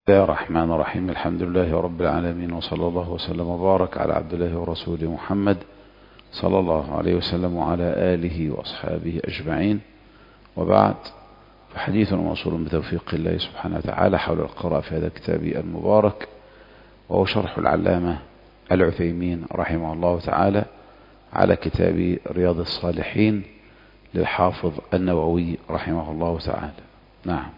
الله الرحمن الرحيم. الحمد لله رب العالمين، وصلى الله وسلم وبارك على عبد الله ورسوله محمد صلى الله عليه وسلم وعلى آله وأصحابه أجمعين، وبعد، فحديث موصول بتوفيق الله سبحانه وتعالى حول القراءة في هذا الكتاب المبارك، وهو شرح العلامة العثيمين رحمه الله تعالى على كتاب رياض الصالحين للحافظ النووي رحمه الله تعالى. نعم.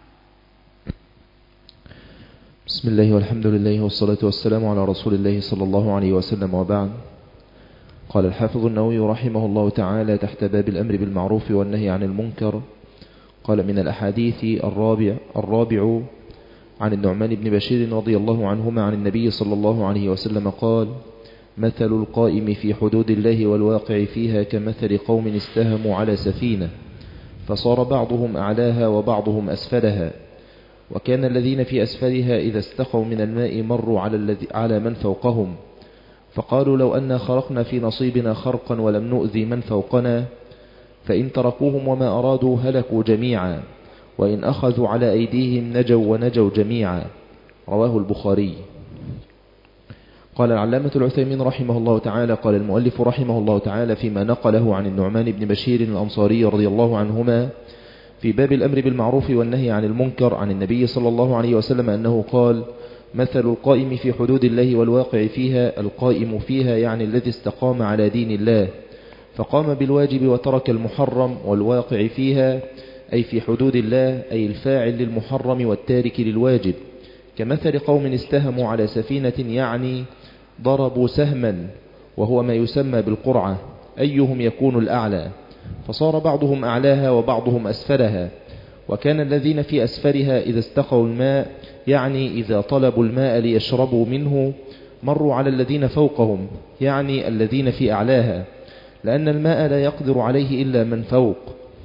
بسم الله والحمد لله والصلاة والسلام على رسول الله صلى الله عليه وسلم، وبعد. قال الحافظ النووي رحمه الله تعالى تحت باب الأمر بالمعروف والنهي عن المنكر، قال: من الأحاديث الرابع عن النعمان بن بشير رضي الله عنهما عن النبي صلى الله عليه وسلم قال: مثل القائم في حدود الله والواقع فيها كمثل قوم استهموا على سفينة فصار بعضهم أعلاها وبعضهم أسفلها، وكان الذين في أسفلها إذا استقوا من الماء مروا على من فوقهم فقالوا: لو أن خرقنا في نصيبنا خرقا ولم نؤذي من فوقنا، فإن تركوهم وما أرادوا هلكوا جميعا، وإن أخذوا على أيديهم نجوا ونجوا جميعا. رواه البخاري. قال العلامة العثيمين رحمه الله تعالى: قال المؤلف رحمه الله تعالى فيما نقله عن النعمان بن بشير الأنصاري رضي الله عنهما في باب الأمر بالمعروف والنهي عن المنكر عن النبي صلى الله عليه وسلم أنه قال: مثل القائم في حدود الله والواقع فيها، القائم فيها يعني الذي استقام على دين الله فقام بالواجب وترك المحرم، والواقع فيها أي في حدود الله أي الفاعل للمحرم والتارك للواجب، كمثل قوم استهموا على سفينة يعني ضربوا سهما وهو ما يسمى بالقرعة أيهم يكون الأعلى، فصار بعضهم أعلاها وبعضهم أسفلها، وكان الذين في أسفلها إذا استقوا الماء يعني إذا طلبوا الماء ليشربوا منه مروا على الذين فوقهم يعني الذين في أعلاها، لأن الماء لا يقدر عليه إلا من فوق.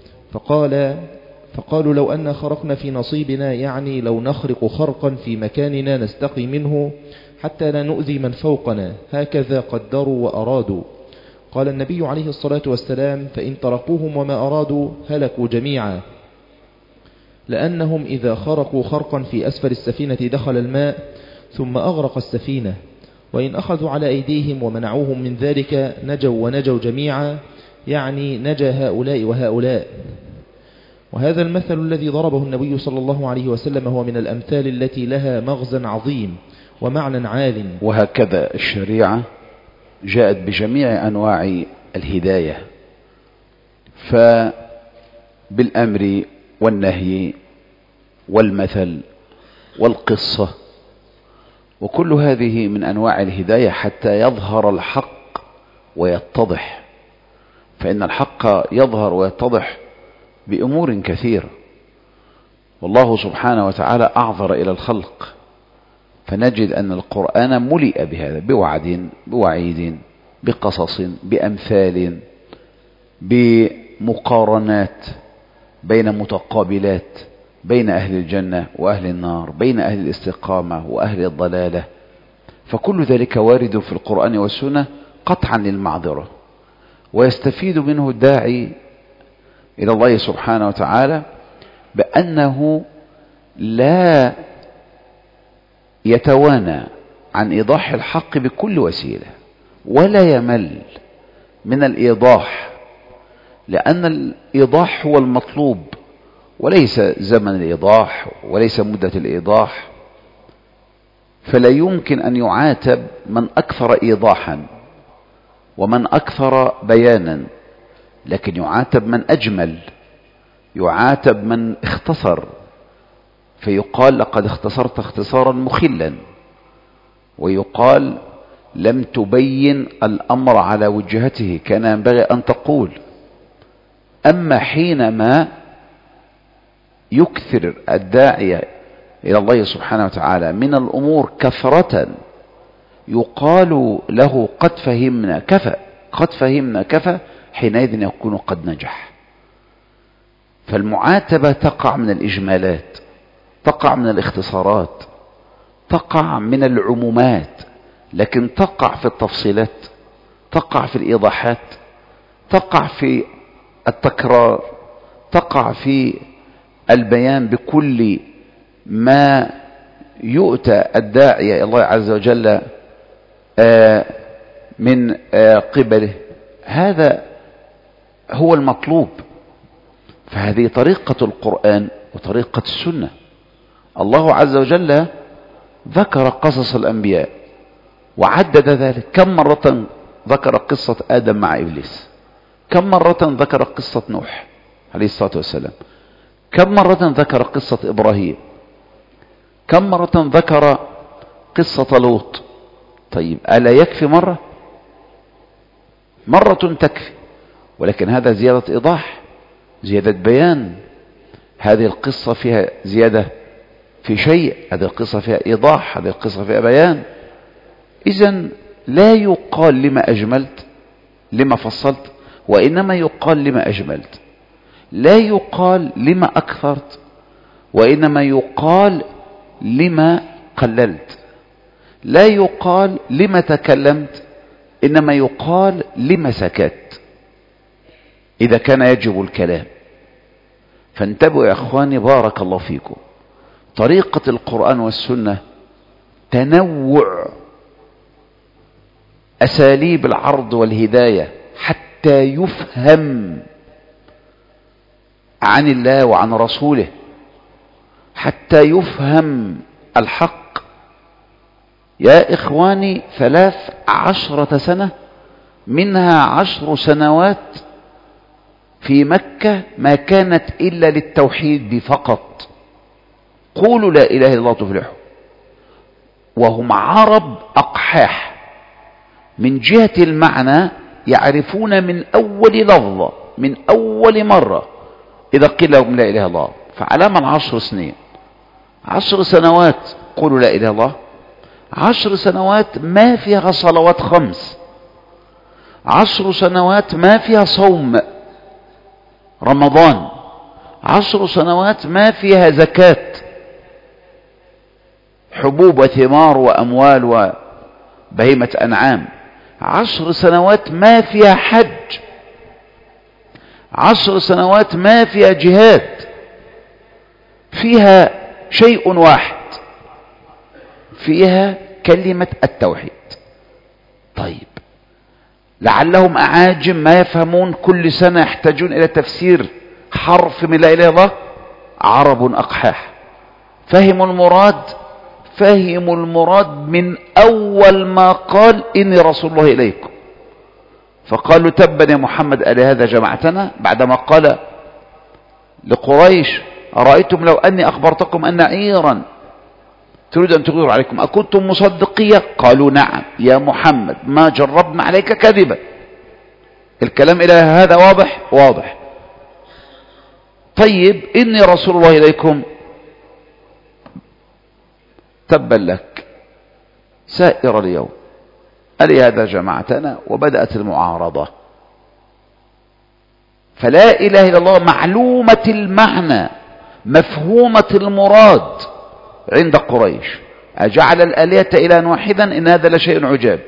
فقالوا: لو أن خرقنا في نصيبنا يعني لو نخرق خرقا في مكاننا نستقي منه حتى لا نؤذي من فوقنا، هكذا قدروا وأرادوا. قال النبي عليه الصلاة والسلام: فإن تركوهم وما أرادوا هلكوا جميعا، لأنهم إذا خرقوا خرقا في أسفل السفينة دخل الماء ثم أغرق السفينة، وإن أخذوا على أيديهم ومنعوهم من ذلك نجوا ونجوا جميعا، يعني نجا هؤلاء وهؤلاء. وهذا المثل الذي ضربه النبي صلى الله عليه وسلم هو من الأمثال التي لها مغزى عظيم ومعنى عال. وهكذا الشريعة جاءت بجميع أنواع الهداية، فبالأمر والنهي والمثل والقصة، وكل هذه من أنواع الهداية حتى يظهر الحق ويتضح، فإن الحق يظهر ويتضح بأمور كثيرة، والله سبحانه وتعالى أعذر إلى الخلق، فنجد أن القرآن ملئ بهذا، بوعد بوعيد بقصص بأمثال بمقارنات بين متقابلات بين أهل الجنة وأهل النار، بين أهل الاستقامة وأهل الضلالة، فكل ذلك وارد في القرآن والسنة قطعا للمعذرة، ويستفيد منه الداعي إلى الله سبحانه وتعالى بأنه لا يتوانى عن إيضاح الحق بكل وسيلة، ولا يمل من الإيضاح، لأن الإيضاح هو المطلوب وليس زمن الإيضاح وليس مدة الإيضاح، فلا يمكن أن يعاتب من أكثر إيضاحا ومن أكثر بيانا، لكن يعاتب من أجمل، يعاتب من اختصر، فيقال: لقد اختصرت اختصارا مخلا، ويقال: لم تبين الأمر على وجهته، كان ينبغي أن تقول. أما حينما يكثر الداعية إلى الله سبحانه وتعالى من الأمور كثرة يقال له: قد فهمنا كفى، قد فهمنا كفى، حينئذ يكون قد نجح. فالمعاتبة تقع من الإجمالات، تقع من الاختصارات، تقع من العمومات، لكن تقع في التفصيلات، تقع في الإيضاحات، تقع في التكرار، تقع في البيان بكل ما يؤتى الداعية إلى الله عز وجل من قبله، هذا هو المطلوب. فهذه طريقة القرآن وطريقة السنة. الله عز وجل ذكر قصص الأنبياء وعدد ذلك. كم مرة ذكر قصة آدم مع إبليس؟ كم مرة ذكر قصة نوح عليه الصلاة والسلام؟ كم مرة ذكر قصة إبراهيم؟ كم مرة ذكر قصة لوط؟ طيب ألا يكفي مرة؟ مرة تكفي، ولكن هذا زيادة إيضاح، زيادة بيان. هذه القصة فيها زيادة في شيء، هذه القصة فيها إيضاح، هذه القصة فيها بيان. إذن لا يقال لما أجملت لما فصلت، وإنما يقال لما أجملت. لا يقال لما أكثرت، وإنما يقال لما قللت. لا يقال لما تكلمت، إنما يقال لما سكت إذا كان يجب الكلام. فانتبهوا يا أخواني بارك الله فيكم. طريقة القرآن والسنة تنوع أساليب العرض والهداية حتى يفهم عن الله وعن رسوله، حتى يفهم الحق. يا إخواني 13 سنة، منها 10 سنوات في مكة ما كانت إلا للتوحيد فقط. قولوا لا إله إلا الله تفلحوا. وهم عرب أقحاح من جهة المعنى، يعرفون من أول لفظة من أول مرة إذا قيل لهم لا إله إلا الله. فعلى من 10 سنين، 10 سنوات قولوا لا إله إلا الله، 10 سنوات ما فيها صلوات 5، 10 سنوات ما فيها صوم رمضان، 10 سنوات ما فيها زكاة حبوب وثمار وأموال وبهيمة أنعام، 10 سنوات ما فيها حج، 10 سنوات ما فيها جهاد، فيها شيء واحد، فيها كلمة التوحيد. طيب لعلهم أعاجم ما يفهمون، كل سنة يحتاجون إلى تفسير حرف من لا إله إلا الله. عرب أقحاح فهموا المراد، فهموا المراد من أول ما قال إني رسول الله إليكم. فقالوا تبا يا محمد ألهذا جمعتنا، بعدما قال لقريش أرأيتم لو أني أخبرتكم أن عيرا تريد أن تغير عليكم أكنتم مصدقية؟ قالوا نعم يا محمد ما جربنا عليك كذبا. الكلام إلى هذا واضح؟ واضح. طيب إني رسول الله إليكم، تبا لك سائر اليوم ألهذا جمعتنا، وبدأت المعارضة. فلا إله إلا الله معلومة المعنى مفهومة المراد عند قريش. أجعل الآلهة إلها واحدا إن هذا لشيء عجاب.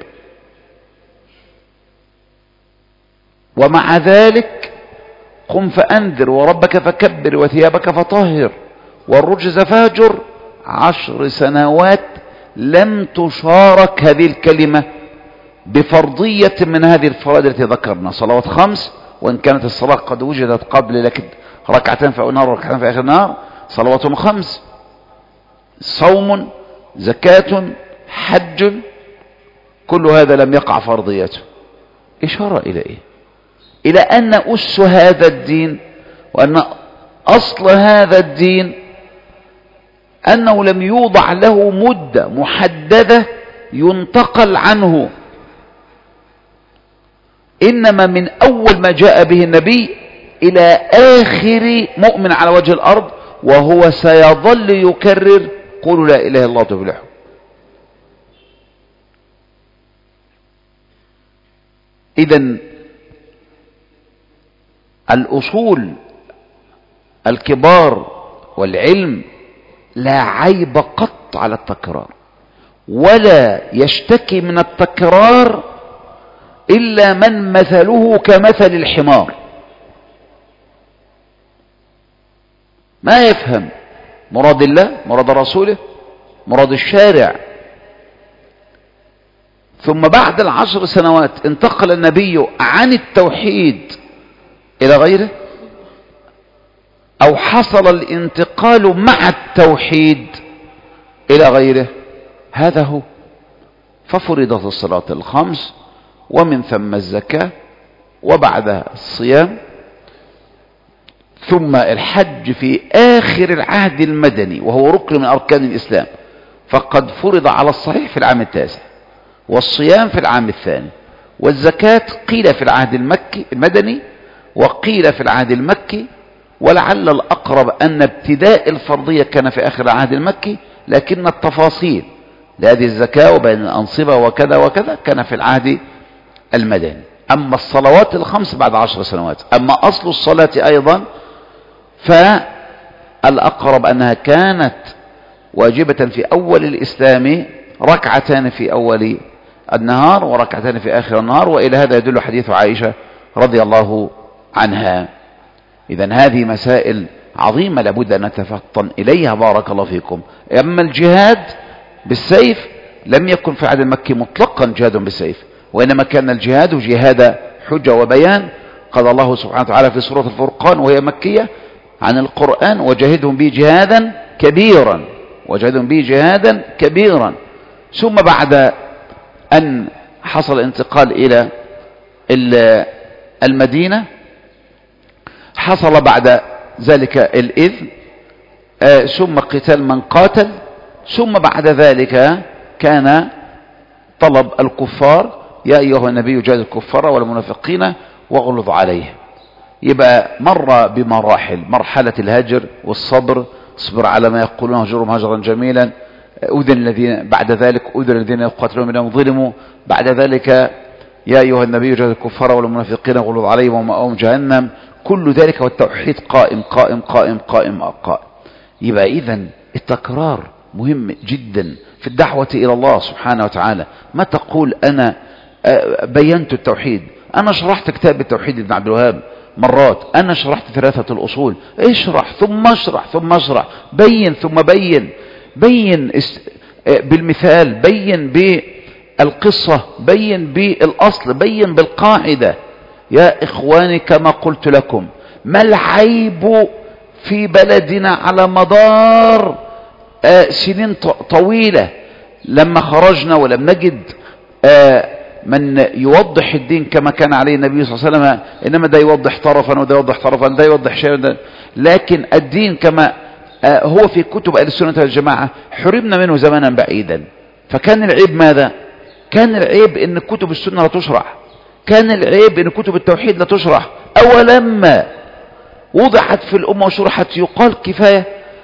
ومع ذلك قم فأنذر وربك فكبر وثيابك فطهر والرجز فاهجر. 10 سنوات لم تشارك هذه الكلمة بفرضية من هذه الفرائض التي ذكرنا. صلوات 5، وإن كانت الصلاة قد وجدت قبل لكن ركعتين في أول النهار وركعتين في آخر النهار. صلوات 5، صوم، زكاة، حج، كل هذا لم يقع فرضيته. إشارة إلى إيه؟ إلى أن أس هذا الدين وأن أصل هذا الدين أنه لم يوضع له مدة محددة ينتقل عنه، إنما من أول ما جاء به النبي إلى آخر مؤمن على وجه الأرض، وهو سيظل يكرر قولوا لا إله إلا الله تفلحوا. إذن الأصول الكبار والعلم لا عيب قط على التكرار، ولا يشتكي من التكرار إلا من مثله كمثل الحمار، ما يفهم مراد الله، مراد رسوله، مراد الشارع. ثم بعد 10 سنوات انتقل النبي عن التوحيد إلى غيره، أو حصل الانتقال مع التوحيد إلى غيره؟ هذا هو. ففرضت الصلاة الخمس، ومن ثم الزكاة، وبعدها الصيام، ثم الحج في آخر العهد المدني وهو ركن من أركان الإسلام، فقد فرض على الصحيح في العام 9، والصيام في العام 2، والزكاة قيل في العهد المدني وقيل في العهد المكي، ولعل الأقرب أن ابتداء الفرضية كان في آخر العهد المكي، لكن التفاصيل لهذه الزكاة وبين الأنصبة وكذا وكذا كان في العهد المدني. أما الصلوات الخمس بعد 10 سنوات. أما أصل الصلاة أيضا فالأقرب أنها كانت واجبة في أول الإسلام، 2 في أول النهار و2 في آخر النهار، وإلى هذا يدل حديث عائشة رضي الله عنها. إذن هذه مسائل عظيمة لابد أن نتفطن إليها، بارك الله فيكم. أما الجهاد بالسيف لم يكن في العهد المكي مطلقا جهاد بالسيف، وإنما كان الجهاد جهاد حجة وبيان. قال الله سبحانه وتعالى في سورة الفرقان وهي مكية عن القرآن: وجاهدهم به جهادا كبيرا، وجاهدهم به جهادا كبيرا. ثم بعد أن حصل انتقال إلى المدينة حصل بعد ذلك الإذن، ثم قتال من قاتل، ثم بعد ذلك كان طلب الكفار: يا أيها النبي جاهد الكفار والمنافقين واغلظ عليهم. يبقى مر بمراحل: مرحلة الهجر والصبر، اصبر على ما يقولون هجرهم هجرا جميلا، أذن الذين بعد ذلك أذن الذين يقاتلون منهم ظلموا، بعد ذلك يا أيها النبي جاهد الكفار والمنافقين واغلظ عليهم ومأواهم جهنم. كل ذلك والتوحيد قائم قائم قائم قائم قائم. يبقى إذن التكرار مهم جدا في الدعوة إلى الله سبحانه وتعالى. ما تقول أنا بينت التوحيد، أنا شرحت كتاب التوحيد ابن عبد الوهاب مرات، أنا شرحت 3 الأصول. اشرح ثم اشرح ثم اشرح، بين ثم بين، بين بالمثال، بين بالقصة، بين بالأصل، بين بالقاعدة. يا إخواني كما قلت لكم، ما العيب في بلدنا على مدار سنين طويلة لما خرجنا ولم نجد من يوضح الدين كما كان عليه النبي صلى الله عليه وسلم، إنما ده يوضح طرفا وده يوضح طرفا، ده يوضح شيئا، لكن الدين كما هو في كتب أهل السنة والجماعة حرمنا منه زمانا بعيدا. فكان العيب ماذا؟ كان العيب إن كتب السنة لا تشرح، كان العيب إن كتب التوحيد لا تشرح. أولما وضعت في الأمة وشرحت يقال كفاية،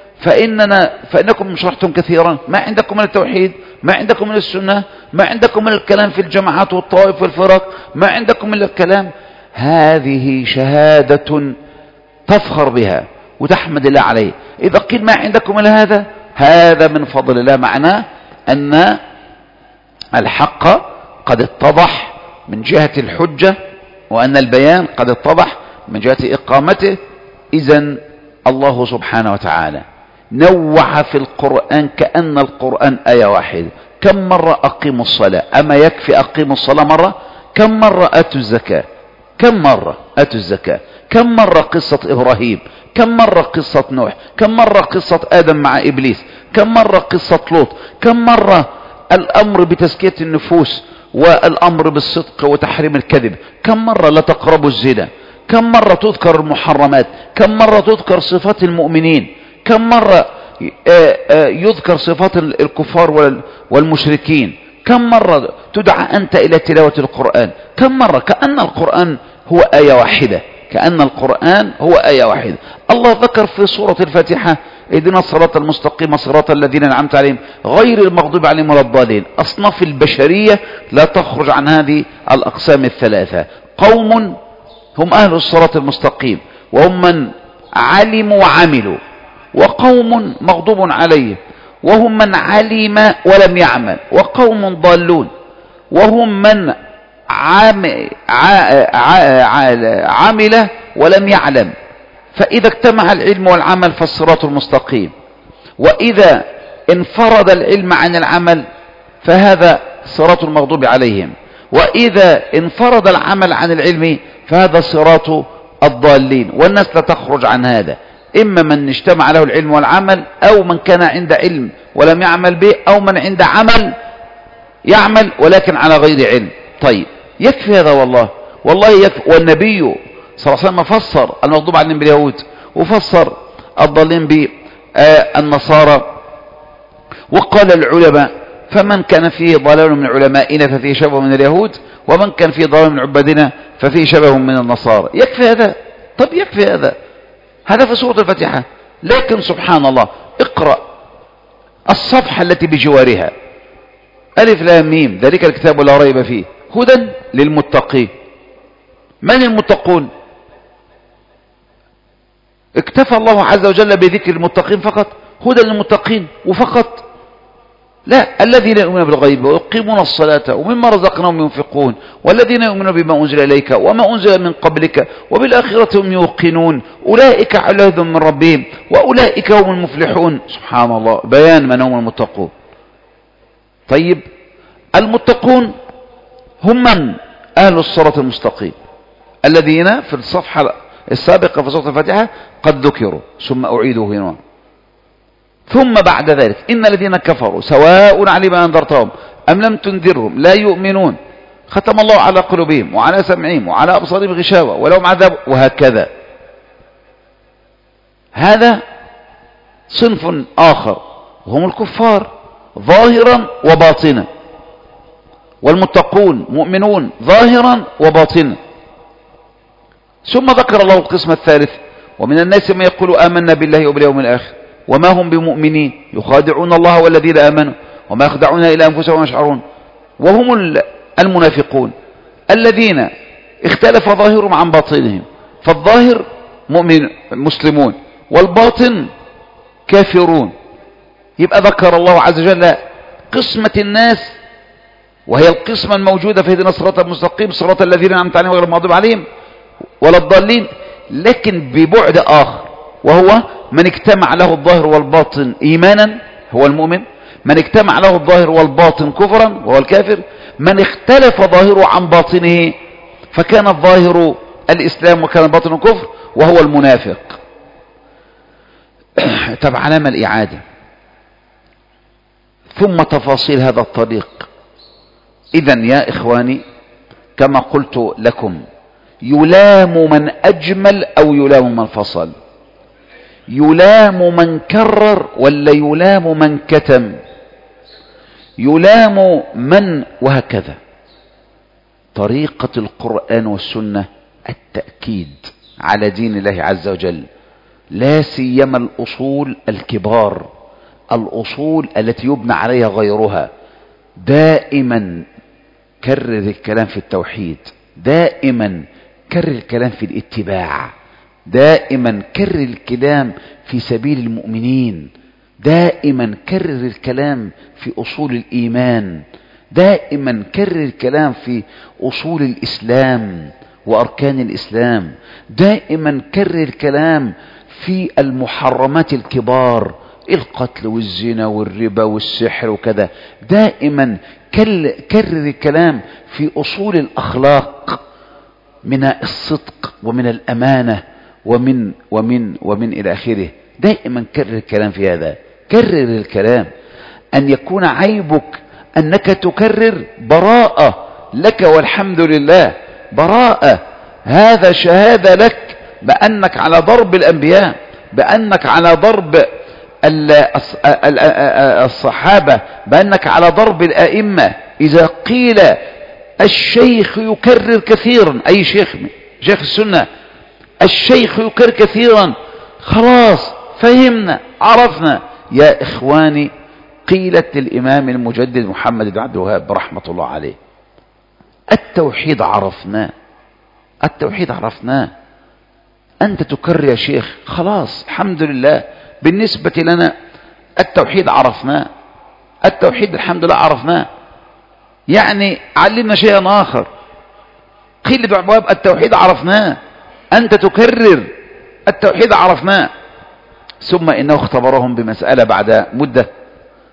فإنكم شرحتم كثيرا، ما عندكم من التوحيد، ما عندكم من السنة، ما عندكم من الكلام في الجماعات والطوائف والفرق، ما عندكم من الكلام. هذه شهادة تفخر بها وتحمد الله عليه. إذا قيل ما عندكم من هذا، هذا من فضل الله، معناه أن الحق قد اتضح من جهة الحجة، وأن البيان قد اتضح من جهة إقامته. إذن الله سبحانه وتعالى نوع في القرآن كأن القرآن آية واحدة. كم مرة أقيموا الصلاة؟ أما يكفي أقيموا الصلاة مرة؟ كم مرة أتوا الزكاة؟ كم مرة أتوا الزكاة؟ كم مرة قصة إبراهيم؟ كم مرة قصة نوح؟ كم مرة قصة آدم مع إبليس؟ كم مرة قصة لوط؟ كم مرة الأمر بتزكية النفوس والأمر بالصدق وتحريم الكذب؟ كم مرة لا تقربوا الزنا؟ كم مرة تذكر المحرمات؟ كم مرة تذكر صفات المؤمنين؟ كم مرة يذكر صفات الكفار والمشركين؟ كم مرة تدعى أنت إلى تلاوة القرآن؟ كم مرة؟ كأن القرآن هو آية واحدة، كأن القرآن هو آية واحدة. الله ذكر في سورة الفاتحة: اهدنا الصراط المستقيم صراط الذين أنعمت عليهم غير المغضوب عليهم ولا الضالين. أصناف البشرية لا تخرج عن هذه الأقسام الثلاثة: قوم هم أهل الصراط المستقيم وهم من علموا وعملوا، وقوم مغضوب عليهم وهم من علم ولم يعمل، وقوم ضالون وهم من عمل ولم يعلم. فإذا اجتمع العلم والعمل فالصراط المستقيم، وإذا انفرد العلم عن العمل فهذا صراط المغضوب عليهم، وإذا انفرد العمل عن العلم فهذا صراط الضالين. والناس لا تخرج عن هذا، إما من اجتمع له العلم والعمل، أو من كان عند علم ولم يعمل به، أو من عند عمل يعمل ولكن على غير علم. طيب يكفي هذا والله يكفي. والنبي صلى الله عليه وسلم فسر المغضوب عليهم باليهود وفسر الضالين بالنصارى، وقال العلماء فمن كان فيه ضلال من علمائنا ففيه شبه من اليهود، ومن كان فيه ضلال من عبادنا ففيه شبه من النصارى. يكفي هذا. طب يكفي هذا في سورة الفاتحة. لكن سبحان الله، اقرأ الصفحة التي بجوارها، ألف لام ميم ذلك الكتاب لا ريب فيه هدى للمتقين. من المتقون؟ اكتفى الله عز وجل بذكر المتقين فقط، هدى للمتقين وفقط؟ لا، الذين يؤمنون بالغيب ويقيمون الصلاة ومما رزقناهم ينفقون، والذين يؤمنون بما أنزل إليك وما أنزل من قبلك وبالآخرة هم يوقنون، أولئك على هدى من ربهم وأولئك هم المفلحون. سبحان الله، بيان من هم المتقون. طيب المتقون هم من؟ أهل الصراط المستقيم الذين في الصفحة السابقة في سورة الفاتحة قد ذكروا ثم أعيدوا هنا. ثم بعد ذلك إن الذين كفروا سواء عليهم أنذرتهم أم لم تنذرهم لا يؤمنون، ختم الله على قلوبهم وعلى سمعهم وعلى أبصارهم غشاوة ولهم عذاب، وهكذا. هذا صنف آخر وهم الكفار ظاهرا وباطنا، والمتقون مؤمنون ظاهرا وباطنا. ثم ذكر الله القسم الثالث: ومن الناس من يقول آمنا بالله وباليوم الآخر وما هم بمؤمنين يخادعون الله والذين آمنوا وما يخدعون إلا أنفسهم وما يشعرون. وهم المنافقون الذين اختلف ظاهرهم عن باطنهم، فالظاهر مسلمون والباطن كافرون. يبقى ذكر الله عز وجل قسمة الناس، وهي القسمة الموجودة في هدنا الصراط المستقيم صراط الذين أنعمت عليهم غير المغضوب عليهم ولا الضالين، لكن ببعد آخر، وهو من اجتمع له الظاهر والباطن إيمانا هو المؤمن، من اجتمع له الظاهر والباطن كفرا وهو الكافر، من اختلف ظاهره عن باطنه فكان الظاهر الإسلام وكان الباطن الكفر وهو المنافق. طب علامة الإعادة ثم تفاصيل هذا الطريق. إذن يا إخواني كما قلت لكم، يلام من أجمل أو يلام من فصل؟ يلام من كرر ولا يلام من كتم؟ يلام من، وهكذا. طريقة القرآن والسنة التأكيد على دين الله عز وجل، لا سيما الأصول الكبار، الأصول التي يبنى عليها غيرها. دائما كرر الكلام في التوحيد، دائما كرر الكلام في الاتباع، دائما كرر الكلام في سبيل المؤمنين، دائما كرر الكلام في أصول الإيمان، دائما كرر الكلام في أصول الإسلام وأركان الإسلام، دائما كرر الكلام في المحرمات الكبار، القتل والزنا والربا والسحر وكذا. دائما كرر الكلام في أصول الأخلاق من الصدق ومن الأمانة ومن إلى آخره. دائما كرر الكلام في هذا. كرر الكلام. أن يكون عيبك أنك تكرر براءة لك والحمد لله، براءة. هذا شهادة لك بأنك على ضرب الأنبياء، بأنك على ضرب الصحابة، بأنك على ضرب الأئمة. إذا قيل الشيخ يكرر كثيرا، أي شيخ السنة، الشيخ يكرر كثيرا، خلاص فهمنا عرفنا. يا إخواني قيلت للإمام المجدد محمد بن عبد الوهاب رحمة الله عليه: التوحيد عرفناه، التوحيد عرفناه، أنت تكرر يا شيخ، خلاص الحمد لله بالنسبة لنا التوحيد عرفناه، التوحيد الحمد لله عرفناه. يعني علمنا شيئا آخر. قيل لابن عبد الوهاب: التوحيد عرفناه، أنت تكرر، التوحيد عرفناه. ثم إنه اختبرهم بمسألة بعد مدة،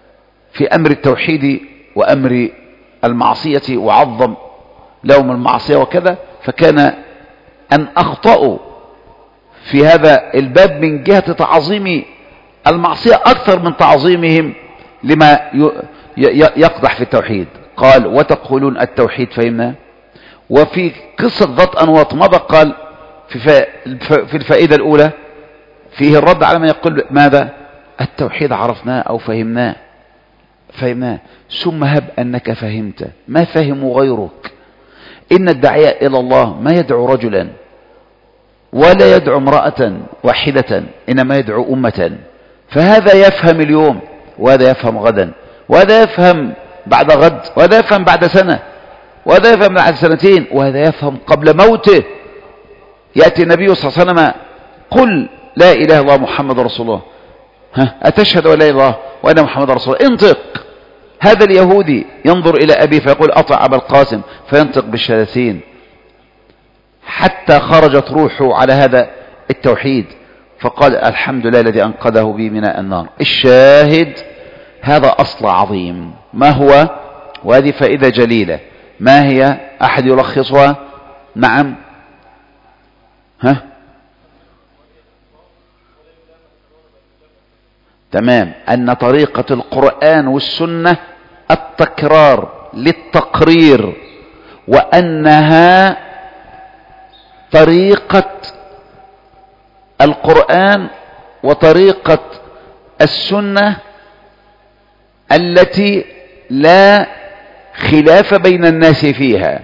في أمر التوحيد وأمر المعصية وعظم لهم المعصية وكذا، فكان أن أخطأوا في هذا الباب من جهة تعظيم المعصية أكثر من تعظيمهم لما يقدح في التوحيد. قال وتقولون التوحيد فهمنا. وفي قصة ضط أنواط ماذا قال في الفائدة الأولى؟ فيه الرد على من يقول ماذا؟ التوحيد عرفناه أو فهمناه ثم هب أنك فهمت ما فهموا غيرك. إن الداعية إلى الله ما يدعو رجلا ولا يدعو امرأة واحدة، إنما يدعو أمة. فهذا يفهم اليوم وهذا يفهم غدا، وهذا يفهم بعد غد، وهذا يفهم بعد سنة، وهذا يفهم بعد سنتين، وهذا يفهم قبل موته. يأتي النبي صلى الله عليه وسلم قل لا إله إلا الله محمد رسول الله، أتشهد أن لا إله إلا الله وأن محمد رسول الله؟ انطق. هذا اليهودي ينظر إلى أبيه فيقول أطع أبا القاسم، فينطق بالشهادتين حتى خرجت روحه على هذا التوحيد، فقال الحمد لله الذي أنقذه بي من النار. الشاهد هذا أصل عظيم. ما هو؟ وهذه فائدة جليلة. ما هي؟ أحد يلخصها؟ نعم. تمام. أن طريقة القرآن والسنة التكرار للتقرير، وأنها طريقة القرآن وطريقة السنة التي لا خلاف بين الناس فيها،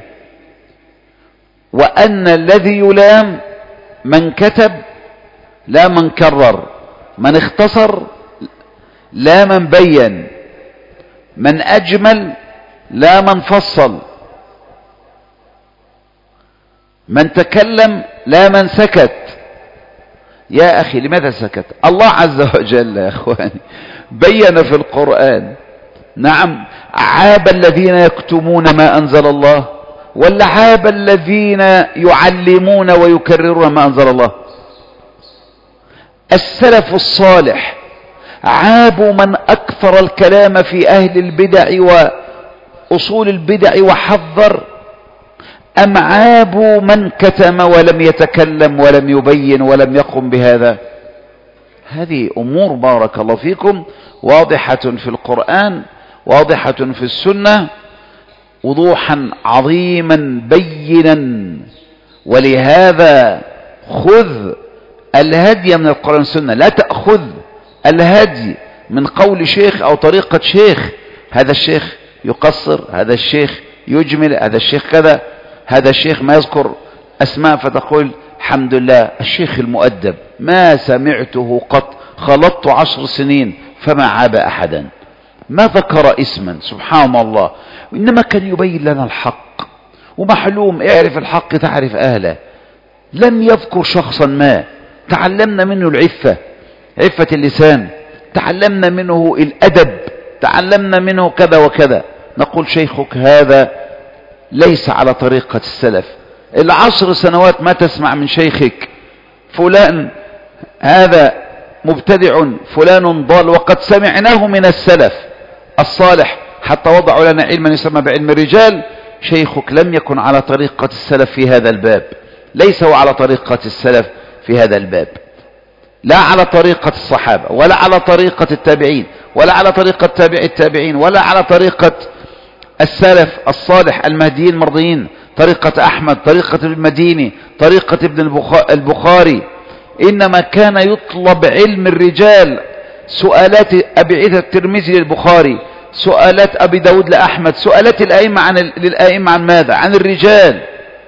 وأن الذي يلام من كتب لا من كرر، من اختصر لا من بين، من أجمل لا من فصل، من تكلم لا من سكت. يا أخي لماذا سكت؟ الله عز وجل يا أخواني بين في القرآن. نعم. عاب الذين يكتمون ما أنزل الله، ولا عاب الذين يعلمون ويكررون ما أنزل الله؟ السلف الصالح عابوا من أكثر الكلام في أهل البدع وأصول البدع وحذر، أم عابوا من كتم ولم يتكلم ولم يبين ولم يقم بهذا؟ هذه أمور بارك الله فيكم واضحة في القرآن، واضحة في السنة، وضوحا عظيما بينا. ولهذا خذ الهدي من القرآن والسنة، لا تأخذ الهدي من قول شيخ أو طريقة شيخ. هذا الشيخ يقصر، هذا الشيخ يجمل، هذا الشيخ كذا، هذا الشيخ ما يذكر أسماء فتقول الحمد لله الشيخ المؤدب ما سمعته قط، خلطت 10 سنين فما عاب أحدا، ما ذكر اسما، سبحان الله. إنما كان يبين لنا الحق، ومحلوم اعرف الحق تعرف أهله. لم يذكر شخصا ما، تعلمنا منه العفة، عفة اللسان، تعلمنا منه الأدب، تعلمنا منه كذا وكذا. نقول شيخك هذا ليس على طريقة السلف. 10 سنوات ما تسمع من شيخك فلان هذا مبتدع، فلان ضال، وقد سمعناه من السلف الصالح حتى وضعوا لنا علما يسمى بعلم الرجال. شيخك لم يكن على طريقة السلف في هذا الباب، ليس هو على طريقة السلف في هذا الباب، لا على طريقة الصحابة، ولا على طريقة التابعين، ولا على طريقة تابع التابعين، ولا على طريقة السلف الصالح المهديين المرضيين، طريقة أحمد، طريقة المديني، طريقة ابن البخاري. إنما كان يطلب علم الرجال، سؤالات أبي عيسى الترمذي للبخاري، سؤالات أبي داود لأحمد، سؤالات الأئمة للأئمة عن ماذا؟ عن الرجال،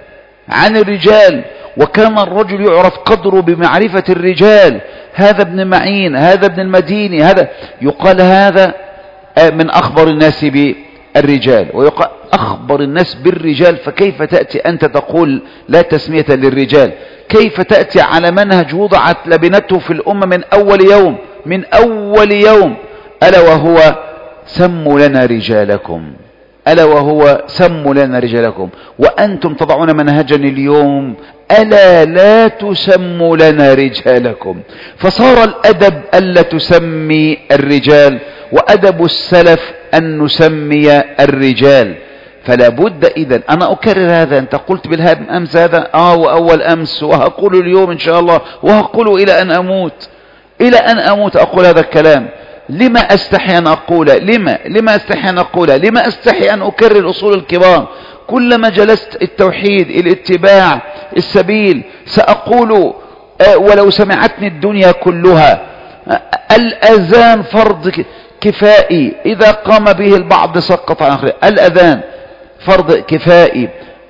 عن الرجال. وكان الرجل يعرف قدره بمعرفة الرجال. هذا ابن معين، هذا ابن المديني، هذا يقال هذا من أخبر الناس بالرجال، ويقال أخبر الناس بالرجال. فكيف تأتي أنت تقول لا تسمية للرجال؟ كيف تأتي على منهج وضعت لبنته في الأمة من أول يوم، من أول يوم، ألا وهو سموا لنا رجالكم، ألا وهو سموا لنا رجالكم، وأنتم تضعون منهجا اليوم ألا لا تسموا لنا رجالكم. فصار الأدب ألا تسمي الرجال، وأدب السلف أن نسمي الرجال. فلا بد إذن، أنا أكرر هذا، أنت قلت بالهام أمس هذا وأول أمس، وهقول اليوم إن شاء الله، وهقول إلى أن أموت، إلى أن أموت أقول هذا الكلام. لما أستحي أن أقول؟ لما أستحي أن أقول؟ لما أستحي أن أكرر الأصول الكبار؟ كلما جلست التوحيد، الاتباع، السبيل، سأقول ولو سمعتني الدنيا كلها. الأذان فرض كفائي، إذا قام به البعض سقط عن آخره. الأذان فرض كفائي.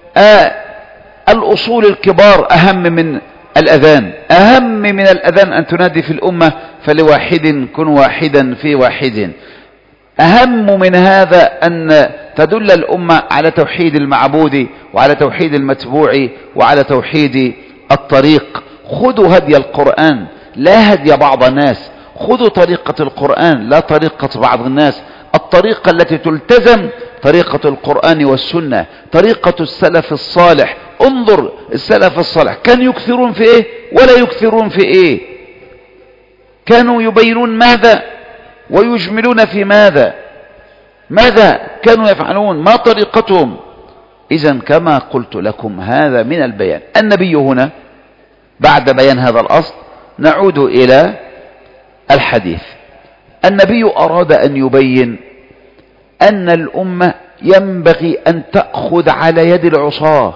الأصول الكبار أهم من الأذان، أهم من الأذان أن تنادي في الأمة فلواحد كن واحدا في واحد. أهم من هذا أن تدل الأمة على توحيد المعبود، وعلى توحيد المتبوع، وعلى توحيد الطريق. خذوا هدي القرآن لا هدي بعض الناس، خذوا طريقة القرآن لا طريقة بعض الناس. الطريقة التي تلتزم طريقة القرآن والسنة، طريقة السلف الصالح. انظر السلف الصالح كانوا يكثرون في ايه ولا يكثرون في ايه؟ كانوا يبينون ماذا ويجملون في ماذا؟ ماذا كانوا يفعلون؟ ما طريقتهم؟ إذن كما قلت لكم هذا من البيان. النبي هنا بعد بيان هذا الأصل نعود إلى الحديث. النبي أراد أن يبين أن الأمة ينبغي أن تأخذ على يد العصاة،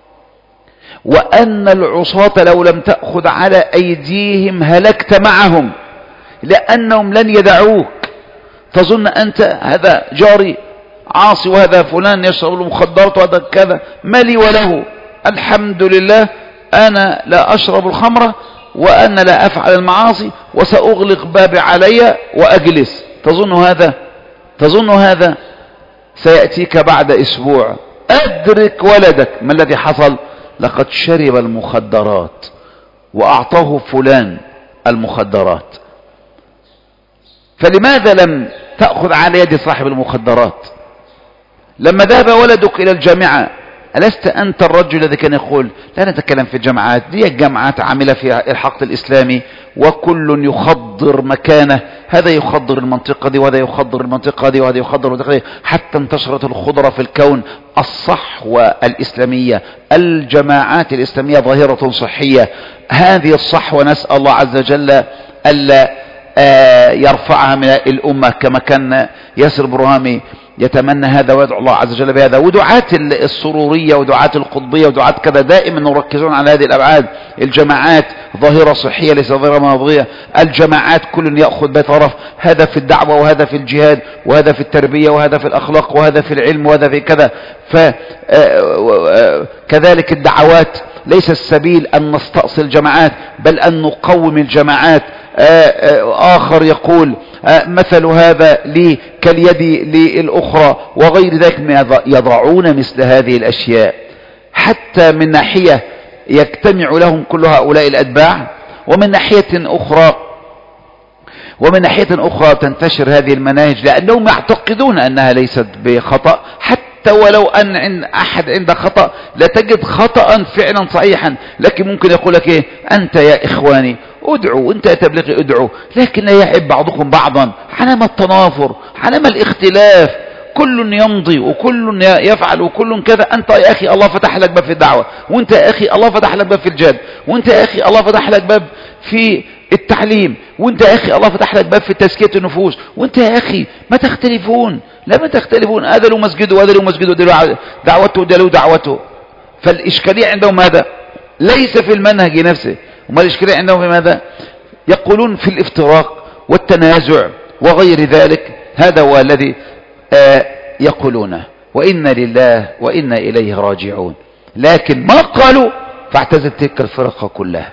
وأن العصاة لو لم تأخذ على أيديهم هلكت معهم، لأنهم لن يدعوك. تظن أنت هذا جاري عاصي، وهذا فلان يشرب المخدرات، وهذا كذا، ما لي وله، الحمد لله أنا لا أشرب الخمرة، وأنا لا أفعل المعاصي، وسأغلق بابي علي وأجلس. تظن هذا؟ سيأتيك بعد أسبوع أدرك ولدك ما الذي حصل؟ لقد شرب المخدرات وأعطاه فلان المخدرات. فلماذا لم تأخذ على يد صاحب المخدرات؟ لما ذهب ولدك إلى الجامعة ألست أنت الرجل الذي كان يقول لا نتكلم في الجامعات دي، الجامعات عاملة في الحقل الإسلامي وكل يخضر مكانه، هذا يخضر المنطقة دي وهذا يخضر المنطقة دي وهذا يخضر المنطقة دي، حتى انتشرت الخضرة في الكون. الصحوة الإسلامية، الجماعات الإسلامية ظاهرة صحية. هذه الصحوة نسأل الله عز وجل ألا يرفعها من الأمة، كما كان ياسر برهامي يتمنى هذا ويدعو الله عز وجل بهذا. ودعاة السرورية ودعاة القطبية ودعاة كذا دائما يركزون على هذه الأبعاد. الجماعات ظاهرة صحية ليس ظاهرة مناظرية. الجماعات كل يأخذ بطرف، هذا في الدعوة وهذا في الجهاد وهذا في التربية وهذا في الأخلاق وهذا في العلم وهذا في كذا. فكذلك الدعوات ليس السبيل أن نستأصل الجماعات، بل أن نقوم الجماعات. آخر يقول مثل هذا لي كاليد للأخرى وغير ذلك. يضعون مثل هذه الأشياء حتى من ناحية يجتمع لهم كل هؤلاء الأتباع، ومن ناحية أخرى تنتشر هذه المناهج، لأنهم يعتقدون أنها ليست بخطأ. حتى ولو أن عند أحد عند خطأ لا تجد خطأ فعلا صحيحا، لكن ممكن يقول لك إيه؟ أنت يا إخواني ادعوا، أنت يا تبلغي ادعوا، لكن لا يعب بعضكم بعضا. حنم التنافر، حنم الاختلاف، كل يمضي وكل يفعل وكل كذا. أنت يا أخي الله فتح لك باب في الدعوة، وأنت يا أخي الله فتح لك باب في الجهاد، وأنت يا أخي الله فتح لك باب في التعليم، وأنت يا أخي الله فتح لك باب في تزكية النفوس، وأنت يا أخي ما تختلفون، لا ما تختلفون. هذا له مسجد وهذا له مسجد، وهذا له دعوته وهذا له دعوته. فالإشكالية عندهم هذا ليس في المنهج نفسه، وما الإشكالية عندهم في ماذا؟ يقولون في الافتراق والتنازع وغير ذلك. هذا هو الذي يقولونه، وإنا لله وإنا إليه راجعون. لكن ما قالوا فاعتزل تلك الفرقة كلها،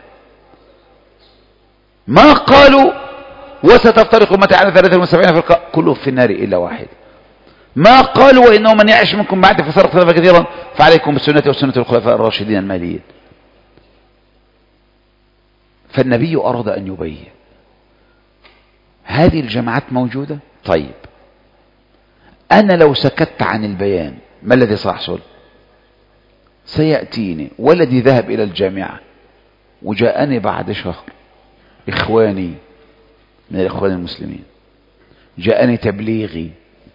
ما قالوا وستفترق أمتي على 73 فرقة كلهم في النار إلا واحد، ما قالوا وإنه من يعش منكم بعد فسيرى اختلافا كثيرا فعليكم بسنتي وسنة الخلفاء الراشدين المهديين. فالنبي أراد أن يبين هذه الجماعات موجودة. طيب أنا لو سكت عن البيان ما الذي سيحصل؟ سيأتيني ولدي ذهب إلى الجامعة وجاءني بعد شهر إخواني من الإخوان المسلمين جاءني تبليغي،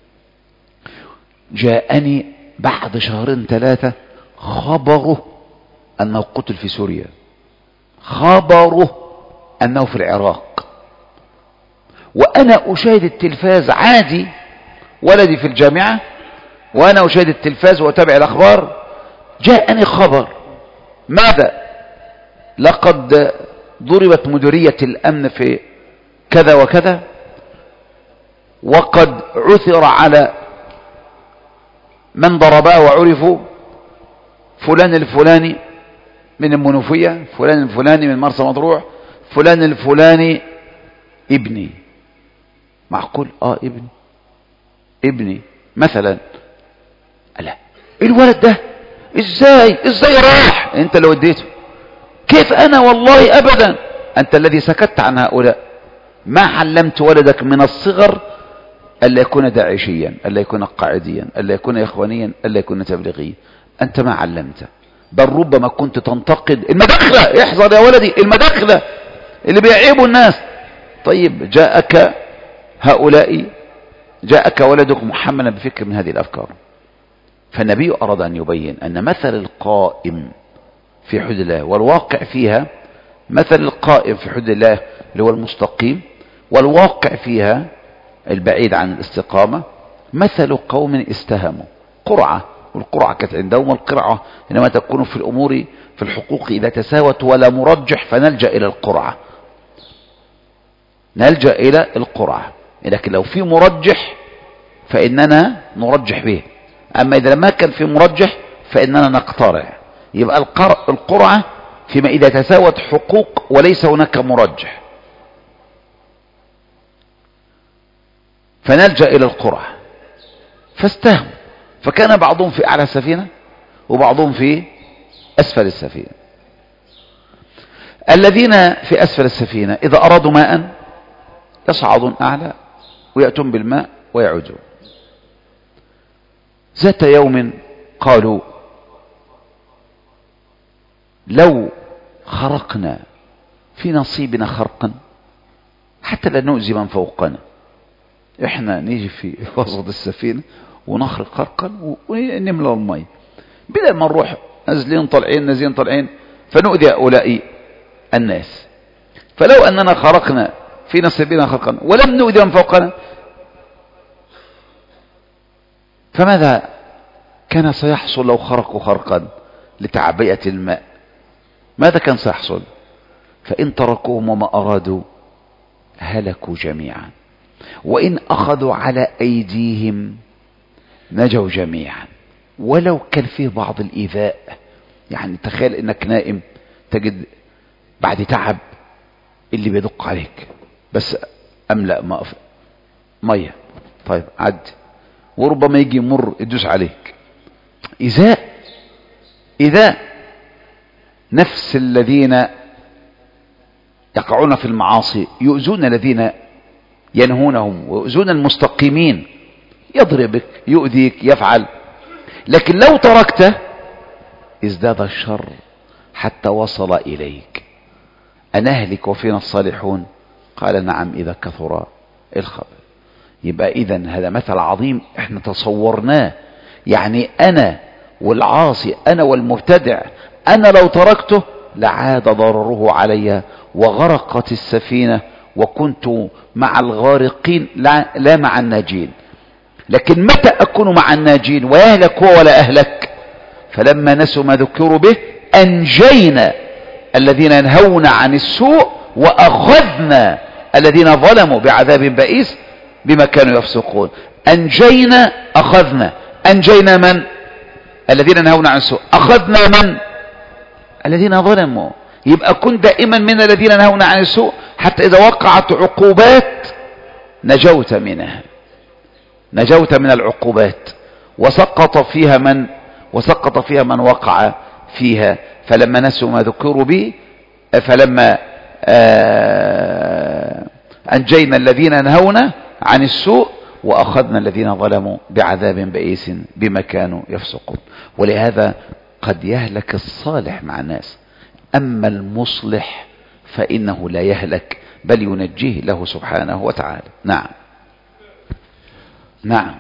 جاءني بعد شهرين 3 خبره أنه قتل في سوريا، خبره أنه في العراق، وأنا أشاهد التلفاز عادي، ولدي في الجامعة وأنا أشاهد التلفاز وأتابع الأخبار، جاءني خبر ماذا؟ لقد ضربت مديرية الأمن في كذا وكذا، وقد عثر على من ضرباه وعرفوا، فلان الفلاني من المنوفية، فلان الفلاني من مرسى مطروح، فلان الفلاني ابني. معقول؟ ابني مثلا. لا، الولد ده ازاي راح؟ انت اللي وديته. كيف انا؟ والله ابدا. انت الذي سكت عن هؤلاء. ما علمت ولدك من الصغر الا يكون داعشيا، الا يكون قاعديا، الا يكون اخوانيا، الا يكون تبليغيا. انت ما علمته، بل ربما كنت تنتقد المداخله. احذر يا ولدي المداخله اللي بيعيبوا الناس. طيب جاءك هؤلاء، جاءك ولدك محملا بفكر من هذه الافكار، فالنبي اراد ان يبين ان مثل القائم في حدود الله والواقع فيها مثل القائم في حدود الله اللي هو المستقيم، والواقع فيها البعيد عن الاستقامة، مثل قوم استهموا قرعة، والقرعة كانت عندهم، والقرعة إنما تكون في الأمور في الحقوق إذا تساوت ولا مرجح فنلجأ إلى القرعة، نلجأ إلى القرعة. لكن لو في مرجح فإننا نرجح به، أما إذا ما كان في مرجح فإننا نقترع. يبقى القرعة فيما إذا تساوت حقوق وليس هناك مرجح، فنلجأ إلى القرعة. فاستهموا، فكان بعضهم في أعلى السفينة وبعضهم في أسفل السفينة. الذين في أسفل السفينة إذا أرادوا ماء يصعدون أعلى ويأتون بالماء ويعودون. ذات يوم قالوا لو خرقنا في نصيبنا خرقا حتى لا نؤذي من فوقنا، احنا نيجي في وسط السفينة ونخرق خرقا ونملى الماء، بدل ما نروح نازلين طالعين نازلين طالعين فنؤذي هؤلاء الناس. فلو أننا خرقنا في نصيبنا خرقا ولم نؤذي من فوقنا، فماذا كان سيحصل لو خرقوا خرقا لتعبئة الماء؟ ماذا كان سيحصل؟ فإن تركوهم وما أرادوا هلكوا جميعا، وإن أخذوا على أيديهم نجوا جميعا، ولو كان فيه بعض الإيذاء. يعني تخيل إنك نائم تجد بعد تعب اللي بيدق عليك بس أملأ مية، طيب عد، وربما يجي يمر يدوس عليك. إذا نفس الذين يقعون في المعاصي يؤذون الذين ينهونهم ويؤذون المستقيمين، يضربك يؤذيك يفعل. لكن لو تركته ازداد الشر حتى وصل إليك. أنهلك وفينا الصالحون؟ قال نعم إذا كثر الخبث. يبقى إذن هذا مثل عظيم احنا تصورناه، يعني أنا والعاصي أنا والمبتدع أنا لو تركته لعاد ضرره علي وغرقت السفينة وكنت مع الغارقين لا مع الناجين. لكن متى أكون مع الناجين ويهلك هو ولا أهلك؟ فلما نسوا ما ذكروا به أنجينا الذين ينهون عن السوء وأخذنا الذين ظلموا بعذاب بئيس بما كانوا يفسقون. أنجينا أخذنا. أنجينا من؟ الذين ينهون عن السوء. أخذنا من؟ الذين ظلموا. يبقى كن دائما من الذين ينهون عن السوء حتى إذا وقعت عقوبات نجوت منها، نجوت من العقوبات، وسقط فيها من وقع فيها. فلما نسوا ما ذكروا به فلما أنجينا الذين ينهون عن السوء وأخذنا الذين ظلموا بعذاب بئيس بما كانوا يفسقون. ولهذا قد يهلك الصالح مع الناس، أما المصلح فإنه لا يهلك بل ينجيه له سبحانه وتعالى. نعم. نعم.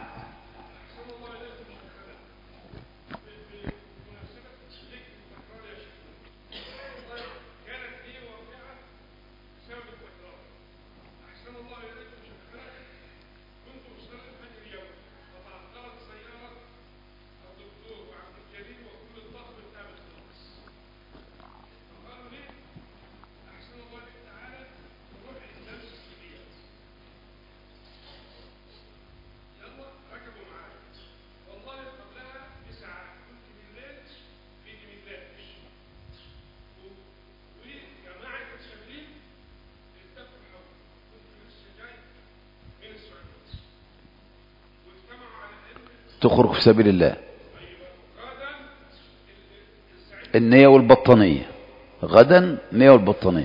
تخرج في سبيل الله. النية والبطانية غدا، النية والبطانية.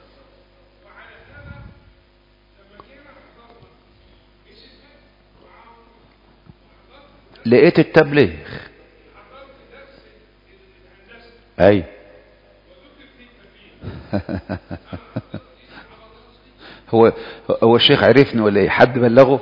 لقيت التبليغ. اي هو الشيخ عرفني ولا ايه؟ حد بلغه؟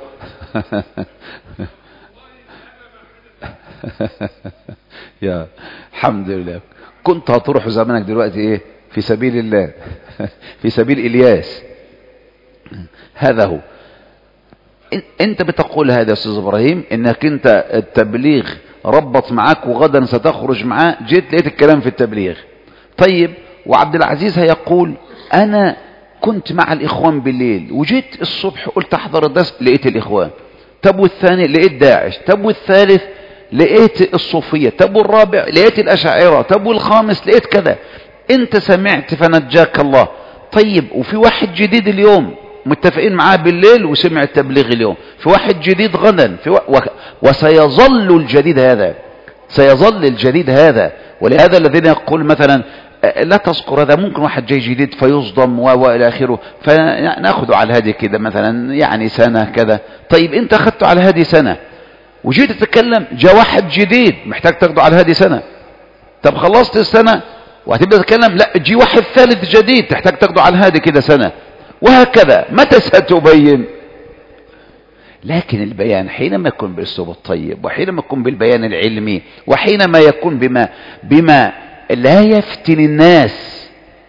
يا الحمد لله. كنت هتروح زمانك دلوقتي ايه؟ في سبيل الله. في سبيل إلياس. هذا هو. انت بتقول هذا يا استاذ ابراهيم، انك انت التبليغ ربط معاك وغدا ستخرج معاه، جيت لقيت الكلام في التبليغ. طيب، وعبد العزيز هيقول انا كنت مع الاخوان بالليل وجيت الصبح قلت احضر الدرس لقيت الاخوان. طب والثاني لقيت داعش. طب والثالث لقيت الصوفية. طب والرابع لقيت الاشاعرة. طب والخامس لقيت كذا. انت سمعت فنجاك الله. طيب، وفي واحد جديد اليوم متفقين معاه بالليل وسمع التبليغ اليوم، في واحد جديد غدا، وسيظل الجديد هذا، سيظل الجديد هذا. ولهذا الذين يقول مثلا لا تذكر هذا، ممكن واحد جاي جديد فيصدم والى اخره، فناخذه على الهادي كده مثلا يعني سنة كذا. طيب انت اخذته على الهادي سنة وجيت تتكلم، جاء واحد جديد محتاج تاخده على الهادي سنة. طب خلصت السنة وهتبدأ تتكلم، لا جي واحد ثالث جديد تحتاج تاخده على الهادي كده سنة، وهكذا. متى ستبين؟ لكن البيان حينما يكون بالاسلوب الطيب، وحينما يكون بالبيان العلمي، وحينما يكون بما لا يفتن الناس،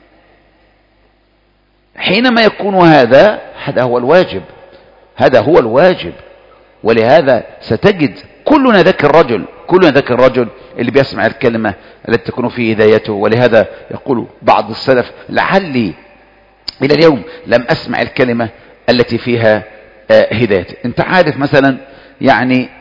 حينما يكون هذا هو الواجب، هذا هو الواجب. ولهذا ستجد كلنا ذاك الرجل اللي بيسمع الكلمة التي تكون في هدايته. ولهذا يقول بعض السلف لعلي إلى اليوم لم أسمع الكلمة التي فيها هدايته. انت عارف مثلا يعني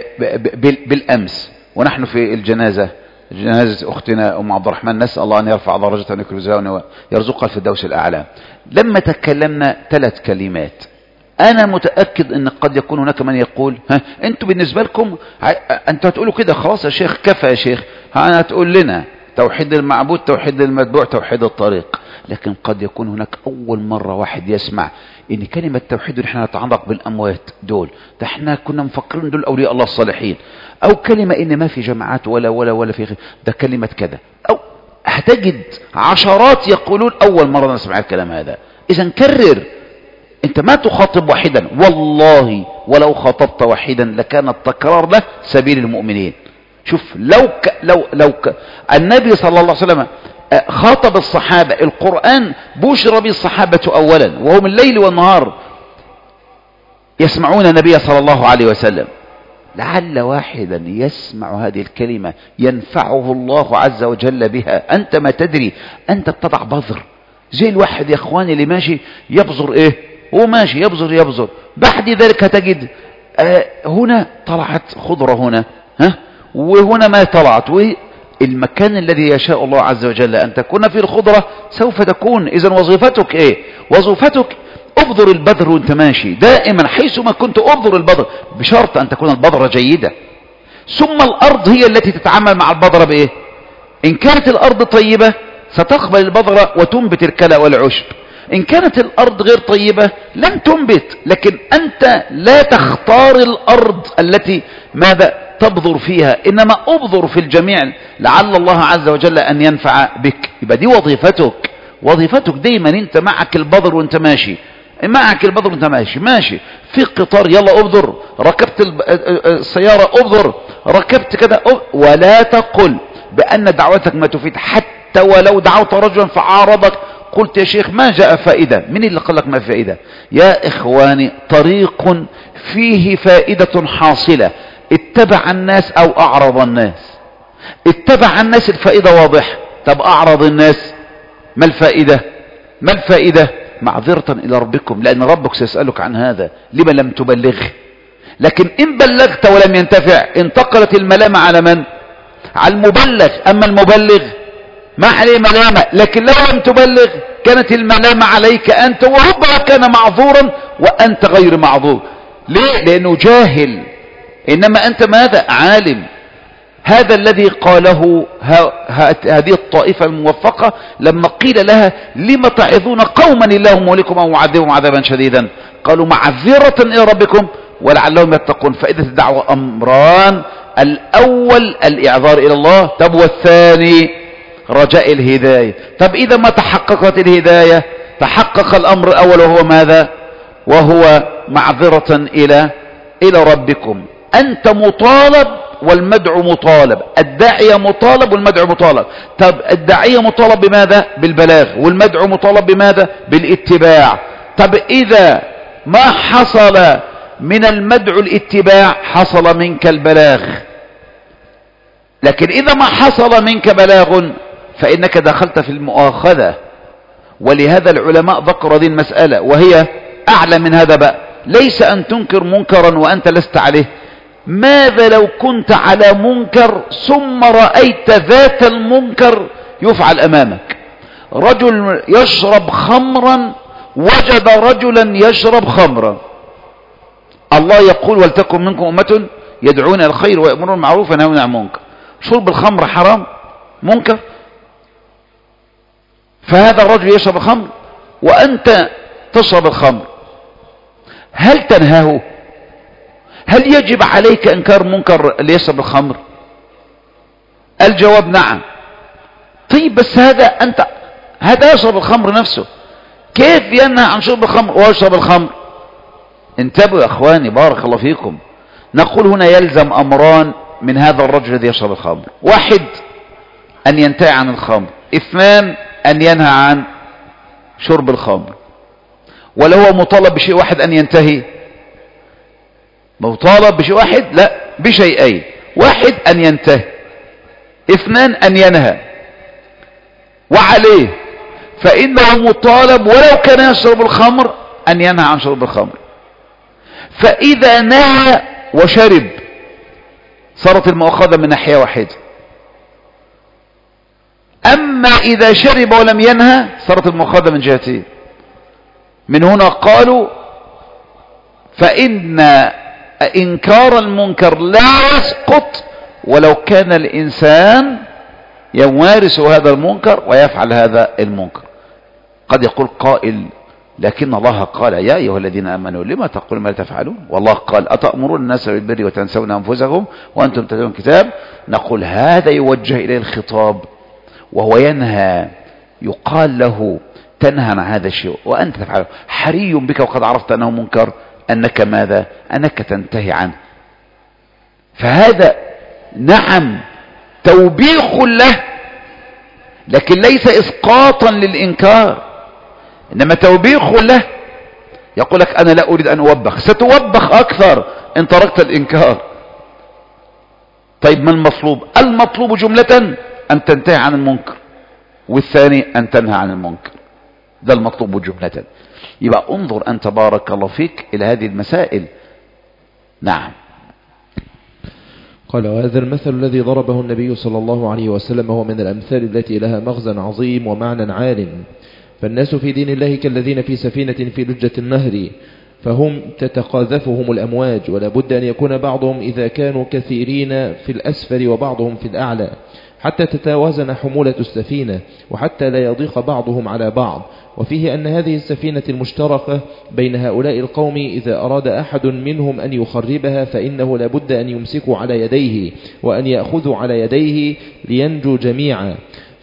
بالأمس ونحن في الجنازة، جنازة أختنا أم عبد الرحمن، نسأل الله أن يرفع درجتها ويكرم زوجها ويرزقها الفردوس الأعلى، لما تكلمنا 3 كلمات، أنا متأكد أن قد يكون هناك من يقول أنتوا بالنسبة لكم أنتوا هتقولوا كده خلاص يا شيخ، كفى يا شيخ، هتقول لنا توحيد المعبود، توحيد المتبوع، توحيد الطريق. لكن قد يكون هناك أول مرة واحد يسمع إن كلمة توحيد نحن نتعلق بالأموات دول، ده احنا كنا مفكرين دول أولياء الله الصالحين، أو كلمة إن ما في جماعات ولا في ده كلمة كذا، أو هتجد عشرات يقولون أول مرة نسمع الكلام هذا. إذا كرر، أنت ما تخاطب واحدا، والله ولو خاطبت واحدا لكان التكرار له سبيل المؤمنين. شوف لو النبي صلى الله عليه وسلم خاطب الصحابة، القرآن بشر به الصحابة أولا وهم الليل والنهار يسمعون النبي صلى الله عليه وسلم. لعل واحدا يسمع هذه الكلمة ينفعه الله عز وجل بها. أنت ما تدري، أنت بتضع بذر زي الواحد يا أخواني اللي ماشي يبذر إيه، هو ماشي يبذر، بعد ذلك هتجد هنا طلعت خضرة هنا وهنا ما طلعت، المكان الذي يشاء الله عز وجل أن تكون فيه الخضرة سوف تكون. إذن وظيفتك إيه؟ وظيفتك أبذر البذر وانت ماشي دائما حيثما كنت أبذر البذر، بشرط أن تكون البذرة جيدة. ثم الأرض هي التي تتعامل مع البذرة بإيه؟ إن كانت الأرض طيبة ستقبل البذرة وتنبت الكلى والعشب، إن كانت الأرض غير طيبة لن تنبت. لكن أنت لا تختار الأرض التي ماذا تبذر فيها، إنما أبذر في الجميع لعل الله عز وجل أن ينفع بك. يبقى دي وظيفتك دايما، أنت معك البذر وأنت ماشي، معك البذر انت ماشي في قطار يلا ابذر، ركبت السيارة ابذر، ركبت كده ولا تقل بأن دعوتك ما تفيد، حتى ولو دعوت رجلا فعارضك قلت يا شيخ ما جاء فائدة. من اللي قال لك ما فائدة؟ يا إخواني طريق فيه فائدة حاصلة، اتبع الناس أو أعرض الناس. اتبع الناس الفائدة واضحة، طب أعرض الناس ما الفائدة؟ ما الفائدة؟ معذرة إلى ربكم، لأن ربك سيسألك عن هذا، لما لم تبلغه؟ لكن إن بلغت ولم ينتفع انتقلت الملامة على من؟ على المبلغ. أما المبلغ ما عليه ملامة، لكن لو لم تبلغ كانت الملامة عليك أنت، وربما كان معذورا وأنت غير معذور. ليه؟ لأنه جاهل، إنما أنت ماذا؟ عالم. هذا الذي قاله هذه الطائفة الموفقة لما قيل لها لما تعظون قوما الله مهلكهم أو معذبهم عذابا شديدا، قالوا معذرة إلى ربكم ولعلهم يتقون. فائدة الدعوة أمران، الأول الإعذار إلى الله، طب والثاني رجاء الهداية. طب إذا ما تحققت الهداية تحقق الأمر الأول وهو ماذا؟ وهو معذرة إلى ربكم. أنت مطالب والمدعو مطالب، الداعية مطالب والمدعو مطالب. طب الداعية مطالب بماذا؟ بالبلاغ، والمدعو مطالب بماذا؟ بالاتباع. طب إذا ما حصل من المدعو الاتباع حصل منك البلاغ، لكن إذا ما حصل منك بلاغ فإنك دخلت في المؤاخذة. ولهذا العلماء ذكروا هذه المسألة، وهي أعلى من هذا بقى، ليس أن تنكر منكرا وأنت لست عليه. ماذا لو كنت على منكر ثم رأيت ذات المنكر يفعل أمامك؟ رجل يشرب خمرا وجد رجلا يشرب خمرا، الله يقول ولتكن منكم أمة يدعون إلى الخير ويأمرون بالمعروف وينهون عن المنكر. شرب الخمر حرام منكر، فهذا الرجل يشرب الخمر وأنت تشرب الخمر، هل تنهاه؟ هل يجب عليك إنكار منكر اللي يشرب الخمر؟ الجواب نعم. طيب بس هذا يشرب الخمر نفسه، كيف ينهى عن شرب الخمر ويشرب الخمر؟ انتبهوا يا اخواني بارك الله فيكم. نقول هنا يلزم امران من هذا الرجل الذي يشرب الخمر: واحد ان ينتهي عن الخمر، اثنان ان ينهى عن شرب الخمر. ولا هو مطالب بشيء واحد ان ينتهي؟ مطالب بشيء واحد؟ لا، بشيئين: واحد ان ينتهي، اثنان ان ينهى. وعليه فانه مطالب ولو كان يشرب الخمر ان ينهى عن شرب الخمر. فاذا نهى وشرب صارت المؤاخذة من ناحية واحدة، اما اذا شرب ولم ينهى صارت المؤاخذة من جهتين. من هنا قالوا فإن إنكار المنكر لا يسقط ولو كان الإنسان يمارس هذا المنكر ويفعل هذا المنكر. قد يقول قائل لكن الله قال يا أيها الذين آمنوا لما تقولون ما لا تفعلون، والله قال أتأمرون الناس بالبر وتنسون أنفسكم وأنتم تتلون الكتاب. نقول هذا يوجه إليه الخطاب وهو ينهى، يقال له تنهى عن هذا الشيء وأنت تفعله، حري بك وقد عرفت أنه منكر أنك ماذا؟ أنك تنتهي عنه. فهذا نعم توبيخ له، لكن ليس إسقاطا للإنكار، إنما توبيخ له. يقول لك أنا لا أريد أن أوبخ، ستوبخ أكثر إن تركت الإنكار. طيب ما المطلوب؟ المطلوب جملة أن تنتهي عن المنكر، والثاني أن تنهى عن المنكر، ده المطلوب جملة. يبقى انظر أنت بارك الله فيك إلى هذه المسائل. نعم. قال: وهذا المثل الذي ضربه النبي صلى الله عليه وسلم هو من الأمثال التي لها مغزى عظيم ومعنى عال. فالناس في دين الله كالذين في سفينة في لجة النهر، فهم تتقاذفهم الأمواج، ولا بد أن يكون بعضهم إذا كانوا كثيرين في الأسفل وبعضهم في الأعلى، حتى تتوازن حمولة السفينة، وحتى لا يضيق بعضهم على بعض. وفيه أن هذه السفينة المشتركة بين هؤلاء القوم إذا أراد أحد منهم أن يخربها فإنه لا بد أن يمسكوا على يديه وأن يأخذوا على يديه لينجوا جميعا.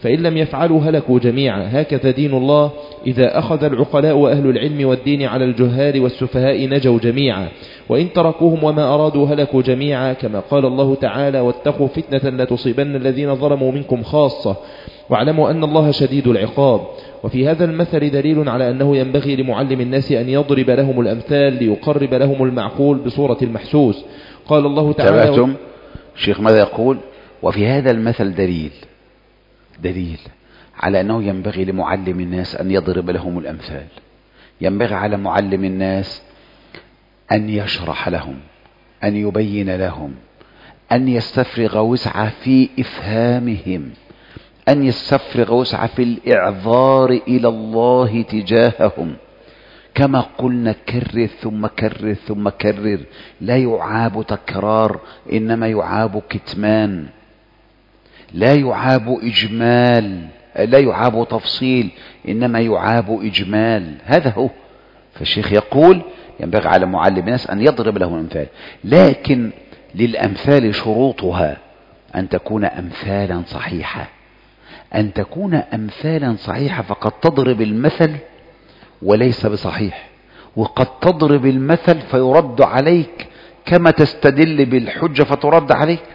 فإن لم يفعلوا هلكوا جميعا. هكذا دين الله، إذا أخذ العقلاء وأهل العلم والدين على الجهال والسفهاء نجوا جميعا، وإن تركوهم وما أرادوا هلكوا جميعا، كما قال الله تعالى: واتقوا فتنة لا تصيبن الذين ظلموا منكم خاصة واعلموا أن الله شديد العقاب. وفي هذا المثل دليل على أنه ينبغي لمعلم الناس أن يضرب لهم الأمثال ليقرب لهم المعقول بصورة المحسوس. قال الله تعالى: تبعتم الشيخ ماذا يقول؟ وفي هذا المثل دليل على أنه ينبغي لمعلم الناس أن يضرب لهم الأمثال. ينبغي على معلم الناس أن يشرح لهم، أن يبين لهم، أن يستفرغ وسعة في إفهامهم، أن يستفرغ وسعة في الإعذار إلى الله تجاههم. كما قلنا: كرر ثم كرر ثم كرر، لا يعاب تكرار، إنما يعاب كتمان، لا يعاب إجمال، لا يعاب تفصيل، إنما يعاب إجمال. هذا هو. فالشيخ يقول: ينبغي على معلم الناس أن يضرب لهم الأمثال، لكن للأمثال شروطها أن تكون أمثالا صحيحة. أن تكون أمثالا صحيحة، فقد تضرب المثل وليس بصحيح، وقد تضرب المثل فيرد عليك كما تستدل بالحجة فترد عليك.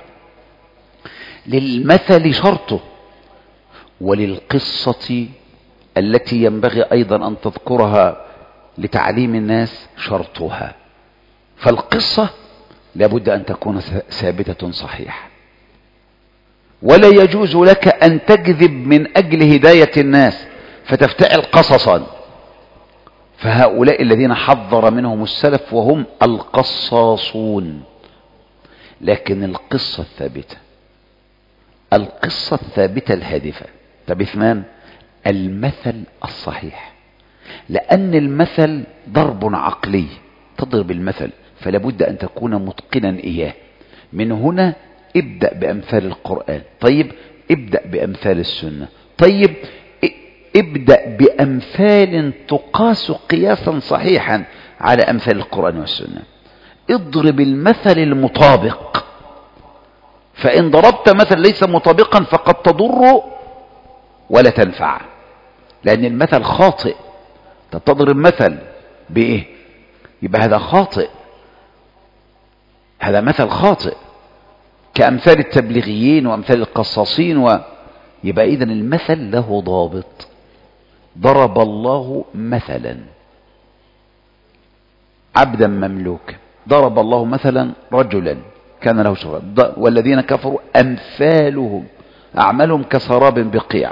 للمثل شرطه، وللقصة التي ينبغي أيضا أن تذكرها لتعليم الناس شرطها. فالقصة لابد أن تكون ثابتة صحيحة، ولا يجوز لك أن تكذب من أجل هداية الناس فتفتعل قصصا. فهؤلاء الذين حذر منهم السلف وهم القصاصون. لكن القصة الثابتة الهادفة. طب اثنان: المثل الصحيح، لأن المثل ضرب عقلي، تضرب المثل فلا بد أن تكون متقنا إياه. من هنا ابدأ بأمثال القرآن، طيب ابدأ بأمثال السنة، طيب ابدأ بأمثال تقاس قياسا صحيحا على أمثال القرآن والسنة. اضرب المثل المطابق، فإن ضربت مثل ليس مطابقا فقد تضر ولا تنفع، لأن المثل خاطئ. تضرب مثل بإيه؟ يبقى هذا خاطئ، هذا مثل خاطئ، كأمثال التبليغيين وأمثال القصاصين يبقى إذن المثل له ضابط. ضرب الله مثلا عبدا مملوكا، ضرب الله مثلا رجلا كان له شراب، والذين كفروا أمثالهم أعمالهم كسراب بقيع.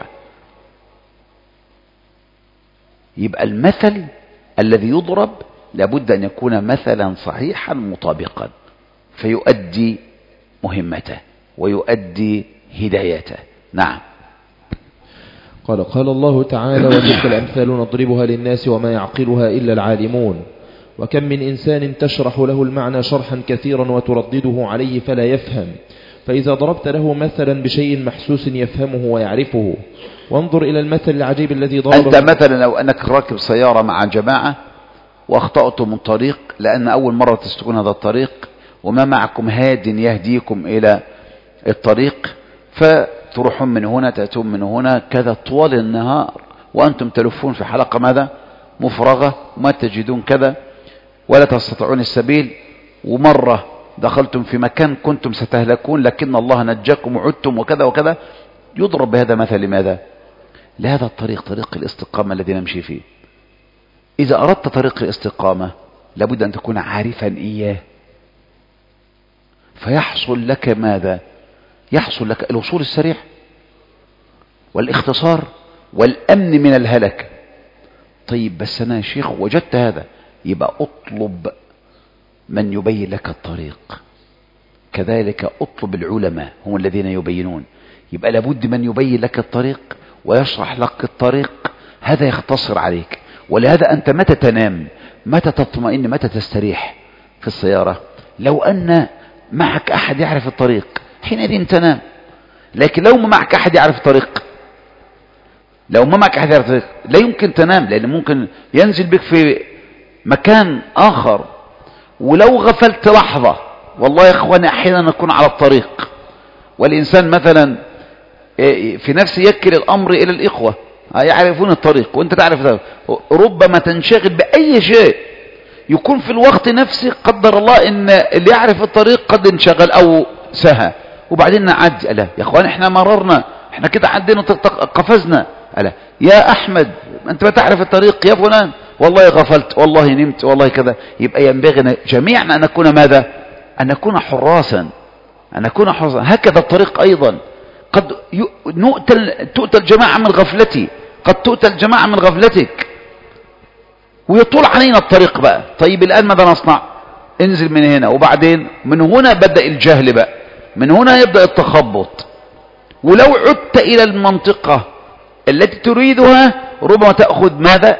يبقى المثل الذي يضرب لابد أن يكون مثلا صحيحا مطابقا فيؤدي مهمته ويؤدي هدايته. نعم. قال الله تعالى: وتلك الأمثال نضربها للناس وما يعقلها إلا العالمون. وكم من إنسان تشرح له المعنى شرحا كثيرا وتردده عليه فلا يفهم، فإذا ضربت له مثلا بشيء محسوس يفهمه ويعرفه. وانظر إلى المثل العجيب الذي ضربه. أنت مثلا لو أنك راكب سيارة مع جماعة واخطأت من طريق، لأن أول مرة تسلكون هذا الطريق وما معكم هاد يهديكم إلى الطريق، فتروحون من هنا تأتون من هنا كذا طوال النهار وأنتم تلفون في حلقة ماذا مفرغة وما تجدون كذا ولا تستطيعون السبيل، ومرة دخلتم في مكان كنتم ستهلكون لكن الله نجاكم وعدتم وكذا وكذا. يضرب بهذا مثل لماذا؟ لهذا الطريق، طريق الاستقامة الذي نمشي فيه. إذا أردت طريق الاستقامة لابد أن تكون عارفا إياه، فيحصل لك ماذا؟ يحصل لك الوصول السريع والاختصار والأمن من الهلك. طيب بس أنا يا شيخ وجدت هذا، يبقى أطلب من يبين لك الطريق، كذلك أطلب العلماء هم الذين يبينون. يبقى لابد من يبين لك الطريق ويشرح لك الطريق، هذا يختصر عليك. ولهذا أنت متى تنام، متى تطمئن، متى تستريح في السيارة؟ لو أن معك أحد يعرف الطريق حينئذ تنام. لكن لو ما معك أحد يعرف الطريق، لو ما معك أحد يعرف الطريق لا يمكن تنام، لأن ممكن ينزل بك في مكان آخر. ولو غفلت لحظة، والله يا إخواني أحيانا نكون على الطريق والإنسان مثلا في نفسي يكل الأمر إلى الإخوة يعرفون الطريق وأنت تعرف الطريق. ربما تنشغل بأي شيء يكون في الوقت نفسه قدر الله إن اللي يعرف الطريق قد انشغل أو سهى، وبعدين نعدي. ألا يا أخوان إحنا مررنا، إحنا كده عدينا قفزنا. ألا يا أحمد أنت ما تعرف الطريق، يا فلان والله غفلت والله نمت والله كذا. يبقى ينبغي جميعا أن نكون ماذا؟ أن نكون حراسا، أن نكون حراسا. هكذا الطريق أيضا قد تؤتى الجماعة من غفلتي، قد تؤتى الجماعة من غفلتك ويطول علينا الطريق بقى. طيب الآن ماذا نصنع؟ انزل من هنا، وبعدين من هنا بدأ الجهل بقى، من هنا يبدأ التخبط. ولو عدت إلى المنطقة التي تريدها ربما تأخذ ماذا؟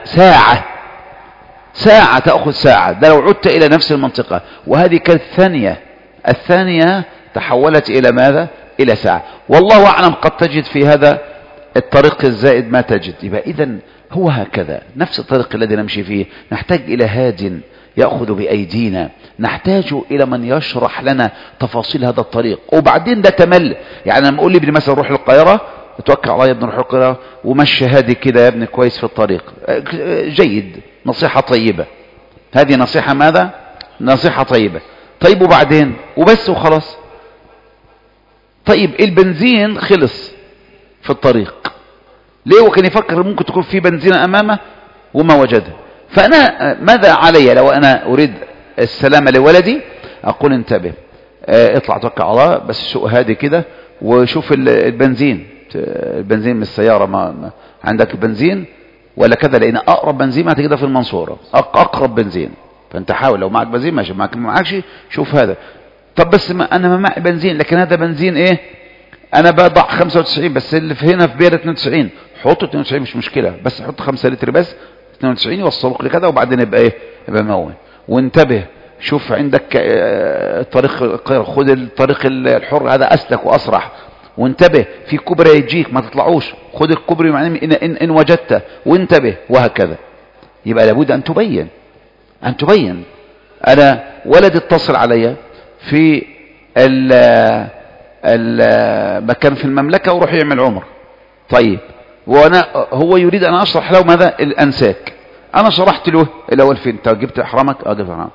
ساعة تأخذ ساعة، ده لو عدت إلى نفس المنطقة. وهذه كانت الثانية تحولت إلى ماذا؟ إلى ساعة. والله أعلم قد تجد في هذا الطريق الزائد ما تجد. يبقى إذن هو هكذا نفس الطريق الذي نمشي فيه. نحتاج إلى هاد يأخذ بأيدينا، نحتاج إلى من يشرح لنا تفاصيل هذا الطريق. وبعدين ده تمل. يعني لما أقول لي ابني مثلا روح للقاهرة، توكل على الله يا ابني روح للقاهرة ومشي هادي كده يا ابني كويس في الطريق، جيد، نصيحة طيبة، هذه نصيحة ماذا؟ نصيحة طيبة. طيب وبعدين وبس وخلاص. طيب البنزين خلص في الطريق، ليه؟ وكان يفكر ممكن تكون في بنزينة أمامه وما وجدها. فأنا ماذا علي لو أنا أريد السلامة لولدي؟ أقول انتبه، اطلع توكل على الله بس سوق هادي كده وشوف البنزين من السيارة، ما عندك بنزين ولا كذا، لأن أقرب بنزين ما تجده في المنصورة، أقرب بنزين. فأنت حاول لو معك بنزين ماشي، ما معكش شوف هذا. طب بس أنا ما معي بنزين، لكن هذا بنزين إيه؟ أنا بضع 95 بس اللي في هنا في بير 92، حط 92 مش مشكلة، بس حط 5 لتر بس 92 يوصلوك لكذا، وبعدين يبقى إيه؟ يبقى مون. وانتبه شوف عندك طريق، خد الطريق الحر هذا أسلك وأسرع. وانتبه في كوبري يجيك ما تطلعوش، خد الكوبري إن وجدته، وانتبه، وهكذا. يبقى لابد أن تبين. أنا ولد اتصل علي في مكان في المملكة وروح يعمل عمر. طيب هو يريد أن أشرح له ماذا؟ الأنساك. أنا شرحت له الأول فين؟ أنت جبت إحرامك؟ جبت إحرام.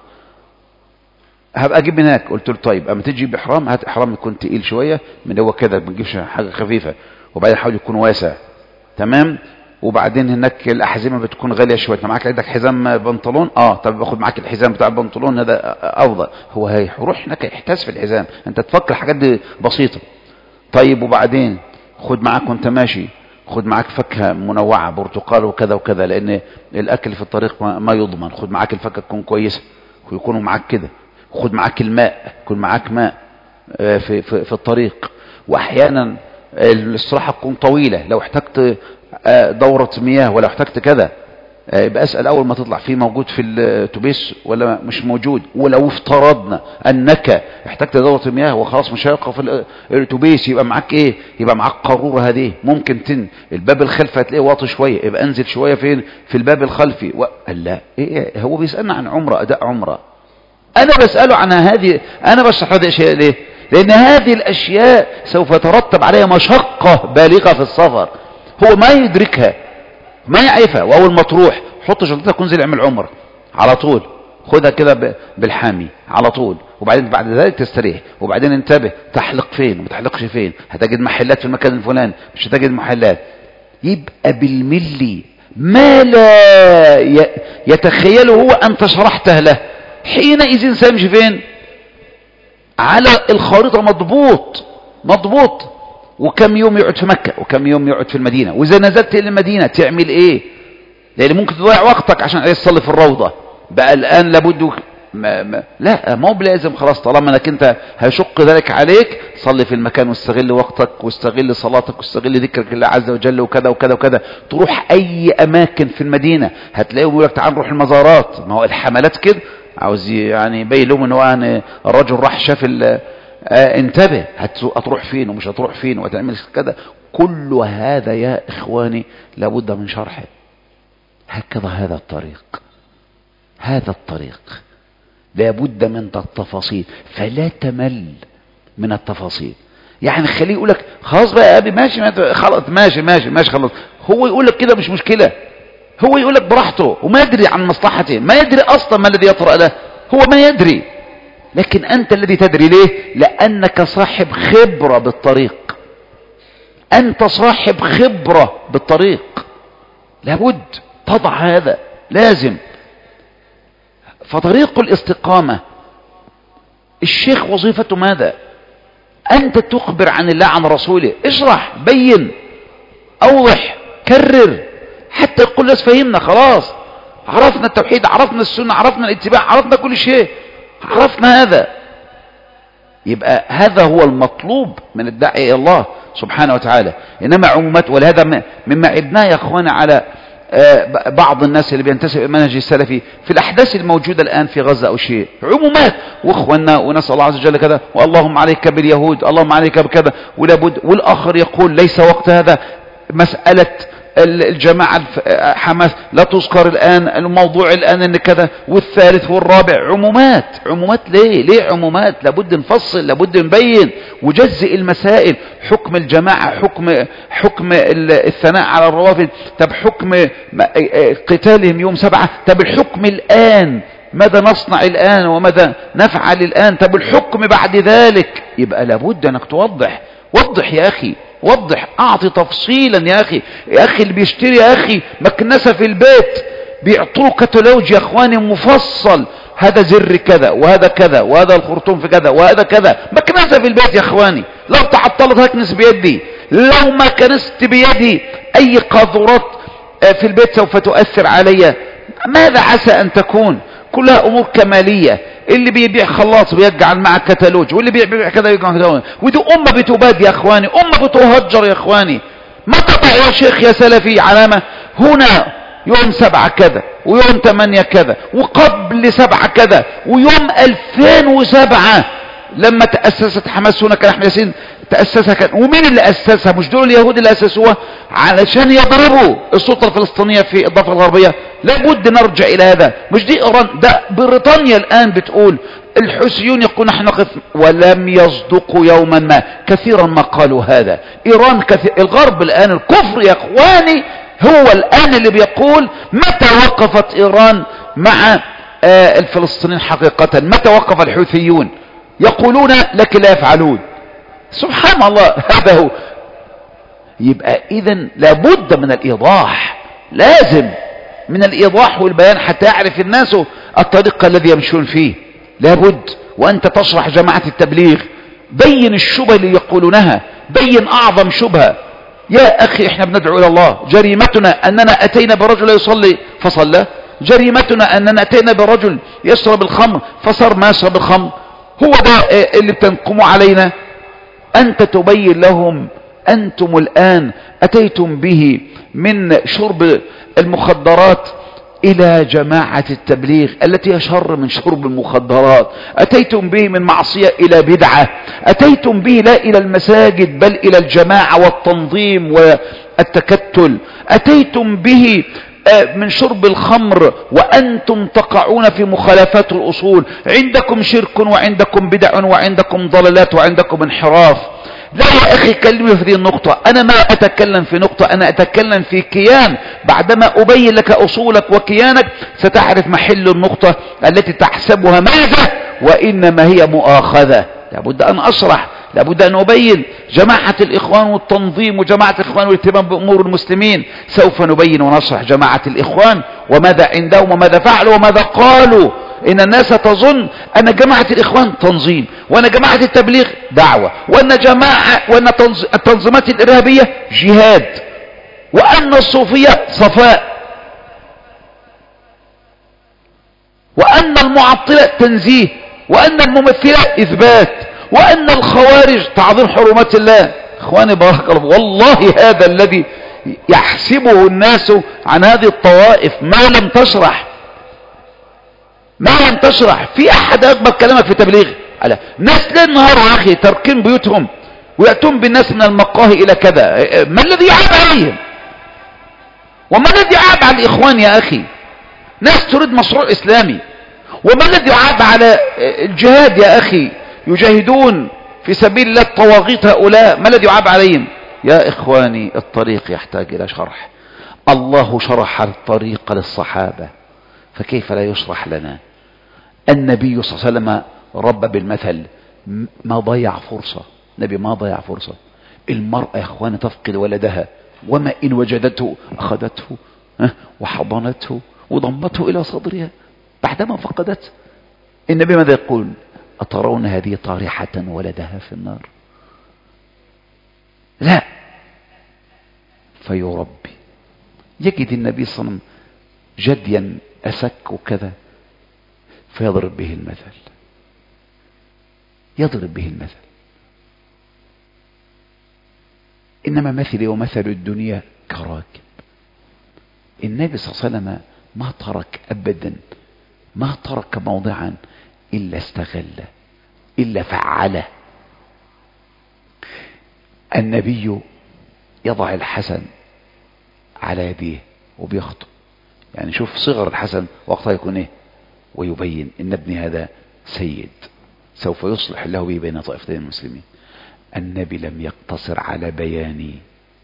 هبقى أجيب من هناك. قلت له طيب أما تجي بإحرام هات إحرام يكون تقيل شوية، من هو كذا ما تجيبش حاجة خفيفة، وبعدين حاول يكون واسع، تمام. وبعدين هناك الأحزمة بتكون غالية شوية. أنت معاك عندك حزام بنطلون؟ طب باخد معاك الحزام بتاع البنطلون هذا أفضل. هو هيروح هناك يحتاس في الحزام، أنت تفكر حاجات دي بسيطة. طيب وبعدين خد معاك وأنت ماشي، خد معاك فاكهة منوعة، برتقال وكذا وكذا، لأن الأكل في الطريق ما يضمن. خد معاك الفاكهة تكون كويسة ويكونوا معاك كده. خد معاك الماء، يكون معاك ماء في الطريق. وأحيانا الاستراحة تكون طويلة، لو احتجت دورة مياه ولا احتجت كذا يبقى اسأل أول ما تطلع فيه موجود في الاتوبيس ولا مش موجود. ولو افترضنا أنك احتجت دورة مياه وخلاص مش هيبقى في الاتوبيس، يبقى معاك ايه؟ يبقى معاك قارورة هذه ممكن الباب الخلفي هتلاقيه واطي شوية، يبقى انزل شوية فين؟ في الباب الخلفي. لا إيه؟ هو بيسألنا عن عمرة، أداء عمرة. أنا بسأله عن هذه، أنا بشرح هذه الأشياء ليه؟ لأن هذه الأشياء سوف يترتب عليها مشقة بالغة في السفر، هو ما يدركها ما يعرفها. وأول ما تروح حط شنطتك وانزل اعمل عمرة على طول، خدها كده بالحامي على طول، وبعدين بعد ذلك تستريح. وبعدين انتبه تحلق فين وما تحلقش فين، هتجد محلات في المكان الفلاني مش هتجد محلات. يبقى بالملي ما لا يتخيله هو أنت شرحته له، حينئذ سيمشي فين؟ على الخريطة مضبوط. وكم يوم يقعد في مكة وكم يوم يقعد في المدينة، وإذا نزلت إلى المدينة تعمل إيه؟ لأن ممكن تضيع وقتك عشان عايز تصلي في الروضة بقى الآن لابد لا ما هو بلازم خلاص، طالما انك انت هيشق ذلك عليك صلي في المكان واستغل وقتك واستغل صلاتك واستغل ذكرك الله عز وجل وكذا وكذا وكذا. تروح أي أماكن في المدينة هتلاقيهم يقول لك تعال نروح المزارات، ما هو الحملات كده عاوز يعني يبين لهم ان هو الرجل راح شاف انتبه هتروح فين ومش هتروح فين وهتعمل كذا. كل هذا يا إخواني لابد من شرحه. هكذا هذا الطريق لابد من التفاصيل، فلا تمل من التفاصيل. يعني خليه يقول لك خلاص بقى يا ابي ماشي خلاص ماشي خلاص. هو يقول لك كده مش مشكلة، هو يقول لك براحته وما يدري عن مصلحته، ما يدري اصلا ما الذي يطرأ له، هو ما يدري. لكن انت الذي تدري. ليه؟ لانك صاحب خبرة بالطريق، انت صاحب خبرة بالطريق، لابد تضع هذا، لازم. فطريق الاستقامة الشيخ وظيفته ماذا؟ انت تخبر عن الله عن رسوله، اشرح، بين، اوضح، كرر، حتى يقول الناس فهمنا خلاص، عرفنا التوحيد، عرفنا السنة، عرفنا الاتباع، عرفنا كل شيء، عرفنا هذا. يبقى هذا هو المطلوب من الداعي الى الله سبحانه وتعالى. انما عمومات، ولهذا مما عبناه يا اخوانا على بعض الناس اللي بينتسب المنهج السلفي في الاحداث الموجوده الان في غزه او شيء، عمومات، واخواننا ونسال الله عز وجل كذا، واللهم عليك باليهود، اللهم عليك بكذا، ولابد. والاخر يقول ليس وقت هذا، مساله الجماعه حماس لا تذكر الان، الموضوع الان ان كذا، والثالث والرابع، عمومات. ليه عمومات؟ لابد نفصل، لابد نبين وجزء المسائل. حكم الجماعه، حكم الثناء على الروافض، طب حكم قتالهم يوم 7، طب الحكم الان ماذا نصنع الان وماذا نفعل الان، طب الحكم بعد ذلك. يبقى لابد انك توضح، وضح يا اخي، وضح، اعطي تفصيلا يا اخي. اللي بيشتري يا اخي مكنسة في البيت بيعطوه كتالوج يا اخواني مفصل، هذا زر كذا وهذا كذا وهذا الخرطوم في كذا وهذا كذا، مكنسة في البيت يا اخواني. لو تعطلت هكنس بيدي، لو ما كنست بيدي اي قاذورات في البيت سوف تؤثر علي. ماذا عسى ان تكون؟ كلها امور كمالية. اللي بيبيع خلاط بيجعل معه كتالوج، واللي بيبيع كذا يجعل كتالوج، ودي امه بتباد يا اخواني، امه بتهجر يا اخواني. ما تضع يا شيخ يا سلفي علامة هنا يوم 7 كذا ويوم 8 كذا وقبل 7 كذا ويوم 2007 لما تأسست حماس هنا كان احمد ياسين تأسسها، كان ومين اللي أسسها؟ مش دول اليهود اللي أسسوها علشان يضربوا السلطة الفلسطينية في الضفة الغربية؟ لابد نرجع إلى هذا. مش دي إيران، ده بريطانيا الآن بتقول الحوثيون يقول نحن نقف، ولم يصدقوا يوما ما، كثيرا ما قالوا هذا. إيران كثير، الغرب الآن الكفر يا إخواني هو الآن اللي بيقول متى وقفت إيران مع الفلسطينيين حقيقة؟ متى وقف الحوثيون؟ يقولون لكن لا يفعلون. سبحان الله، هذا هو. يبقى إذن لابد من الإيضاح، لازم من الإيضاح والبيان حتى يعرف الناس الطريق الذي يمشون فيه. لابد وأنت تشرح جماعة التبليغ، بين الشبهة اللي يقولونها، بين أعظم شبهة. يا أخي إحنا بندعو إلى الله، جريمتنا أننا أتينا برجل يصلي فصلى، جريمتنا أننا أتينا برجل يشرب الخمر فصار ما يشرب الخمر. هو ده اللي بتنقموا علينا. أنت تبين لهم أنتم الآن أتيتم به من شرب المخدرات إلى جماعة التبليغ التي أشر من شرب المخدرات، أتيتم به من معصية إلى بدعة، أتيتم به لا إلى المساجد بل إلى الجماعة والتنظيم والتكتل، أتيتم به من شرب الخمر وأنتم تقعون في مخالفات الأصول. عندكم شرك وعندكم بدع وعندكم ضلالات وعندكم انحراف. لا يا أخي كلمة في هذه النقطة، أنا ما أتكلم في نقطة، أنا أتكلم في كيان. بعدما أبين لك أصولك وكيانك ستعرف محل النقطة التي تحسبها ماذا وإنما هي مؤاخذة. لابد أن أشرح، لابد أن أبين. جماعة الإخوان والتنظيم وجماعة الإخوان والاهتمام بأمور المسلمين، سوف نبين ونشرح جماعة الإخوان وماذا عندهم وماذا فعلوا وماذا قالوا. إن الناس تظن أن جماعة الإخوان تنظيم، وأن جماعة التبليغ دعوة، وأن التنظيمات الإرهابية جهاد، وأن الصوفية صفاء، وأن المعطلة تنزيه، وأن الممثلة إثبات، وأن الخوارج تعظيم حرمات الله. إخواني بارك الله، والله هذا الذي يحسبه الناس عن هذه الطوائف ما لم تشرح، ما لم تشرح. في أحد أكبر كلامك في تبليغ على ناس ليل نهار يا أخي تركين بيوتهم ويأتون بالناس من المقاهي إلى كذا. ما الذي يعاب عليهم؟ وما الذي يعاب على الإخوان يا أخي؟ ناس تريد مشروع إسلامي. وما الذي يعاب على الجهاد يا أخي؟ يجاهدون في سبيل الله الطواغيت هؤلاء ما الذي يعاب عليهم؟ يا إخواني الطريق يحتاج إلى شرح. الله شرح الطريق للصحابة، فكيف لا يشرح لنا؟ النبي صلى الله عليه وسلم رب بالمثل، ما ضيع فرصة. النبي ما ضيع فرصة. المرأة يا إخواني تفقد ولدها، وما إن وجدته أخذته وحضنته وضمته إلى صدرها بعدما فقدته. النبي ماذا يقول؟ أترون هذه طارحة ولدها في النار؟ لا. فيربي. يجد النبي صلى الله عليه وسلم جديا أسك وكذا، فيضرب به المثل، يضرب به المثل. إنما مثلي ومثل الدنيا كراكب. النبي صلى الله عليه وسلم ما ترك أبدا، ما ترك موضعا إلا استغله، إلا فعله. النبي يضع الحسن على يديه وبيخطب، يعني شوف صغر الحسن وقتها يكون ايه، ويبين ان ابني هذا سيد سوف يصلح الله به بين طائفتين المسلمين. النبي لم يقتصر على بيان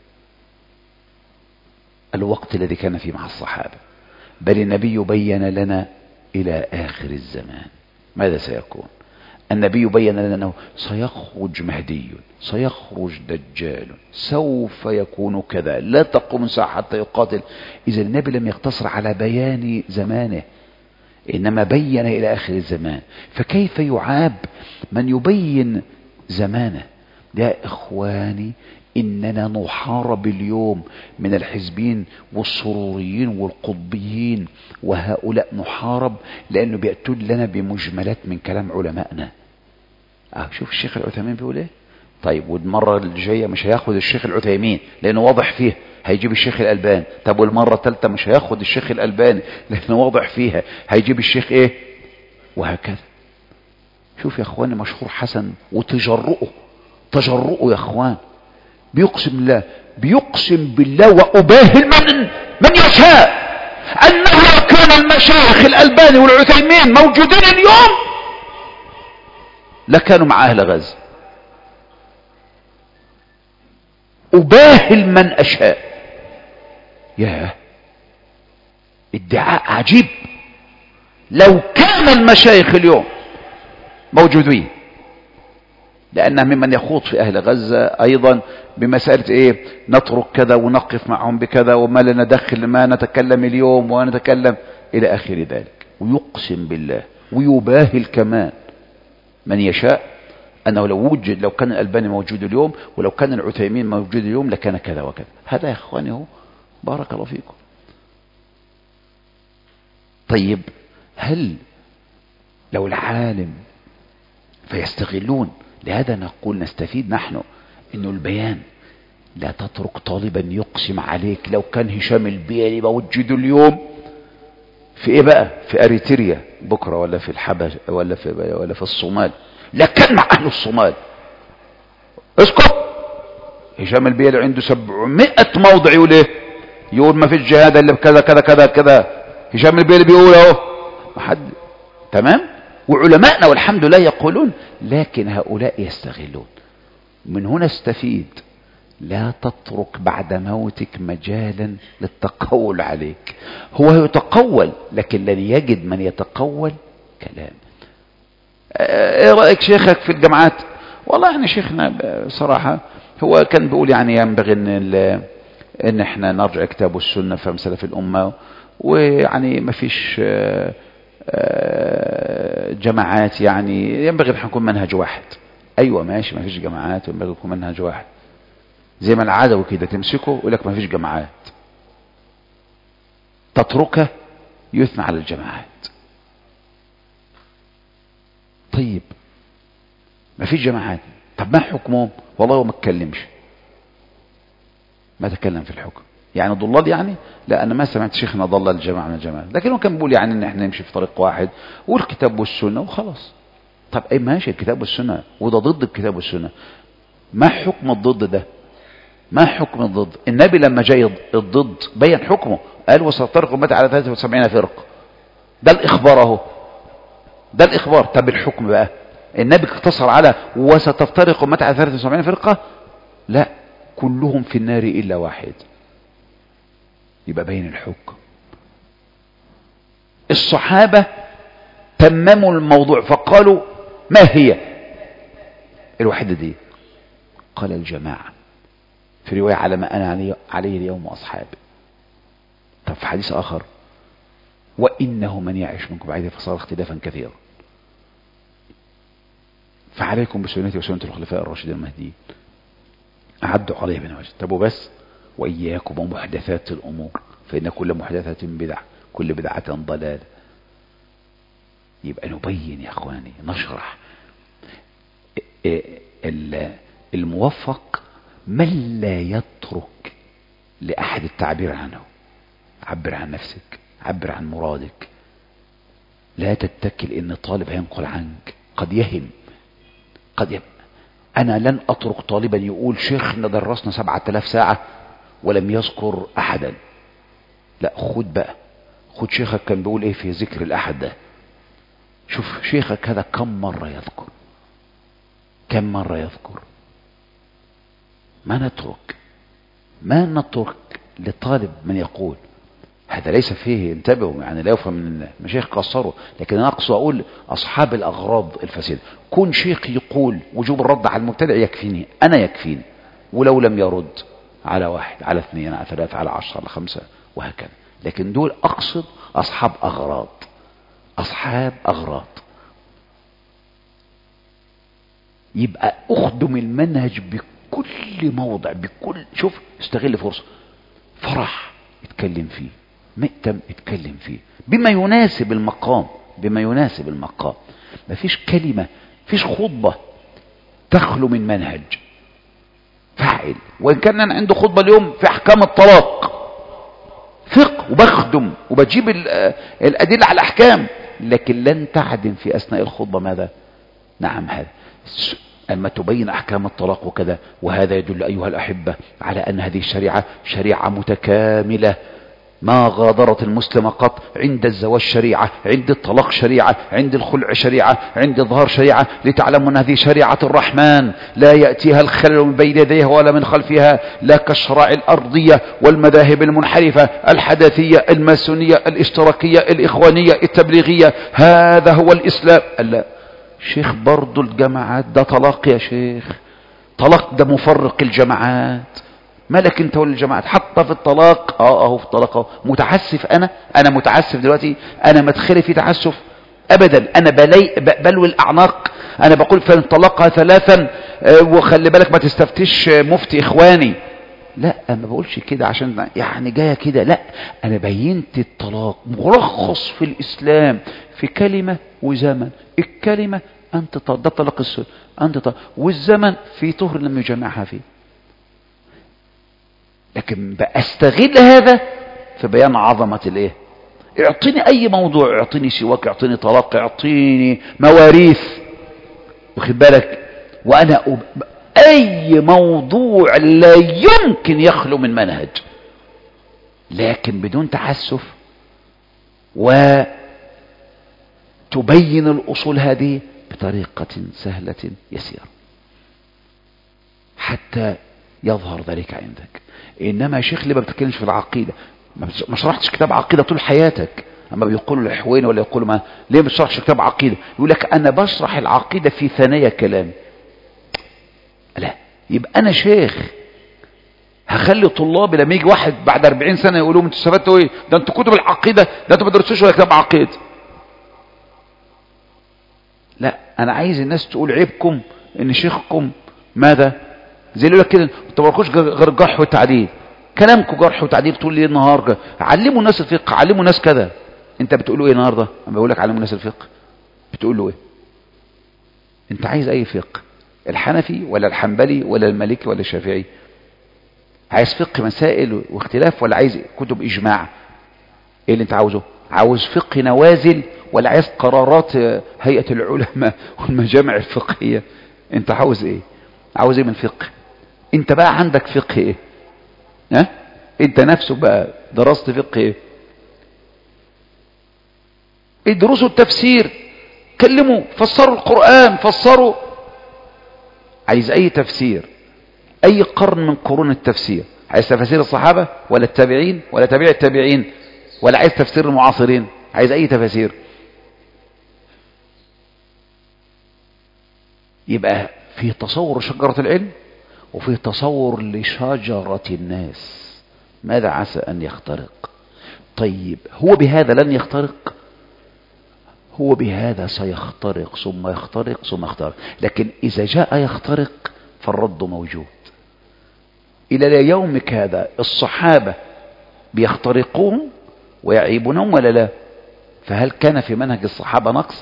الوقت الذي كان فيه مع الصحابة، بل النبي بين لنا إلى آخر الزمان ماذا سيكون. النبي بين لنا أنه سيخرج مهدي، سيخرج دجال، سوف يكون كذا، لا تقوم الساعة حتى يقاتل. إذا النبي لم يقتصر على بيان زمانه، إنما بين إلى آخر الزمان. فكيف يعاب من يبين زمانه؟ يا إخواني إننا نحارب اليوم من الحزبين والسروريين والقطبيين، وهؤلاء نحارب لأنه بيأتون لنا بمجملات من كلام علمائنا. شوف الشيخ العثيمين بيقول ايه. طيب والمرة الجاية مش هياخد الشيخ العثيمين لأنه واضح فيه، هيجيب الشيخ الألباني. طب والمرة الثالثة مش هياخد الشيخ الألباني لأنه واضح فيها، هيجيب الشيخ ايه، وهكذا. شوف يا اخواني مشهور حسن وتجرؤه، تجرؤه يا اخوان، بيقسم بالله، بيقسم بالله وأباهل من يشاء أنه لو كان المشايخ الألباني والعثيمين موجودين اليوم لكانوا مع أهل غزة. أباهل من أشاء. يا ادعاء عجيب. لو كان المشايخ اليوم موجودين، لأنه ممن يخوض في أهل غزة أيضا بمسألة إيه، نترك كذا ونقف معهم بكذا وما لنا دخل، ما نتكلم اليوم ونتكلم إلى آخر ذلك. ويقسم بالله ويباهل كمان من يشاء أنه لو كان الألباني موجود اليوم ولو كان العثيمين موجود اليوم لكان كذا وكذا. هذا يا إخواني هو، بارك الله فيكم. طيب هل لو العالم فيستغلون؟ لهذا نقول نستفيد نحن انه البيان، لا تترك طالبا يقسم عليك لو كان هشام البيلي موجود اليوم في ايه بقى، في اريتريا بكره ولا في الحبش ولا في الصومال، لكن مع اهل الصومال. اسكت. هشام البيلي عنده 700 موضع يقول ايه، يقول ما فيش جهاد الا بكذا كذا كذا كذا. هشام البيلي بيقول اهو، ما حد. تمام. وعلماءنا والحمد لله يقولون، لكن هؤلاء يستغلون. من هنا استفيد، لا تترك بعد موتك مجالا للتقول عليك. هو يتقول لكن لن يجد من يتقول كلام. ايه رأيك شيخك في الجامعات؟ والله احنا شيخنا بصراحة هو كان بيقول يعني ينبغي ان احنا نرجع كتاب والسنة فهم سلف الامة، ويعني ما فيش جماعات، يعني ينبغي ان نكون منهج واحد. ايوه ماشي، ما فيش جماعات وينبغي يكون منهج واحد. زي ما العدوي كده تمسكه ويقول لك ما فيش جماعات، تتركه يثنى على الجماعات. طيب ما فيش جماعات، طب ما حكمهم؟ والله هو ما اتكلمش، ما تكلم في الحكم. يعني ضلال يعني؟ لا، انا ما سمعت شيخنا ضلل الجماعه من الجماعه، لكن هو كان بيقول يعني ان احنا نمشي في طريق واحد والكتاب والسنه وخلاص. طب ايه ماشي الكتاب والسنه وده ضد الكتاب والسنه، ما حكم الضد ده؟ ما حكم الضد؟ النبي لما جاي الضد بين حكمه، قال وستفترق امتي على 73 فرقه. ده الاخبار اهو، ده الاخبار. طب الحكم بقى النبي اقتصر على وستفترق أمتي على 73 فرقة؟ لا، كلهم في النار إلا واحد. يبقى بين الحكم. الصحابة تمموا الموضوع فقالوا ما هي الوحيدة دي؟ قال الجماعة، في رواية على ما أنا عليه اليوم وأصحابي. طب في حديث آخر وإنه من يعيش منكم بعد فصار اختلافا كثيرا فعليكم بسنتي وسنة الخلفاء الراشدين المهديين أعدوا عليه بنواجذ. طب وبس؟ وإياكم ومحدثات الأمور فإن كل محدثة بدعة كل بدعة ضلالة. يبقى نبين يا أخواني، نشرح. الموفق من لا يترك لأحد التعبير عنه. عبر عن نفسك، عبر عن مرادك، لا تتكل ان طالب هينقل عنك. قد يهم، انا لن اترك طالبا يقول شيخنا درسنا 7000 ساعة ولم يذكر احدا. لا، خد بقى، خد شيخك كان بيقول ايه في ذكر الاحد ده. شوف شيخك هذا كم مرة يذكر، كم مرة يذكر. ما نترك لطالب من يقول. هذا ليس فيه، انتبهوا، يعني لا يفهم من المشايخ قصروا، لكن انا اقصد اقول اصحاب الاغراض الفاسده. كون شيخ يقول وجوب الرد على المبتدع يكفيني، انا يكفيني، ولو لم يرد على 1 على 2 على 3 على 10 على 5 وهكذا. لكن دول اقصد اصحاب اغراض، اصحاب اغراض. يبقى اخدم المنهج بكل موضع، بكل، شوف، استغل فرصه، فرح اتكلم فيه، مئتم اتكلم فيه بما يناسب المقام، بما يناسب المقام. مفيش كلمة، مفيش خطبة تخلو من منهج فاعل. وإن كان أنا عنده خطبة اليوم في أحكام الطلاق فقه وبخدم وبجيب الأدلة على الأحكام، لكن لن تعدم في أثناء الخطبة ماذا؟ نعم، هذا أما تبين أحكام الطلاق وكذا. وهذا يدل أيها الأحبة على أن هذه الشريعة شريعة متكاملة، ما غادرت المسلم قط. عند الزواج شريعة، عند الطلاق شريعة، عند الخلع شريعة، عند الظهر شريعة، لتعلموا أن هذه شريعة الرحمن لا يأتيها الخلل من بين يديها ولا من خلفها، لا كالشرائع الأرضية والمذاهب المنحرفة الحداثية الماسونية الاشتراكية الإخوانية التبليغية. هذا هو الإسلام. لا شيخ، برضو الجماعات ده طلاق يا شيخ، طلاق ده مفرق الجماعات. مالك انت والجماعات حتى في الطلاق؟ اهو في الطلاق اهو. متعسف انا متعسف دلوقتي، انا مدخلي في تعسف ابدا. انا بلوي الاعناق. انا بقول فان طلقها 3 وخلي بالك ما تستفتش مفتي اخواني. لا، انا ما بقولش كده عشان يعني جايه كده، لا، انا بينت الطلاق مرخص في الاسلام في كلمه وزمن. الكلمه انت ده طلاق السنه، انت طلاق، والزمن في طهر لم يجمعها فيه. لكن بأستغل هذا في بيان عظمة الايه. اعطيني اي موضوع، اعطيني سواك، اعطيني طلاق، اعطيني مواريث، واخد بالك، وانا اي موضوع لا يمكن يخلو من منهج، لكن بدون تعسف، وتبين الاصول هذه بطريقة سهلة يسيرة حتى يظهر ذلك عندك. انما يا شيخ ليه ما بتتكلمش في العقيده؟ ما شرحتش كتاب عقيده طول حياتك. اما بيقولوا الحوين ولا يقولوا ما، ليه ما بتشرحش كتاب عقيده؟ يقول لك انا بشرح العقيده في ثنايا كلامي. لا، يبقى انا شيخ هخلي طلابي لما يجي واحد بعد 40 سنه يقولوا انتوا استفدتوا ايه؟ ده انتوا كتب العقيده ده انتوا ما درستوش ولا كتاب عقيده. لا، انا عايز الناس تقول عيبكم ان شيخكم ماذا؟ زي اللي يقول لك كده انتوا ما بتقولوش غير جرح وتعديل. كلامكم جرح وتعديل طول ليه النهار. علموا الناس الفقه، علموا الناس كذا. انت بتقولوا ايه النهارده؟ انا بقول لك علموا الناس الفقه، بتقولوا ايه؟ انت عايز اي فقه؟ الحنفي ولا الحنبلي ولا المالكي ولا الشافعي؟ عايز فقه مسائل واختلاف ولا عايز كتب اجماع؟ ايه اللي انت عاوزه؟ عاوز فقه نوازل ولا عايز قرارات هيئة العلماء والمجامع الفقهية؟ انت عاوز ايه؟ عاوز ايه من فقه؟ انت بقى عندك فقه ايه؟ ها؟ انت نفسه بقى درست فقه ايه؟ ادرسوا التفسير كلموا، فسروا القرآن، فسروا. عايز اي تفسير، اي قرن من قرون التفسير. عايز تفسير الصحابة ولا التابعين ولا تابع التابعين، ولا عايز تفسير المعاصرين؟ عايز اي تفسير. يبقى فيه تصور شجرة العلم، وفيه تصور لشجرة الناس، ماذا عسى أن يخترق. طيب هو بهذا لن يخترق، هو بهذا سيخترق ثم يخترق ثم يخترق. لكن إذا جاء يخترق فالرد موجود. إلى يومك هذا الصحابة بيخترقون ويعيبونهم ولا لا؟ فهل كان في منهج الصحابة نقص؟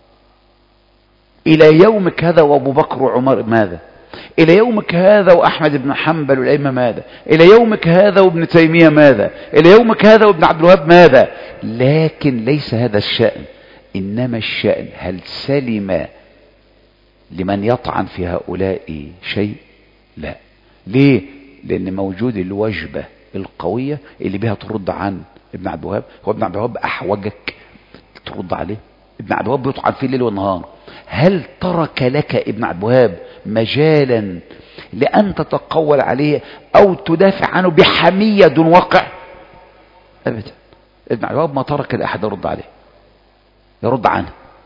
إلى يومك هذا وأبو بكر وعمر ماذا؟ إلى يومك هذا وأحمد بن حنبل والأئمة ماذا؟ إلى يومك هذا وابن تيمية ماذا؟ إلى يومك هذا وابن عبد الوهاب ماذا؟ لكن ليس هذا الشأن، إنما الشأن هل سلم لمن يطعن في هؤلاء شيء؟ لا. ليه؟ لأن موجود الوجبة القوية اللي بها ترد عن ابن عبد الوهاب. هو ابن عبد الوهاب أحوجك ترد عليه؟ ابن عبد الوهاب بيطعن فيه الليل والنهار. هل ترك لك ابن عبد الوهاب مجالا لأن تتقول عليه أو تدافع عنه بحمية دون واقع؟ أبدا. ابن عبد الوهاب ما ترك لأحد يرد عليه، يرد عنه.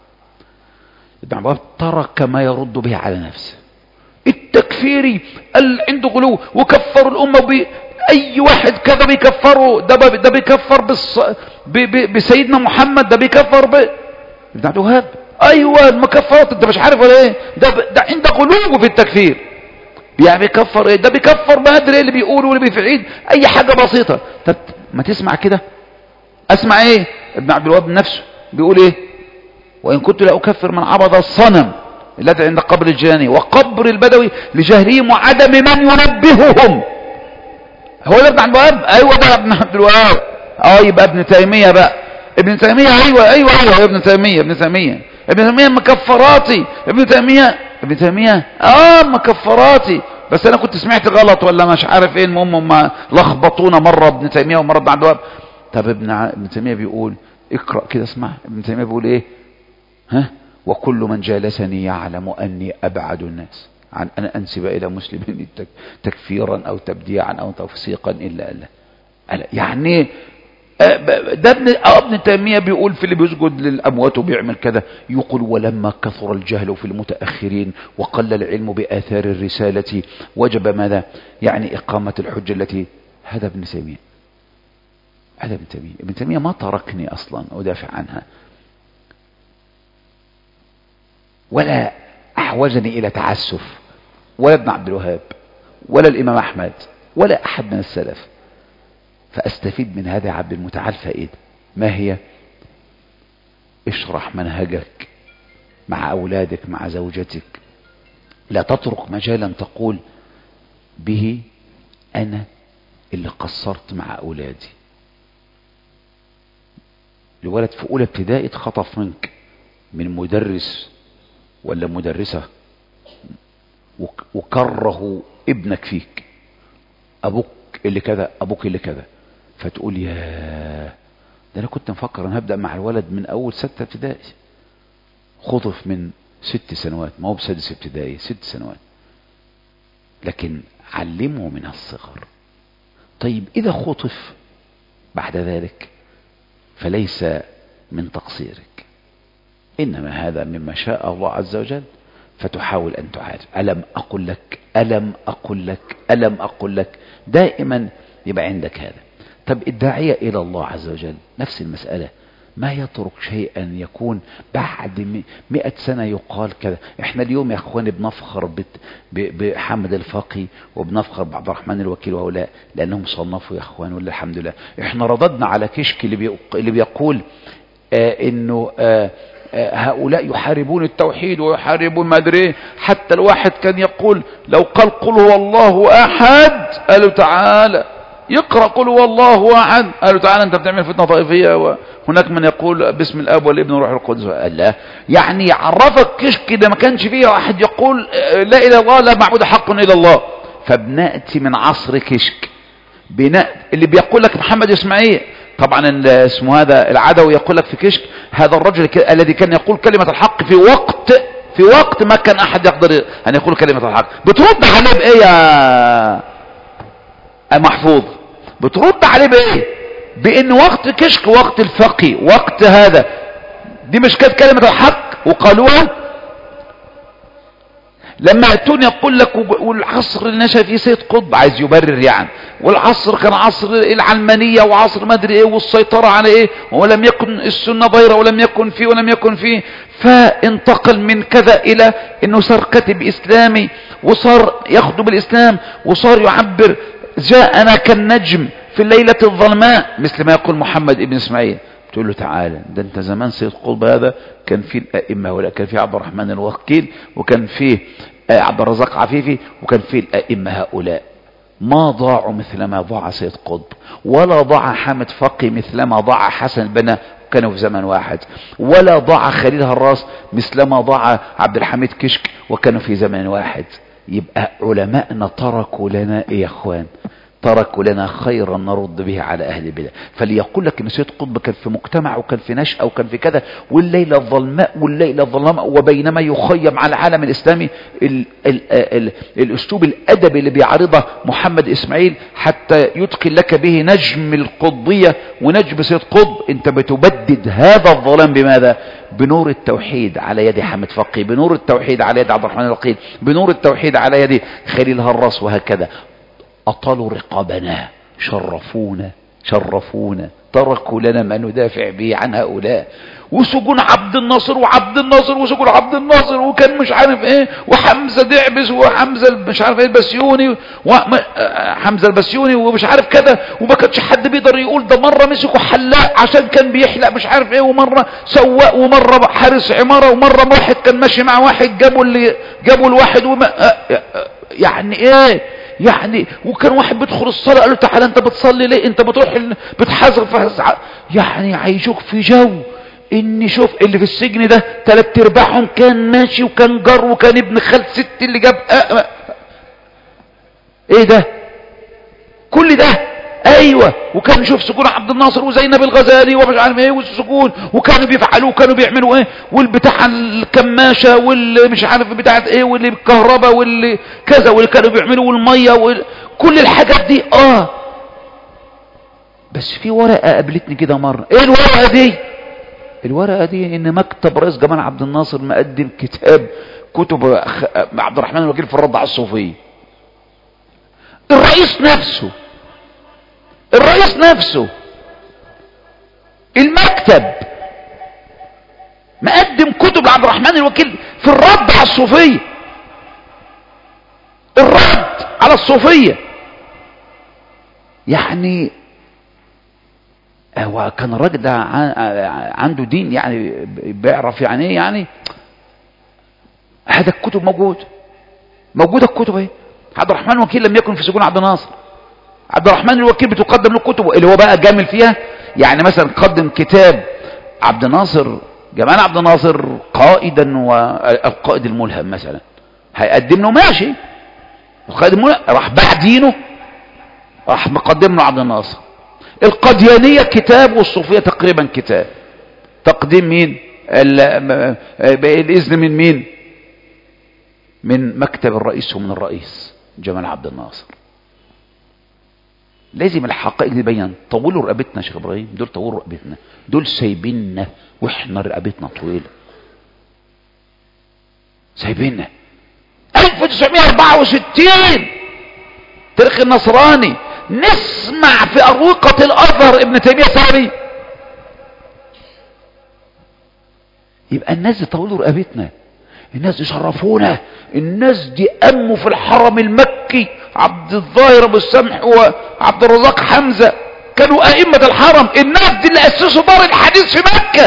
ابن عبد الوهاب ترك ما يرد به على نفسه. التكفيري عنده غلو وكفر الأمة أي واحد كذا بيكفره، ده بيكفر بسيدنا محمد، ده بيكفر ابن عبد الوهاب. ايوه المكفرات انت مش عارف ولا ايه؟ ده عنده غلو في التكفير. يعني بيكفر ايه؟ ده بيكفر ما ادري ايه اللي بيقوله واللي بيفعيد اي حاجه بسيطه. طب ما تسمع كده، اسمع ايه ابن عبد الوهاب نفسه بيقول ايه؟ وان كنت لا اكفر من عبد الصنم الذي عند قبر الجيلاني وقبر البدوي لجهلهم وعدم من ينبههم. هو ده ابن عبد الوهاب؟ ايوه ده ابن عبد الوهاب. يبقى ابن تيميه بقى. ابن تيميه ايوه ابن تيميه مكفراتي. ابن تيميه مكفراتي. بس انا كنت سمعت غلط ولا مش عارف ايه. المهم هم لخبطونا مره ابن تيميه ومره ابن عبد الوهاب. طب ابن تيميه بيقول، اقرا كده اسمع ابن تيميه بيقول ايه؟ وكل من جالسني يعلم اني ابعد الناس عن ان انسب الى مسلم تكفيرا او تبديعا او تفسيقا الا الله. يعني ده ابن تيمية بيقول في اللي بيسجد للأموات وبيعمل كذا، يقول ولما كثر الجهل في المتأخرين وقل العلم بآثار الرسالة وجب ماذا؟ يعني إقامة الحجة التي. هذا ابن تيمية. ابن تيمية ما تركني أصلا أدافع عنها ولا أحوجني إلى تعسف، ولا ابن عبد الوهاب ولا الإمام أحمد ولا أحد من السلف. فأستفيد من هذا عبد المتعال فائدة. ما هي؟ اشرح منهجك مع أولادك مع زوجتك. لا تترك مجالا تقول به أنا اللي قصرت مع أولادي. الولد في أولى ابتدائي اتخطف منك من مدرس ولا مدرسة وكره ابنك فيك، أبوك اللي كذا أبوك اللي كذا، فتقول يا ده أنا كنت مفكر أنا هبدأ مع الولد من أول 6 ابتدائي. خطف من 6 سنوات، ما هو بسادس ابتدائي 6 سنوات، لكن علمه من الصغر. طيب إذا خطف بعد ذلك فليس من تقصيرك، إنما هذا مما شاء الله عز وجل، فتحاول أن تعالج. ألم أقل لك دائما يبقى عندك هذا. طب الداعية إلى الله عز وجل نفس المسألة، ما يترك شيئا يكون بعد 100 سنة يقال كذا. احنا اليوم يا اخواني بنفخر بحمد الفقي وبنفخر بعبد الرحمن الوكيل وهؤلاء لأنهم صنفوا يا اخوان، ولا الحمد لله. احنا رددنا على كشك اللي بيقول انه هؤلاء يحاربون التوحيد ويحاربون ما ادري. حتى الواحد كان يقول لو قال قل هو الله احد قالوا تعالى يقرأ قل هو الله احد، قالوا تعالى انت بتعمل فتنة طائفية، وهناك من يقول باسم الاب والابن والروح القدس. قال لا، يعني عرفك كشك ده ما كانش فيه واحد يقول لا اله الا الله لا معبود حق الا الله. فبنأتي من عصر كشك اللي بيقول لك محمد اسماعيل طبعا اسمه هذا العدوي يقول لك في كشك هذا الرجل الذي كان يقول كلمة الحق في وقت ما كان احد يقدر ان يقول كلمة الحق. بترد عليه بايه يا محفوظ؟ بترد عليه بايه؟ بان وقت كشك وقت الفقي وقت هذا دي مش كانت كلمة الحق وقالوها؟ لما يأتون يقول لك والعصر اللي نشأ فيه سيد قطب، عايز يبرر يعني، والعصر كان عصر العلمانية وعصر ما ادري ايه والسيطرة على ايه، ولم يكن السنة ضيرة ولم يكن فيه فانتقل من كذا الى انه صار كاتب اسلامي وصار يخطب الاسلام وصار يعبر جاءنا كالنجم في الليلة الظلماء مثل ما يقول محمد ابن اسماعيل. تقول له تعالى ده انت زمان سيد قطب هذا كان فيه الائمه، ولا كان فيه عبد الرحمن الوكيل وكان فيه عبد الرزاق عفيفي وكان فيه الائمه هؤلاء، ما ضاعوا مثل ما ضاع سيد قطب، ولا ضاع حامد فقي مثل ما ضاع حسن البنا كانوا في زمن واحد، ولا ضاع خليل هراس مثل ما ضاع عبد الحميد كشك وكانوا في زمن واحد. يبقى علماءنا تركوا لنا ايه يا اخوان؟ تركوا لنا خيرا نرد به على اهل البدع. فليقول لك ان سيد قطب كان في مجتمع وكان في نشأة وكان في كذا، والليلة الظلماء وبينما يخيم على العالم الاسلامي الاسلوب الادبي اللي بيعرضه محمد اسماعيل حتى يتقن لك به نجم القطبية ونجم سيد قطب، انت بتبدد هذا الظلام بماذا؟ بنور التوحيد على يد حامد فقي، بنور التوحيد على يد عبد الرحمن الوكيل، بنور التوحيد على يد خليل هراس، وهكذا. أطالوا رقابنا، شرفونا تركوا لنا ما ندافع به عن هؤلاء. وسجون عبد الناصر وسجون عبد الناصر وكان مش عارف ايه، وحمزة دعبس وحمزة مش عارف ايه البسيوني وحمزة البسيوني ومش عارف كذا، وما كانش حد بيقدر يقول ده مرة مسكوا حلاق عشان كان بيحلق مش عارف ايه، ومرة سواق، ومرة حارس عمارة، ومرة واحد كان ماشي مع واحد جابوا الواحد يعني ايه يعني. وكان واحد بيدخل الصلاة قال له تعالى انت بتصلي ليه؟ انت بتروح بتحذر يعني عايشوك في جو ان شوف اللي في السجن ده 3/4 كان ماشي وكان جار وكان ابن خالد ست اللي جاب ايه ده كل ده؟ ايوه. وكان نشوف سجون عبد الناصر وزينب الغزالي ومش عارف ايه والسجون، وكانوا بيفعلوا وكانوا بيعملوا ايه، والبتاع الكماشه واللي مش عارف بتاعت ايه، واللي بالكهرباء واللي كذا، واللي كانوا بيعملوا والميه كل الحاجات دي. بس في ورقه قابلتني كده مره. ايه الورقه دي؟ الورقه دي ان مكتب رئيس جمال عبد الناصر مقدم كتب عبد الرحمن الوكيل في الرد على الصوفيه. الرئيس نفسه المكتب مقدم كتب لعبد الرحمن الوكيل في الرد على الصوفية، الرد على الصوفية. يعني هو كان الراجل ده عنده دين يعني، بيعرف يعني ايه يعني. هذا الكتب موجودة الكتب اهي. عبد الرحمن الوكيل لم يكن في سجون عبد الناصر، عبد الرحمن الوكيل بتقدم له كتب اللي هو بقى جامل فيها. يعني مثلا قدم كتاب عبد الناصر، جمال عبد الناصر قائدا والقائد الملهم مثلا، هيقدم له ماشي، القائد الملهم راح باع دينه راح مقدم له عبد الناصر. القديانية كتاب والصوفية تقريبا كتاب. تقديم مين؟ الإذن من مين؟ من مكتب الرئيس ومن الرئيس جمال عبد الناصر. لازم الحقائق دي بيان. طولوا رقبتنا يا شيخ ابراهيم، دول طولوا رقبتنا، دول سايبيننا واحنا رقبتنا طويله. سايبيننا 1964 تاريخ النصراني، نسمع في أروقة الأزهر ابن تيمية سلبي. يبقى الناس دي طولوا رقبتنا، الناس دي شرفونا، الناس دي أموا في الحرم المكي. عبد الظاهر ابو السمح وعبد الرزاق حمزة كانوا أئمة الحرم. الناس دي اللي أسسوا دار الحديث في مكة.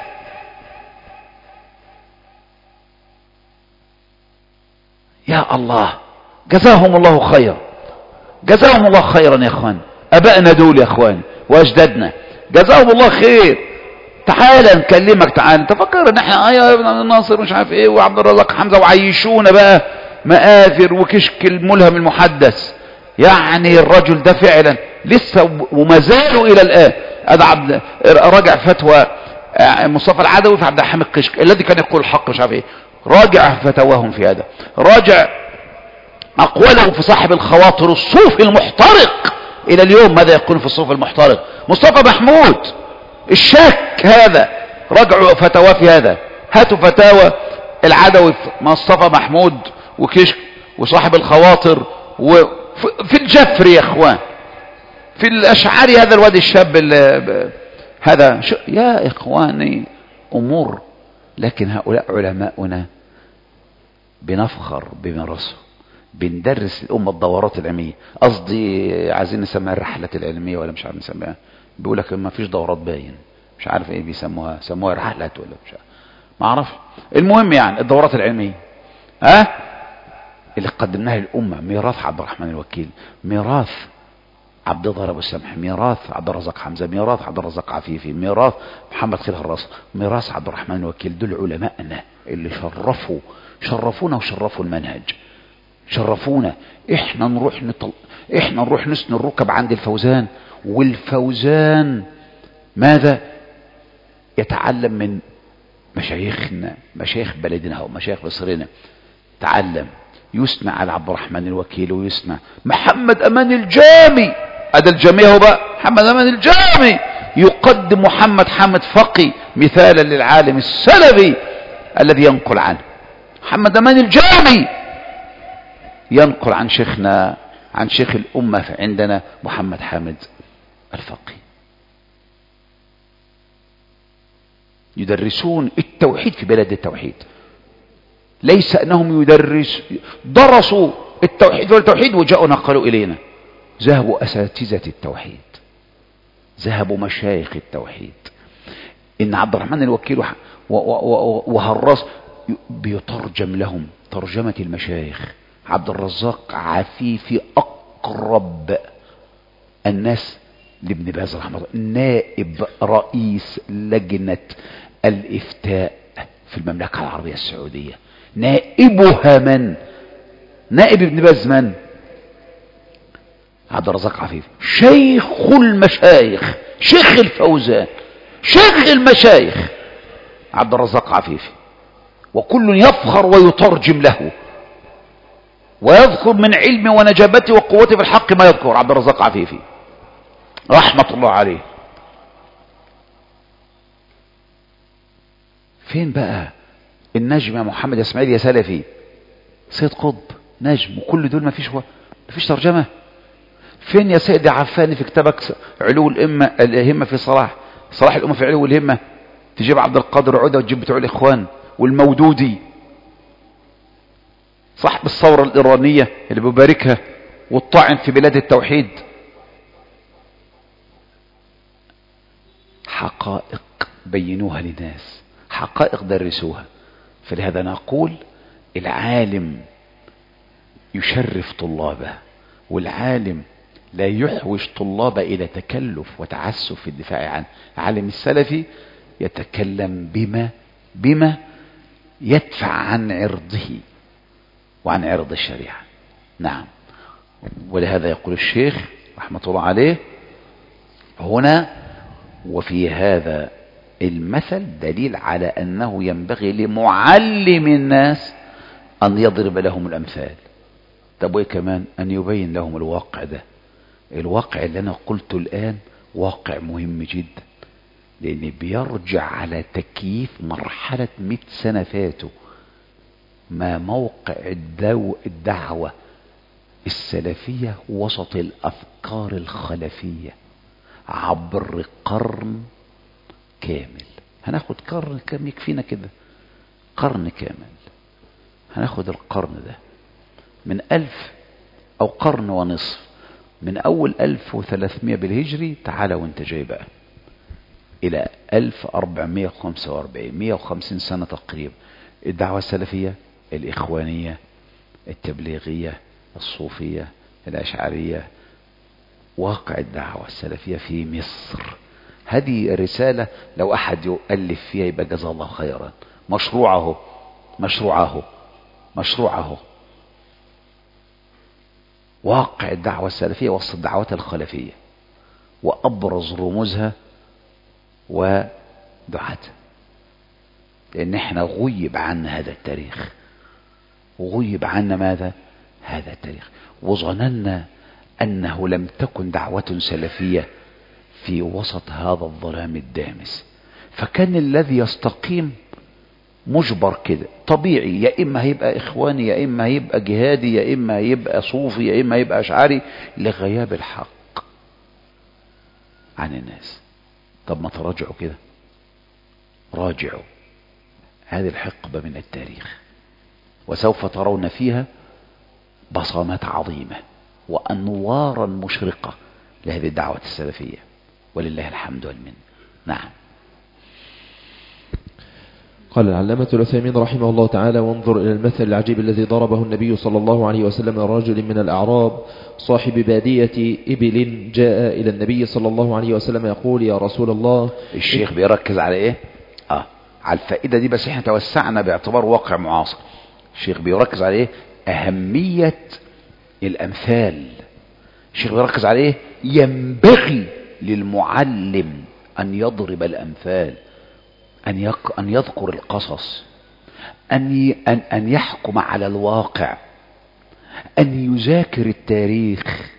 يا الله، جزاهم الله خير، جزاهم الله خيرا يا اخوان. ابائنا دول يا اخوان واجدادنا جزاهم الله خير. تعال نكلمك، تعال تفكر ان احنا يا ابن الناصر مش عارف ايه وعبد الرزاق حمزه وعيشونا بقى مآثر وكشك الملهم المحدث. يعني الرجل ده فعلا لسه وما زالوا الى الان راجع فتوى مصطفى العدوي في عبد الحميد كشك الذي كان يقول الحق مش عارف ايه، راجع فتواهم في هذا، راجع اقوالهم في صاحب الخواطر الصوفي المحترق الى اليوم ماذا يقول في الصوفي المحترق مصطفى محمود الشاك هذا، راجعوا فتوى في هذا. هاتوا فتاوى العدوي مصطفى محمود وكشك وصاحب الخواطر وفي الجفر يا اخوان، في الاشعري هذا الواد الشاب هذا يا اخواني امور. لكن هؤلاء علماؤنا بنفخر بميراثه، بندرس الامه الدورات العلميه، قصدي عايزين نسميها الرحلات العلميه ولا مش عارف نسميها، بيقول لك ما فيش دورات باين مش عارف ايه بيسموها، سموها رحلات ولا مش عارف ما اعرفش. المهم يعني الدورات العلميه اللي قدمناها للامه، ميراث عبد الرحمن الوكيل، ميراث عبد الله ابو السمح، ميراث عبد الرزاق حمزه، ميراث عبد الرزاق عفيفي، ميراث محمد خير الراس، ميراث عبد الرحمن الوكيل. دول علماءنا اللي شرفونا وشرفوا المنهج، شرفونا. احنا نروح نسن الركب عند الفوزان، والفوزان ماذا يتعلم من مشايخنا، مشايخ بلدنا ومشايخ مصرنا، تعلم يسمع على عبد الرحمن الوكيل ويسمع محمد امان الجامي، هذا الجامي هو بقى محمد امان الجامي، يقدم محمد حامد فقي مثالا للعالم السلفي الذي ينقل عنه. محمد امان الجامي ينقل عن شيخنا، عن شيخ الامه عندنا محمد حامد الفقي. يدرسون التوحيد في بلد التوحيد، ليس انهم درسوا التوحيد والتوحيد وجاءوا نقلوا الينا، ذهبوا اساتذه التوحيد، ذهبوا مشايخ التوحيد. ان عبد الرحمن الوكيل وهراس بيترجم لهم ترجمه المشايخ. عبد الرزاق عفيفي اقرب الناس لابن باز رحمه الله، نائب رئيس لجنه الافتاء في المملكه العربيه السعوديه، نائبها من؟ نائب ابن باز من؟ عبد الرزاق عفيفي، شيخ المشايخ، شيخ الفوزان، شيخ المشايخ عبد الرزاق عفيفي، وكل يفخر ويترجم له ويذكر من علمه ونجابته وقوته في الحق ما يذكر. عبد الرزاق عفيفي رحمة الله عليه. فين بقى النجم يا محمد يا اسماعيل يا سلفي، سيد قطب نجم، وكل دول ما فيش ترجمة. فين يا سيدي عفاني في كتابك علو الهمة في صلاح الأمة في علو الهمة، تجيب عبد القادر عودة وتجيب بتوع الإخوان، والمودودي صاحب الثورة الإيرانية اللي بيباركها والطاعن في بلاد التوحيد. حقائق بينوها للناس، حقائق درسوها. فلهذا نقول العالم يشرف طلابه، والعالم لا يحوج طلابه إلى تكلف وتعسف في الدفاع عنه. العالم السلفي يتكلم بما يدفع عن عرضه وعن عرض الشريعة. نعم. ولهذا يقول الشيخ رحمة الله عليه هنا: وفي هذا المثل دليل على أنه ينبغي لمعلم الناس أن يضرب لهم الأمثال. طب وإيه كمان؟ أن يبين لهم الواقع ده. الواقع اللي أنا قلته الآن واقع مهم جدا، لأن بيرجع على تكييف مرحلة 100 سنة فاتوا. ما موقع الدعوة السلفية وسط الأفكار الخلفية عبر قرن كامل. هناخد قرن كامل يكفينا كده، قرن كامل. هناخد القرن ده من 1000 أو قرن ونصف، من أول 1300 بالهجري تعالى وانت جاي بقى إلى 1445، 150 سنة تقريبا. الدعوة السلفية، الإخوانية، التبليغية، الصوفية، الأشعرية، واقع الدعوة السلفية في مصر. هذه رسالة لو أحد يؤلف فيها يبقى جزاه الله خيرا. مشروعه واقع الدعوة السلفية وسط الدعوات الخلفية، وأبرز رموزها ودعاتها، لأن احنا غيب عنا هذا التاريخ، غيب عنا ماذا؟ هذا التاريخ، وظننا أنه لم تكن دعوة سلفية في وسط هذا الظلام الدامس. فكان الذي يستقيم مجبر كده طبيعي، يا إما هيبقى إخواني، يا إما هيبقى جهادي، يا إما هيبقى صوفي، يا إما هيبقى أشعري، لغياب الحق عن الناس. طب ما تراجعوا كده، راجعوا هذه الحقبة من التاريخ، وسوف ترون فيها بصمات عظيمة وأنوارا مشرقة لهذه الدعوة السلفية، ولله الحمد والمنة. نعم. قال العلامة العثيمين رحمه الله تعالى: وانظر إلى المثل العجيب الذي ضربه النبي صلى الله عليه وسلم رجل من الأعراب صاحب بادية إبل جاء إلى النبي صلى الله عليه وسلم يقول: يا رسول الله. الشيخ بيركز على إيه؟ على الفائدة دي، بس احنا توسعنا باعتبار واقع معاصر. الشيخ بيركز على إيه؟ أهمية الأمثال. الشيخ بيركز على إيه؟ ينبغي للمعلم أن يضرب الأمثال، أن يذكر القصص، أن يحكم على الواقع، أن يذاكر التاريخ.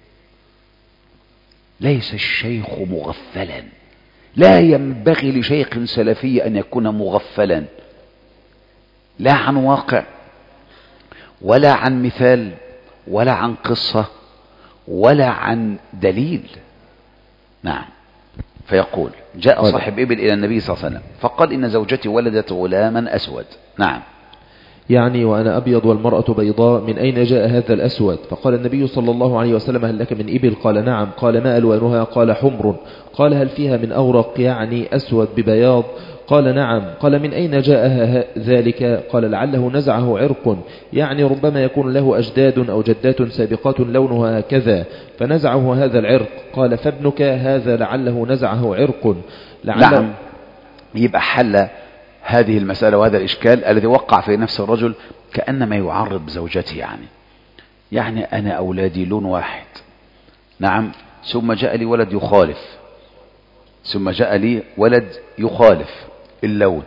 ليس الشيخ مغفلا، لا ينبغي لشيخ سلفي أن يكون مغفلا، لا عن واقع ولا عن مثال ولا عن قصة ولا عن دليل. نعم. فيقول: جاء صاحب إبل إلى النبي صلى الله عليه وسلم فقال: إن زوجتي ولدت غلاما أسود. نعم. يعني وأنا أبيض والمرأة بيضاء، من أين جاء هذا الأسود؟ فقال النبي صلى الله عليه وسلم: هل لك من إبل؟ قال: نعم. قال: ما ألوانها؟ قال: حمر. قال: هل فيها من أورق؟ يعني أسود ببياض. قال: نعم. قال: من أين جاء ذلك؟ قال: لعله نزعه عرق، يعني ربما يكون له أجداد أو جدات سابقات لونها كذا فنزعه هذا العرق. قال: فابنك هذا لعله نزعه عرق. نعم. يبقى حل هذه المسألة وهذا الإشكال الذي وقع في نفس الرجل، كأنما يعرض بزوجته، يعني أنا أولادي لون واحد. نعم. ثم جاء لي ولد يخالف، ثم جاء لي ولد يخالف اللون،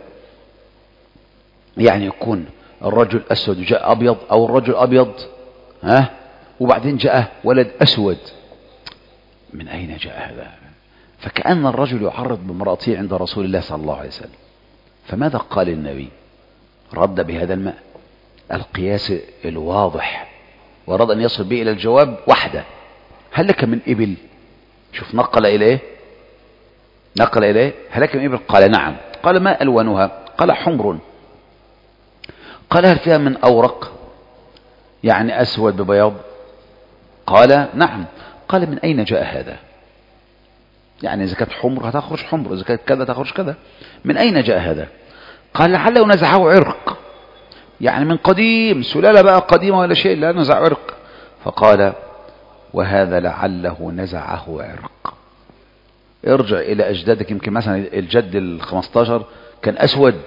يعني يكون الرجل أسود وجاء أبيض، أو الرجل أبيض وبعدين جاء ولد أسود. من أين جاء هذا؟ فكأن الرجل يعرض بامرأته عند رسول الله صلى الله عليه وسلم. فماذا قال النبي؟ رد بهذا الماء القياس الواضح، ورد أن يصل به إلى الجواب وحده: هل لك من إبل؟ شوف، نقل إليه هل لك من إبل؟ قال: نعم. قال: ما ألوانها؟ قال: حمر. قال: هل فيها من أورق؟ يعني أسود ببياض. قال: نعم. قال: من أين جاء هذا؟ يعني إذا كانت حمر هتخرج حمر، إذا كانت كذا تخرج كذا. من أين جاء هذا؟ قال: لعله نزعه عرق، يعني من قديم، سلالة بقى قديمة ولا شيء، لا نزع عرق. فقال: وهذا لعله نزعه عرق. ارجع إلى أجدادك، يمكن مثلا الجد 15 كان أسود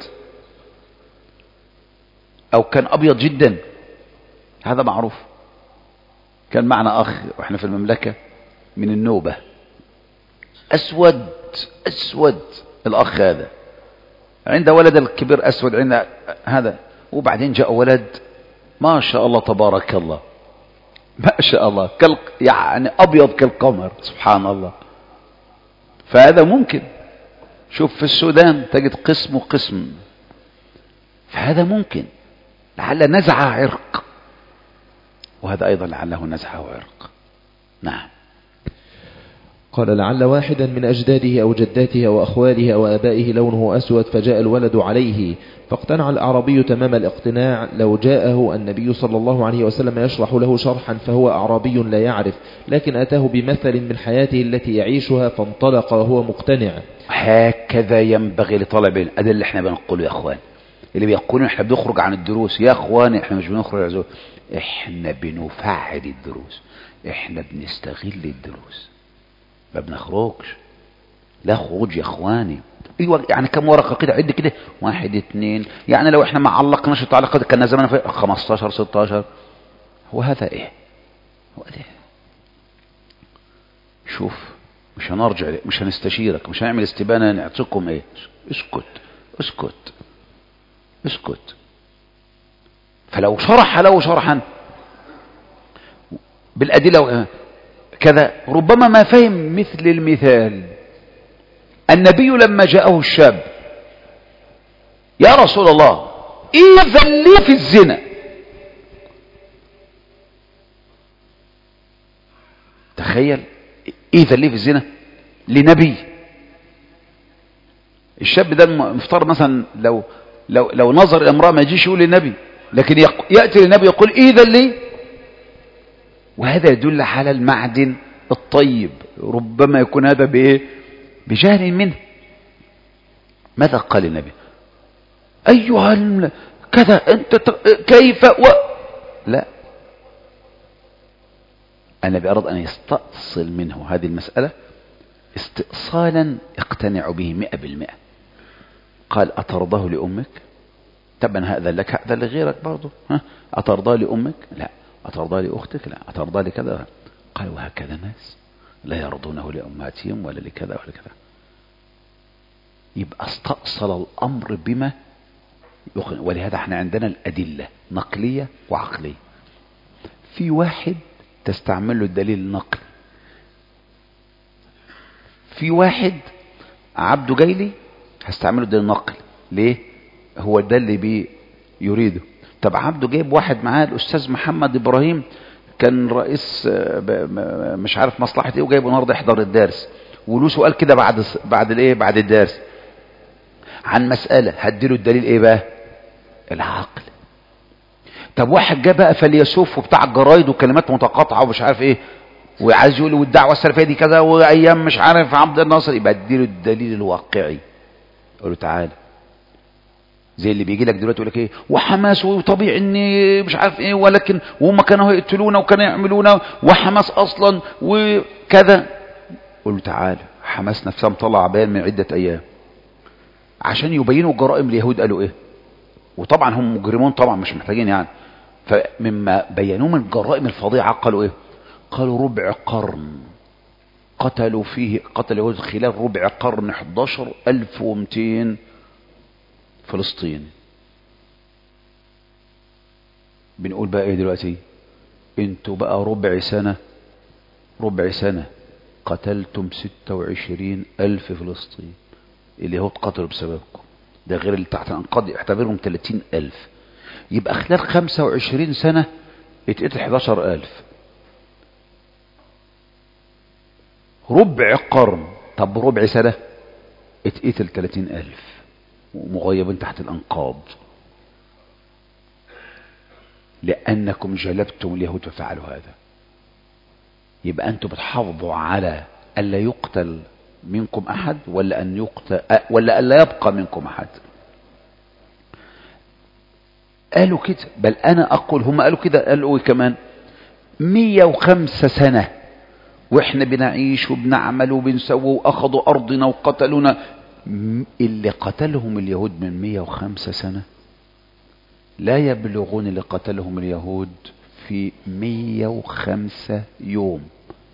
أو كان أبيض جدا، هذا معروف. كان معنا أخ وإحنا في المملكة من النوبة، أسود الأخ هذا، عند ولد الكبير أسود، عند هذا، وبعدين جاء ولد ما شاء الله تبارك الله، ما شاء الله، يعني أبيض كالقمر، سبحان الله. فهذا ممكن، شوف في السودان تجد قسم وقسم، فهذا ممكن لعل نزع عرق، وهذا أيضا لعله نزعه عرق. نعم. قال: لعل واحدا من أجداده أو جداته أو أخواله أو آبائه لونه أسود فجاء الولد عليه، فاقتنع الأعرابي تمام الاقتناع. لو جاءه النبي صلى الله عليه وسلم يشرح له شرحا فهو أعرابي لا يعرف، لكن أتاه بمثل من حياته التي يعيشها فانطلق وهو مقتنع. هكذا ينبغي لطلب العلم. هذا اللي احنا بنقوله يا اخوان، اللي بيقولون احنا بنخرج عن الدروس. يا اخوان، احنا مش بنخرج عن الدروس، احنا بنفعل الدروس، احنا بنستغل الدروس، ما بنخرجش. لا خروج يا اخواني. ايوه، يعني كم ورقه كده، عد كده 1 2، يعني لو احنا ما علقناش التعليقات كان زمان في 15 16. هو هذا ايه؟ هو ده. شوف مش هنرجع، مش هنستشيرك، مش هنعمل استبانة نعطيكم ايه. اسكت اسكت اسكت. فلو شرح له شرحا بالأدلة كذا ربما ما فهم مثل المثال. النبي لما جاءه الشاب: يا رسول الله إذن لي في الزنا. تخيل، إذن لي في الزنا لنبي. الشاب ده مفترض مثلا لو نظر الامرأة ما يجيش يقول للنبي، لكن يأتي للنبي يقول إذن لي. وهذا يدل على المعدن الطيب. ربما يكون هذا بإيه؟ بجهل منه. ماذا قال النبي؟ أيها كذا أنت كيف لا، النبي أراد أن يستأصل منه هذه المسألة استئصالا يقتنع به 100%. قال: أترضاه لأمك؟ طبعا هذا لك، هذا لغيرك برضه. أترضاه لأمك؟ لا. أترضاه لأختك؟ لا. أترضاه لكذا؟ قال: وهكذا الناس لا يرضونه لأمهاتهم ولا لكذا ولا كذا. يبقى استأصل الأمر بما يخنق. ولهذا احنا عندنا الأدلة نقلية وعقلية. في واحد تستعمل له الدليل النقلي، في واحد عبده جاي لي هستعمله الدليل النقلي. ليه؟ هو ده اللي يريده. طب عبده جايب واحد معاه الأستاذ محمد إبراهيم، كان رئيس مش عارف مصلحة ايه، وجايبه النهارده يحضر الدرس، وله سؤال كده بعد الدرس عن مسألة، هديله الدليل ايه بقى؟ العقل. طب واحد جه بقى فيلسوف وبتاع الجرايد وكلمات متقاطعة ومش عارف ايه، وعايز يقول والدعوة السلفية دي كذا وايام مش عارف عبد الناصر، يبقى اديله الدليل الواقعي. اقول له تعالى، زي اللي بيجي لك دلوقتي يقول لك ايه وحماس، وطبيعي ان مش عارف ايه، ولكن وهم كانوا يقتلونا وكانوا يعملونا وحماس اصلا وكذا. قول له تعالى، حماس نفسها مطلع بيان من عدة ايام عشان يبينوا جرائم اليهود قالوا ايه، وطبعا هم مجرمون طبعا مش محتاجين يعني. فمما بينوه من الجرائم الفظيعة قالوا ايه؟ قالوا ربع قرن قتل اليهود خلال ربع قرن 11,200 فلسطين. بنقول بقى ايه دلوقتي؟ انتوا بقى ربع سنة قتلتم 26,000 فلسطين. اليهود قتلوا بسببكم، ده غير اللي تحت الانقاض اعتبرهم 30,000. يبقى خلال 25 سنة اتقتل 11,000. ربع قرن، طب ربع سنة اتقتل 30,000 ومغيبين تحت الأنقاض، لأنكم جلبتم اليهود ففعلوا هذا. يبقى أنتم بتحافظوا على ألا يقتل منكم أحد ولا أن يقتل ولا ألا يبقى منكم أحد؟ قالوا كده، بل أنا أقول هم قالوا كده. قالوا كمان 105 سنة وإحنا بنعيش وبنعمل وبنسوي وأخذوا أرضنا وقتلونا. اللي قتلهم اليهود من 105 سنة لا يبلغون اللي قتلهم اليهود في 105 يوم.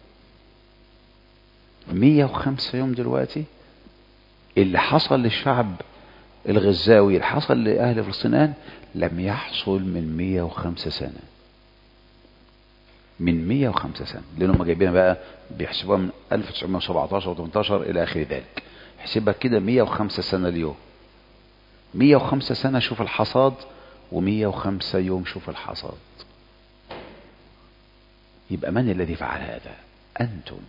105 يوم دلوقتي اللي حصل للشعب الغزاوي، اللي حصل لأهل فلسطين لم يحصل من 105 سنة. من 105 سنة، لأنهم جايبين بقى بيحسبوها من 1917 و18 إلى آخر ذلك. احسبها كده 105 سنة اليوم، 105 سنة شوف الحصاد، و105 يوم شوف الحصاد. يبقى من الذي فعل هذا؟ أنتم.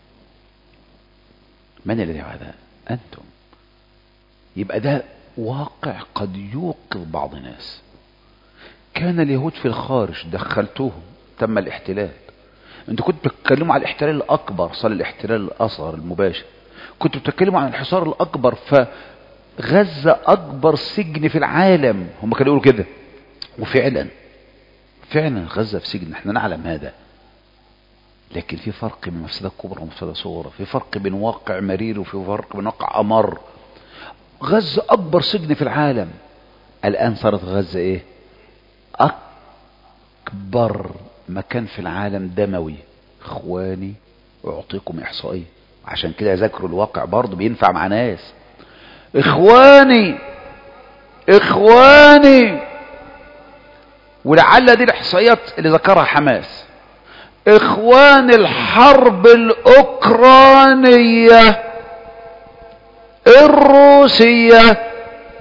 من الذي فعل هذا؟ أنتم. يبقى ده واقع قد يوقظ بعض الناس. كان اليهود في الخارج دخلتوهم، تم الاحتلال. انتوا كنتوا بتتكلموا عن الاحتلال الأكبر، صار الاحتلال الأصغر المباشر. كنتوا بتتكلموا عن الحصار الأكبر، فغزة أكبر سجن في العالم. هم كانوا يقولوا كده، وفعلا غزة في سجن، احنا نعلم هذا. لكن في فرق بين مفسدة كبرى ومفسدة صغرى، في فرق بين واقع مرير وفي فرق بين واقع أمر. غزة أكبر سجن في العالم، الآن صارت غزة إيه؟ أكبر مكان في العالم دموي. إخواني أعطيكم إحصائية، عشان كده ذاكروا الواقع برضه بينفع مع ناس. اخواني ولعل دي الاحصائيات اللي ذكرها حماس، اخوان الحرب الاوكرانية الروسية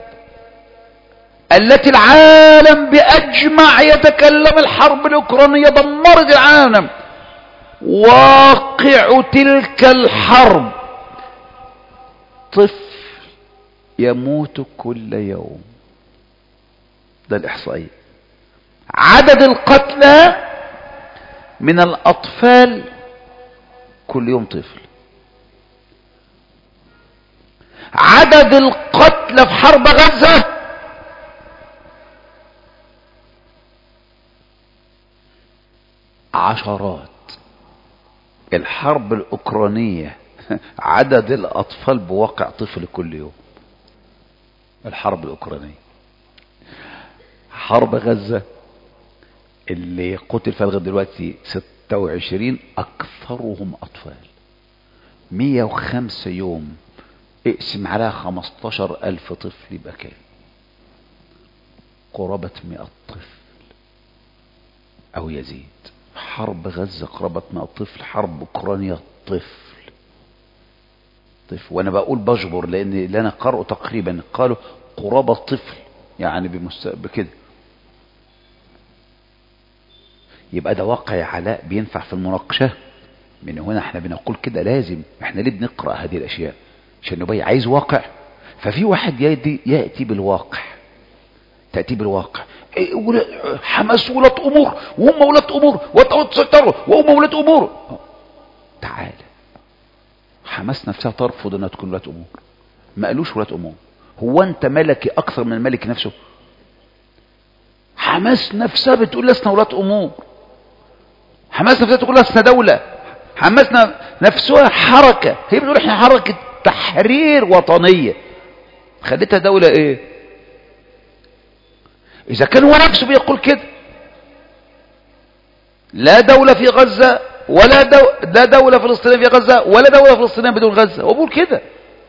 التي العالم بأجمع يتكلم الحرب الأوكرانية دمرت العالم، واقع تلك الحرب طفل يموت كل يوم. ده الإحصائية. عدد القتلى من الأطفال كل يوم طفل. عدد القتلى في حرب غزة عشرات. الحرب الأوكرانية عدد الأطفال بواقع طفل كل يوم. الحرب الأوكرانية. حرب غزة اللي قتل فيها لغاية دلوقتي 26 أكثرهم أطفال. 105 يوم اقسم عليها 15,000 طفل يبقى كام؟ قرابة 100 طفل أو يزيد. حرب غزة قرابة 100 طفل. حرب أوكرانيا طفل. وأنا بقول بجبر لأن اللي أنا قرأه تقريبا قالوا قرابة طفل، يعني بكده. يبقى ده واقع يا علاء بينفع في المناقشة. من هنا احنا بنقول كده لازم احنا ليه بنقرأ هذه الأشياء؟ عشان نبين عايز واقع. ففي واحد يأتي بالواقع. تأتي بالواقع. حماس ولاة أمور وهم ولاة أمور وتسيطروا وهم ولاة أمور. تعال، حماس نفسها ترفض أنها تكون ولاة أمور. ما قالوش ولاة أمور. هو أنت ملكي أكثر من الملك نفسه؟ حماس نفسها بتقول لسنا ولاة أمور. حماس نفسها تقول لسنا دولة. حماس نفسها حركة. هي بتقول احنا حركة تحرير وطنية. خليتها دولة ايه؟ إذا كان هو نفسه بيقول كده لا دولة في غزة لا دولة فلسطينية في غزة ولا دولة فلسطينية بدون غزة، هو بيقول كده.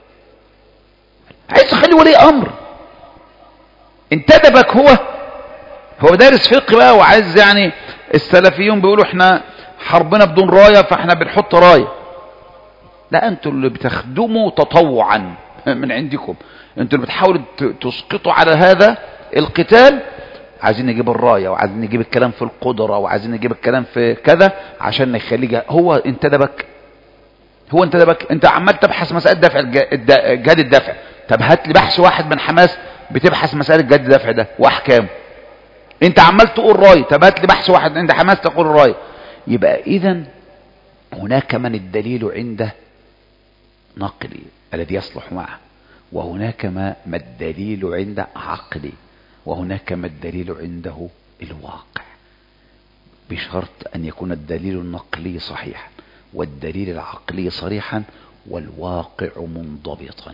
عايز تخلي ولي أمر انتدبك. هو دارس فقه بقى وعايز يعني السلفيون بيقولوا احنا حربنا بدون راية فاحنا بنحط راية. لا، انتوا اللي بتخدموا تطوعا من عندكم. انتوا اللي بتحاولوا تسقطوا على هذا القتال. عايزين نجيب الراية وعايزين نجيب الكلام في القدرة وعايزين نجيب الكلام في كذا عشان نخليه. هو انتدبك. انت عمال تبحث مسألة دفع جهاد الدفع. طب هات لي بحث واحد من حماس بتبحث مسألة جهاد الدفع ده واحكامه. انت عمال تقول راي. طب هات لي بحث واحد عند حماس تقول راي. يبقى اذا هناك من الدليل عنده نقلي الذي يصلح معه، وهناك ما الدليل عنده عقلي، وهناك ما الدليل عنده الواقع، بشرط أن يكون الدليل النقلي صحيحا والدليل العقلي صريحا والواقع منضبطا.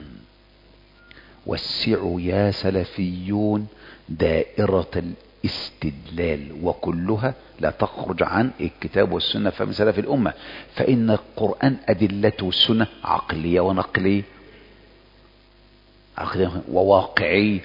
وسعوا يا سلفيون دائرة الاستدلال وكلها لا تخرج عن الكتاب والسنة فهم سلف الأمة، فإن القرآن أدلته والسنة عقلية ونقلية وواقعي.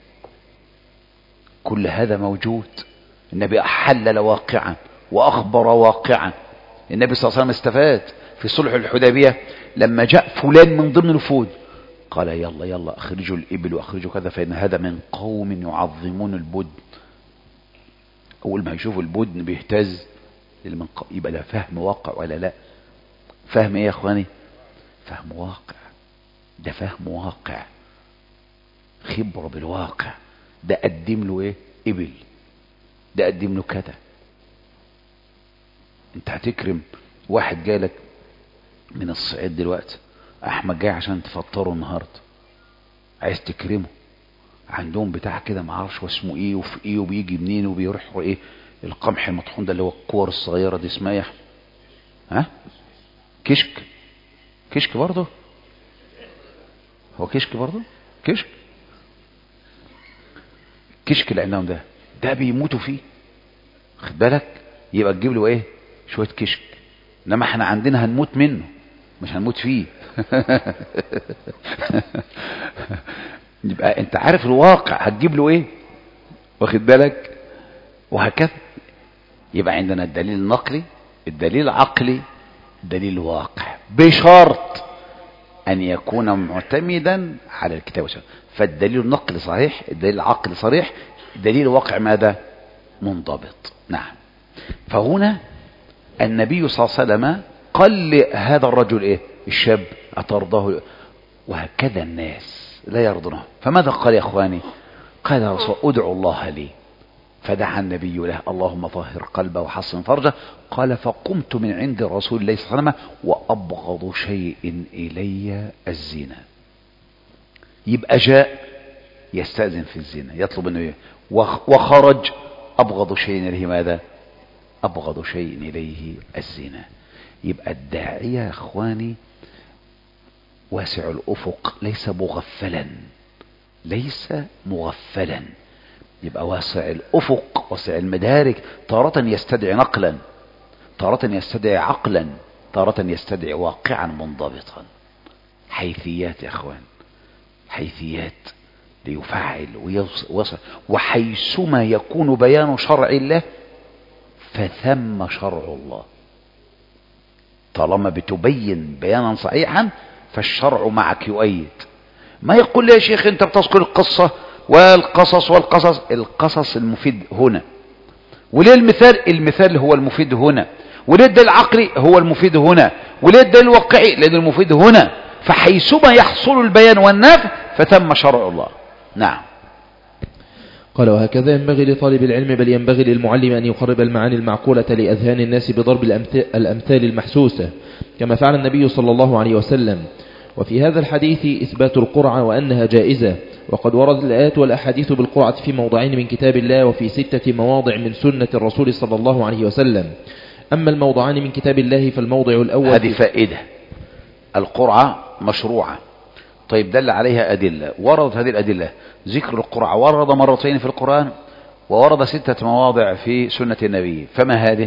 كل هذا موجود. النبي أحلل واقعا وأخبر واقعا. النبي صلى الله عليه وسلم استفاد في صلح الحديبية لما جاء فلان من ضمن الوفود قال يلا أخرجوا الإبل وأخرجوا كذا فإن هذا من قوم يعظمون البدن. أول ما يشوفوا البدن بيهتز. يبقى ده فهم واقع ولا لا؟ فهم إيه يا أخواني؟ فهم واقع. ده فهم واقع، خبرة بالواقع. ده قدم له ايه؟ إبل. ده قدم له كذا. انت هتكرم واحد جالك من الصعيد دلوقتي، احمد جاي عشان تفطره النهارده، عايز تكرمه. عندهم بتاع كده معرفش واسمه ايه وفي ايه وبيجي منين وبيروح ايه، القمح المطحون ده اللي هو الكور الصغيره دي اسمها ايه؟ ها؟ كشك برضه. هو كشك برضه. كشك العنام ده بيموتوا فيه، خد بالك. يبقى تجيب له ايه؟ شويه كشك. انما احنا عندنا هنموت منه. مش هنموت فيه. يبقى انت عارف الواقع هتجيب له ايه، واخد بالك، وهكذا. يبقى عندنا الدليل النقلي، الدليل العقلي، الدليل الواقع، بشرط ان يكون معتمدا على الكتاب والسنة. فالدليل النقلي صحيح، الدليل العقلي صحيح، الدليل الواقع ماذا؟ منضبط. نعم. فهنا النبي صلى الله عليه وسلم قال لهذا الرجل ايه، الشاب، اترضاه؟ وهكذا الناس لا يرضونه. فماذا قال يا اخواني؟ قال يا رسول ادعو الله لي. فدعا النبي له اللهم طهر قلبه وحصن فرجه. قال فقمت من عند رسول الله صلى الله عليه وسلم وأبغض شيء إلي الزنا. يبقى جاء يستأذن في الزنا، يطلب انه وخرج أبغض شيء إليه ماذا؟ أبغض شيء إليه الزنا. يبقى الداعية يا اخواني واسع الأفق، ليس مغفلا، ليس مغفلا. يبقى واسع الأفق، واسع المدارك، تارة يستدعي نقلا، تارة يستدعي عقلا، تارة يستدعي واقعا منضبطا. حيثيات يا اخوان، حيثيات ليفعل ويوصل. وحيثما يكون بيان شرع الله فثم شرع الله. طالما بتبين بيانا صحيحا فالشرع معك يؤيد. ما يقول لي يا شيخ انت بتذكر القصة والقصص والقصص، القصص المفيد هنا، وليه المثال هو المفيد هنا، وليه الدليل العقلي هو المفيد هنا، وليه الدليل الواقعي لأن المفيد هنا. فحيثما يحصل البيان والنفع فثم شرع الله. نعم. قال وهكذا ينبغي لطالب العلم، بل ينبغي للمعلم أن يقرب المعاني المعقولة لأذهان الناس بضرب الأمثال المحسوسة كما فعل النبي صلى الله عليه وسلم. وفي هذا الحديث إثبات القرعة وأنها جائزة، وقد ورد الآيات والأحاديث بالقرعة في موضعين من كتاب الله وفي 6 مواضع من سنة الرسول صلى الله عليه وسلم. أما الموضعان من كتاب الله فالموضع الأول، هذه فائدة، القرعة مشروعة. طيب دل عليها أدلة، وردت هذه الأدلة. ذكر القرعة ورد مرتين في القرآن، وورد 6 مواضع في سنة النبي. فما هذه؟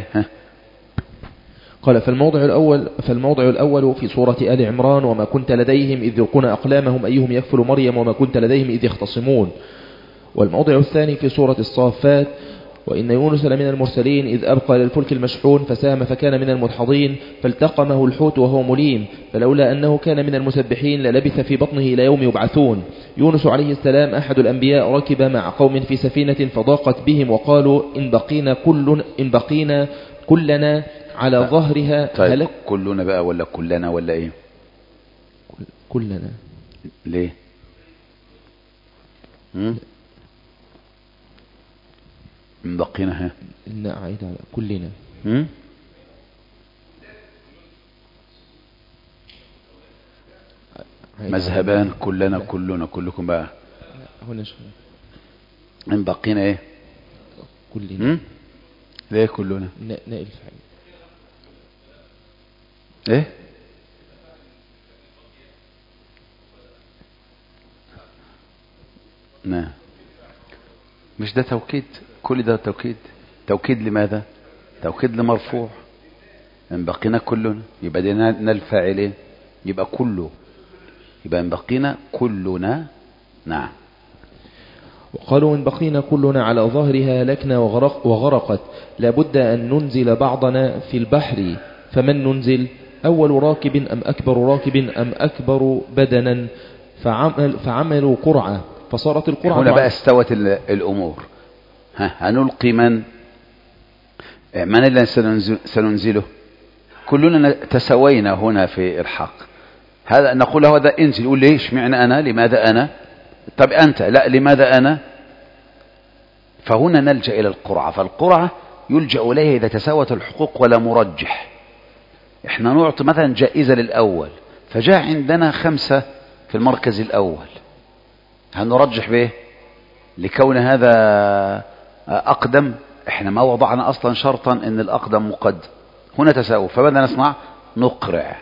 قال فالموضع الأول في سورة آل عمران وما كنت لديهم إذ يلقون أقلامهم أيهم يكفل مريم وما كنت لديهم إذ يختصمون. والموضع الثاني في سورة الصافات وإن يونس لمن المرسلين إذ أبقى للفلك المشحون فسام فكان من المدحضين فالتقمه الحوت وهو مليم فلولا أنه كان من المسبحين للبث في بطنه إلى يوم يبعثون. يونس عليه السلام أحد الأنبياء ركب مع قوم في سفينة فضاقت بهم وقالوا إن بقينا كلنا على ظهرها. طيب كلنا بقى ولا كلنا ولا ايه؟ كلنا. ليه؟ إن بقينا إن أعيد على كلنا. مذهبان، كلنا كلنا كلكم بقى. هنا إن بقينا ايه؟ كلنا. ليه كلنا؟ نائل فعل. ايه؟ نعم. مش ده توكيد؟ كل ده توكيد. توكيد لماذا؟ توكيد لمرفوع. ان بقينا كلنا يبقى دي الفاعلين، يبقى كله، يبقى ان بقينا كلنا. نعم. وقالوا إن بقينا كلنا على ظهرها هلكنا وغرقت لابد أن ننزل بعضنا في البحر فمن ننزل أول راكب أم أكبر راكب أم أكبر بدنا فعملوا قرعة فصارت القرعة. هنا بقى استوت الأمور. هنلقي من الذي سننزله؟ كلنا تسوينا هنا في الحق. هذا نقول له هذا انزل، يقول ليش معنى أنا؟ لماذا أنا؟ طب أنت لا، لماذا أنا؟ فهنا نلجأ إلى القرعة. فالقرعة يلجأ إليها إذا تساوت الحقوق ولا مرجح. احنا نعطي مثلا جائزة للأول فجاء عندنا 5 في المركز الأول، هنرجح به لكون هذا أقدم. احنا ما وضعنا أصلا شرطا ان الأقدم مقدم. هنا تساوي، فماذا نصنع؟ نقرع.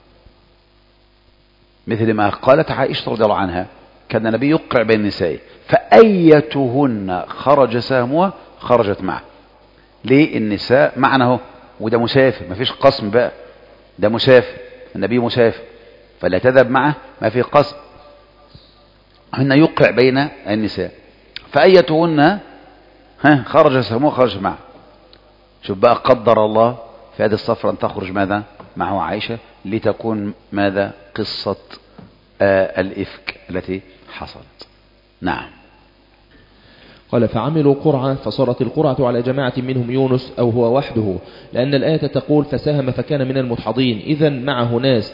مثل ما قالت عائشة رضي الله عنها كان النبي يقرع بين النساء فأيتهن خرج سهمها خرجت معه. ليه؟ النساء معنا هو، وده مسافر، ما فيش قسم بقى، ده مسافر. النبي مسافر فلا تذهب معه، ما في قصد أن يوقع بين النساء، فأيتهن خرج سهمه خرج معه. شوف بقى قدر الله في هذه السفرة أن تخرج ماذا معه عائشة لتكون ماذا قصة الإفك التي حصلت. نعم. قال فعملوا قرعة فصارت القرعة على جماعة منهم يونس أو هو وحده، لأن الآية تقول فساهم فكان من المدحضين، إذا معه ناس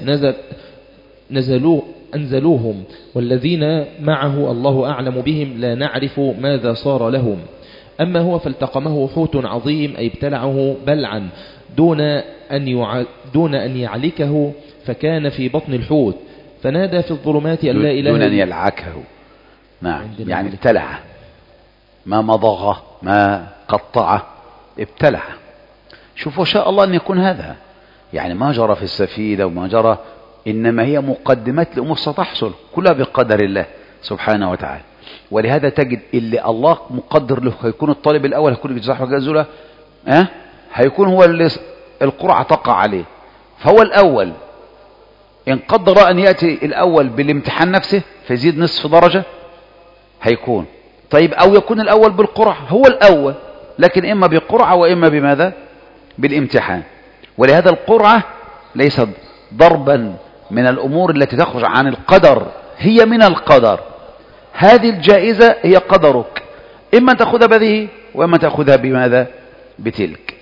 أنزلوهم، والذين معه الله أعلم بهم لا نعرف ماذا صار لهم. أما هو فالتقمه حوت عظيم أي ابتلعه بلعا دون أن يعلكه، فكان في بطن الحوت فنادى في الظلمات أن لا إله دون أن يلعكه. نعم، يعني ابتلعه، ما مضغه ما قطعه، ابتلعه. شوفوا شاء الله أن يكون هذا، يعني ما جرى في السفينة وما جرى، إنما هي مقدمات لأمور ستحصل كلها بقدر الله سبحانه وتعالى. ولهذا تجد اللي الله مقدر له هيكون الطالب الأول، هيكون الجزاح وجازوله، هيكون هو اللي القرعة تقع عليه، فهو الأول. إن قدر أن يأتي الأول بالامتحان نفسه فيزيد نصف درجة هيكون طيب، أو يكون الأول بالقرعة، هو الأول لكن إما بالقرعة وإما بماذا بالامتحان. ولهذا القرعة ليست ضربا من الأمور التي تخرج عن القدر، هي من القدر. هذه الجائزة هي قدرك، إما تأخذها بهذه وإما تأخذها بماذا بتلك.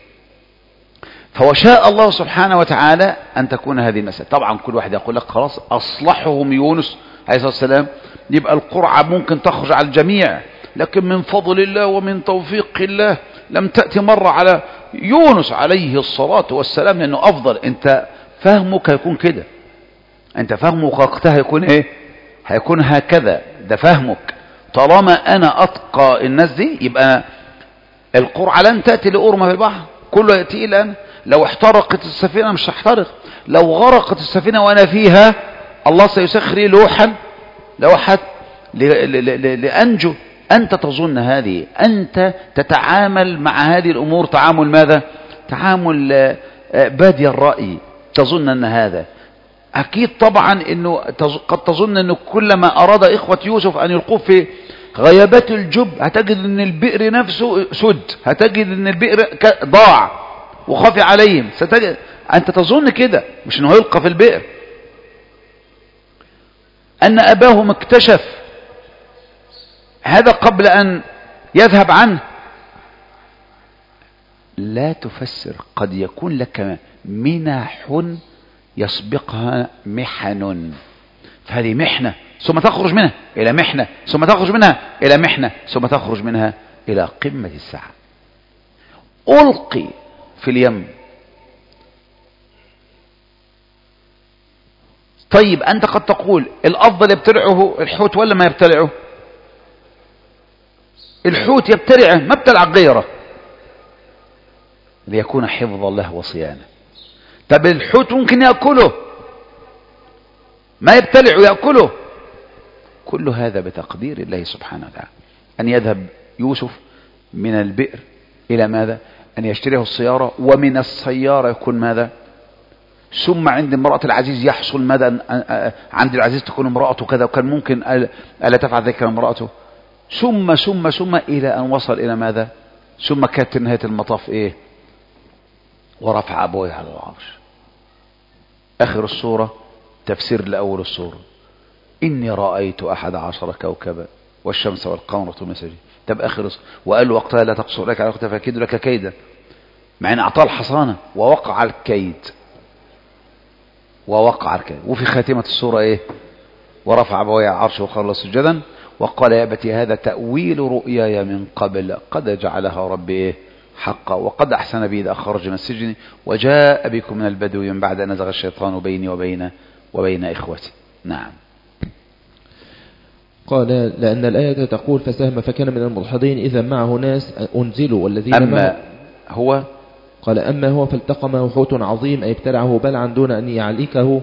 فهو شاء الله سبحانه وتعالى أن تكون هذه المسألة. طبعا كل واحد يقول لك خلاص أصلحهم يونس عليه الصلاة والسلام، يبقى القرعة ممكن تخرج على الجميع، لكن من فضل الله ومن توفيق الله لم تأتي مرة على يونس عليه الصلاة والسلام لأنه أفضل. أنت فهمك يكون كده، أنت فهمك وقتها يكون إيه؟ هيكون هكذا، ده فهمك. طالما أنا أتقى الناس دي يبقى القرعة لن تأتي لأرمى في البحر، كله يأتي إلى أنا. لو احترقت السفينة مش هحترق، لو غرقت السفينة وأنا فيها الله سيسخر لي لوحة لأنجو. أنت تظن هذه، أنت تتعامل مع هذه الأمور تعامل ماذا؟ تعامل بادي الرأي، تظن أن هذا أكيد. طبعا إنه قد تظن أنه كلما أراد إخوة يوسف أن يلقوه في غيابات الجب هتجد أن البئر نفسه سد، هتجد أن البئر ضاع وخافي عليهم، أنت تظن كده، مش أنه يلقى في البئر. أن أباهم اكتشف هذا قبل أن يذهب عنه. لا تفسر، قد يكون لك منح يسبقها محن، فهذه محنة ثم تخرج منها إلى محنة ثم تخرج منها إلى محنة ثم تخرج منها إلى قمة السعة. ألقي في اليم. طيب أنت قد تقول الأفضل يبتلعه الحوت ولا ما يبتلعه؟ الحوت يبتلعه، ما ابتلع غيره ليكون حفظا له وصيانة. طب الحوت ممكن يأكله، ما يبتلعه يأكله. كل هذا بتقدير الله سبحانه وتعالى. أن يذهب يوسف من البئر إلى ماذا؟ أن يشتريه السيارة، ومن السيارة يكون ماذا؟ ثم عند امرأة العزيز يحصل ماذا؟ عند العزيز تكون امرأته كذا، وكان ممكن ألا تفعل ذلك امرأته. ثم إلى أن وصل إلى ماذا؟ ثم كانت نهاية المطاف إيه؟ ورفع أبويه على العرش. آخر السورة تفسير لأول السورة، إني رأيت 11 كوكبا والشمس والقمر مسجد. طب آخر السورة وقال له وقتها لا تقصر لك على وقتها فأكيد لك كيدا، مع أن أعطاه الحصانة ووقع الكيد. وفي خاتمة السورة إيه؟ ورفع أبويه على العرش وخر سجدا وقال يا أبتي هذا تأويل رؤياي من قبل قد جعلها ربي إيه؟ حقا وقد أحسن بي إذ أخرج من السجن وجاء بكم من البدو من بعد أن نزغ الشيطان بيني وبين إخوتي. نعم. قال لأن الآية تقول فساهم فكان من المدحضين، إذا معه ناس أنزلوا والذين أما هو قال أما هو فالتقمه حوت عظيم أي ابتلعه بلعا دون أن يلعكه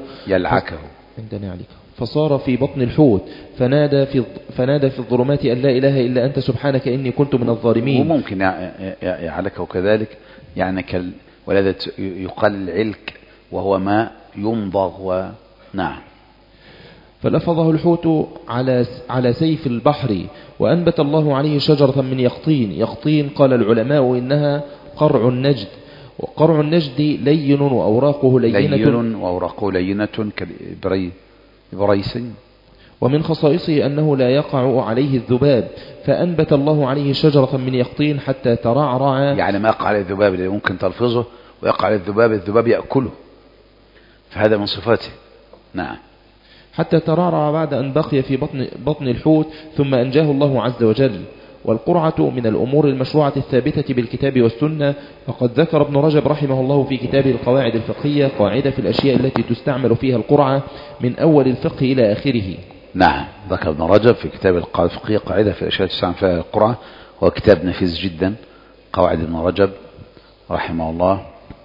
فصار في بطن الحوت فنادى في الظلمات أن لا إله إلا أنت سبحانك إني كنت من الظالمين. وممكن يعلكه كذلك، يعني ولذا يقال العلك وهو ماء يمضغ. نعم. فلفظه الحوت على سيف البحر، وأنبت الله عليه شجرة من يقطين. يقطين قال العلماء إنها قرع النجد، وقرع النجد لين وأوراقه لينة كالإبريس. ومن خصائصه أنه لا يقع عليه الذباب، فأنبت الله عليه شجرة من يقطين حتى ترعرع. يعني ما يقع عليه الذباب اللي ممكن تلفظه ويقع عليه الذباب يأكله، فهذا من صفاته. نعم. حتى ترعرع بعد أن بقي في بطن الحوت، ثم أنجاه الله عز وجل. والقرعة من الأمور المشروعة الثابتة بالكتاب والسنة، وقد ذكر ابن رجب رحمه الله في كتابه القواعد الفقهية قاعدة في الأشياء التي تستعمل فيها القرعة من أول الفقه إلى آخره. نعم، ذكر ابن رجب في كتاب القواعد الفقهية قاعدة في الأشياء التي تستعمل فيها القرعة، هو كتاب نفيس جدا، قواعد ابن رجب رحمه الله.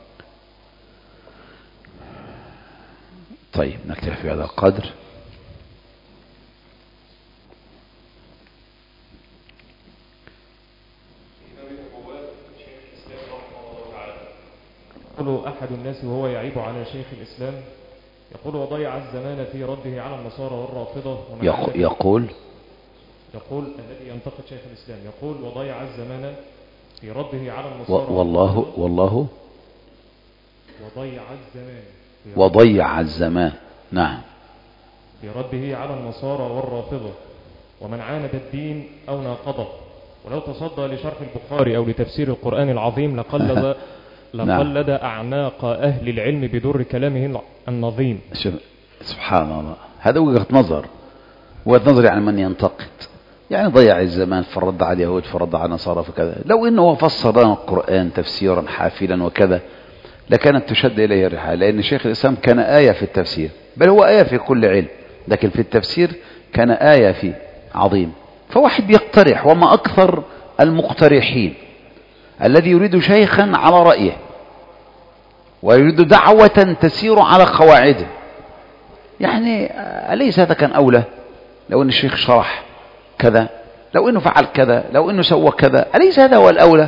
طيب نكتفي في هذا القدر. يقول أحد الناس وهو يعيب على شيخ الإسلام، يقول وضيع الزمان في رده على النصارى والرافضة. يقول الذي ينتقد شيخ الإسلام يقول وضيع الزمان في رده على النصارى والله وضيع الزمان نعم في رده على النصارى والرافضة ومن عاند الدين أو ناقضه، ولو تصدى لشرح البخاري أو لتفسير القرآن العظيم لقلد أعناق أهل العلم بدر كلامه النظيم. سبحان الله، هذا وجهة نظر يعني من ينتقد، يعني ضيع الزمان فرد على اليهود فرد على النصارى فكذا. لو انه فسر لنا القرآن تفسيرا حافلا وكذا لكانت تشد اليه الرحال، لان شيخ الاسلام كان آية في التفسير، بل هو آية في كل علم، لكن في التفسير كان آية فيه عظيم. فواحد يقترح، وما اكثر المقترحين الذي يريد شيخا على رأيه ويريد دعوة تسير على قواعده، يعني أليس هذا كان أولى؟ لو أن الشيخ شرح كذا، لو أنه فعل كذا، لو أنه سوى كذا، أليس هذا هو الأولى؟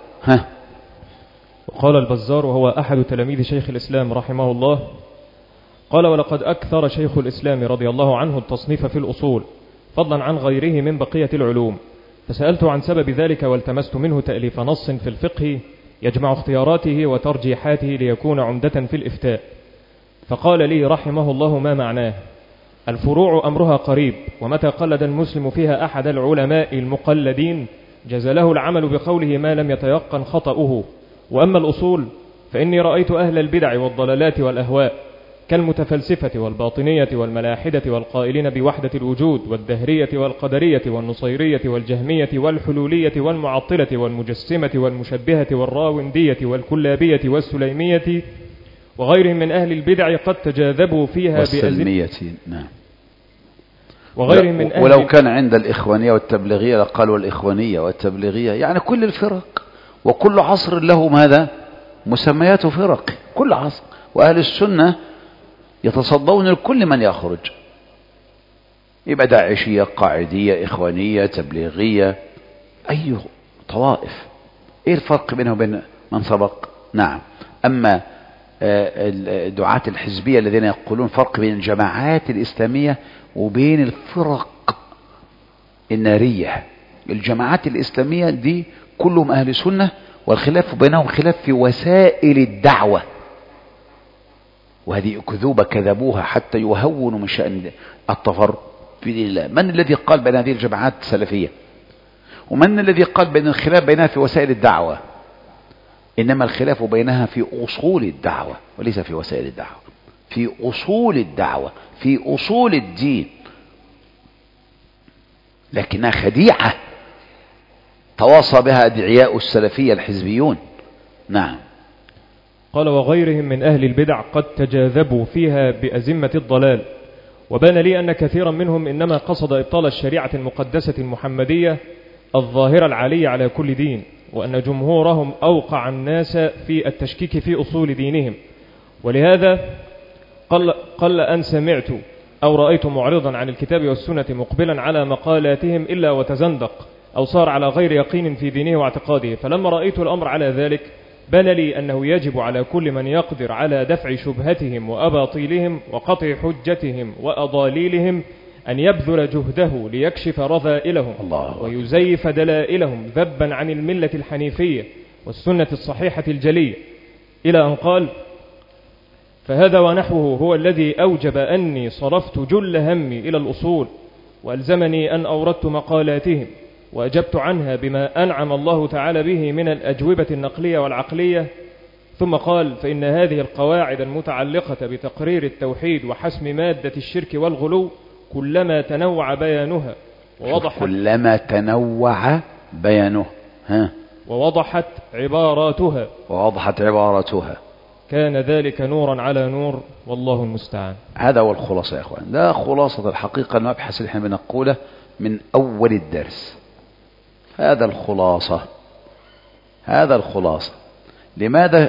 وقال البزار وهو أحد تلاميذ شيخ الإسلام رحمه الله، قال ولقد أكثر شيخ الإسلام رضي الله عنه التصنيف في الأصول فضلا عن غيره من بقية العلوم، فسألت عن سبب ذلك والتمست منه تأليف نص في الفقه يجمع اختياراته وترجيحاته ليكون عمدة في الإفتاء، فقال لي رحمه الله ما معناه؟ الفروع أمرها قريب، ومتى قلد المسلم فيها أحد العلماء المقلدين جاز له العمل بقوله ما لم يتيقن خطأه، وأما الأصول فإني رأيت أهل البدع والضلالات والأهواء كالمتفلسفة والباطنية والملاحدة والقائلين بوحدة الوجود والدهرية والقدرية والنصيرية والجهمية والحلولية والمعطلة والمجسمة والمشبهة والراوندية والكلابية والسليمية وغيرهم من أهل البدع قد تجاذبوا فيها والسلمية. نعم. وغيرهم من ولو كان عند الإخوانية والتبليغية لقالوا الإخوانية والتبليغية، يعني كل الفرق، وكل عصر له ماذا مسميات فرق، كل عصر، وأهل السنة يتصدون لكل من يخرج، يبقى داعشية قاعدية إخوانية تبليغية أي طوائف، إيه الفرق بينه وبين من سبق؟ نعم. أما دعاة الحزبية الذين يقولون فرق بين الجماعات الإسلامية وبين الفرق النارية، الجماعات الإسلامية دي كلهم أهل سنة، والخلاف بينهم خلاف في وسائل الدعوة، وهذه كذوبة كذبوها حتى يهونوا من شأن التفرق في دين الله. من الذي قال بين هذه الجماعات السلفية؟ ومن الذي قال بين الخلاف بينها في وسائل الدعوة؟ إنما الخلاف بينها في أصول الدعوة وليس في وسائل الدعوة، في أصول الدعوة، في أصول الدين، لكنها خديعة تواصى بها أدعياء السلفية الحزبيون. نعم. قال وغيرهم من أهل البدع قد تجاذبوا فيها بأزمة الضلال، وبان لي أن كثيرا منهم إنما قصد إبطال الشريعة المقدسة المحمدية الظاهرة العالية على كل دين، وأن جمهورهم أوقع الناس في التشكيك في أصول دينهم، ولهذا قل أن سمعت أو رأيت معرضا عن الكتاب والسنة مقبلا على مقالاتهم إلا وتزندق أو صار على غير يقين في دينه واعتقاده، فلما رأيت الأمر على ذلك بان لي أنه يجب على كل من يقدر على دفع شبهتهم وأباطيلهم وقطع حجتهم وأضاليلهم أن يبذل جهده ليكشف رذائلهم ويزيف دلائلهم ذبا عن الملة الحنيفية والسنة الصحيحة الجلية، إلى أن قال: فهذا ونحوه هو الذي أوجب أني صرفت جل همي إلى الأصول، وألزمني أن أوردت مقالاتهم وأجبت عنها بما أنعم الله تعالى به من الأجوبة النقلية والعقلية. ثم قال: فإن هذه القواعد المتعلقة بتقرير التوحيد وحسم مادة الشرك والغلو كلما تنوع بيانها ووضحت عباراتها كان ذلك نورا على نور، والله المستعان. هذا هو الخلاصة يا أخوان، ده خلاصة الحقيقة المبحث اللي احنا بنقوله من أول الدرس. هذا الخلاصة. لماذا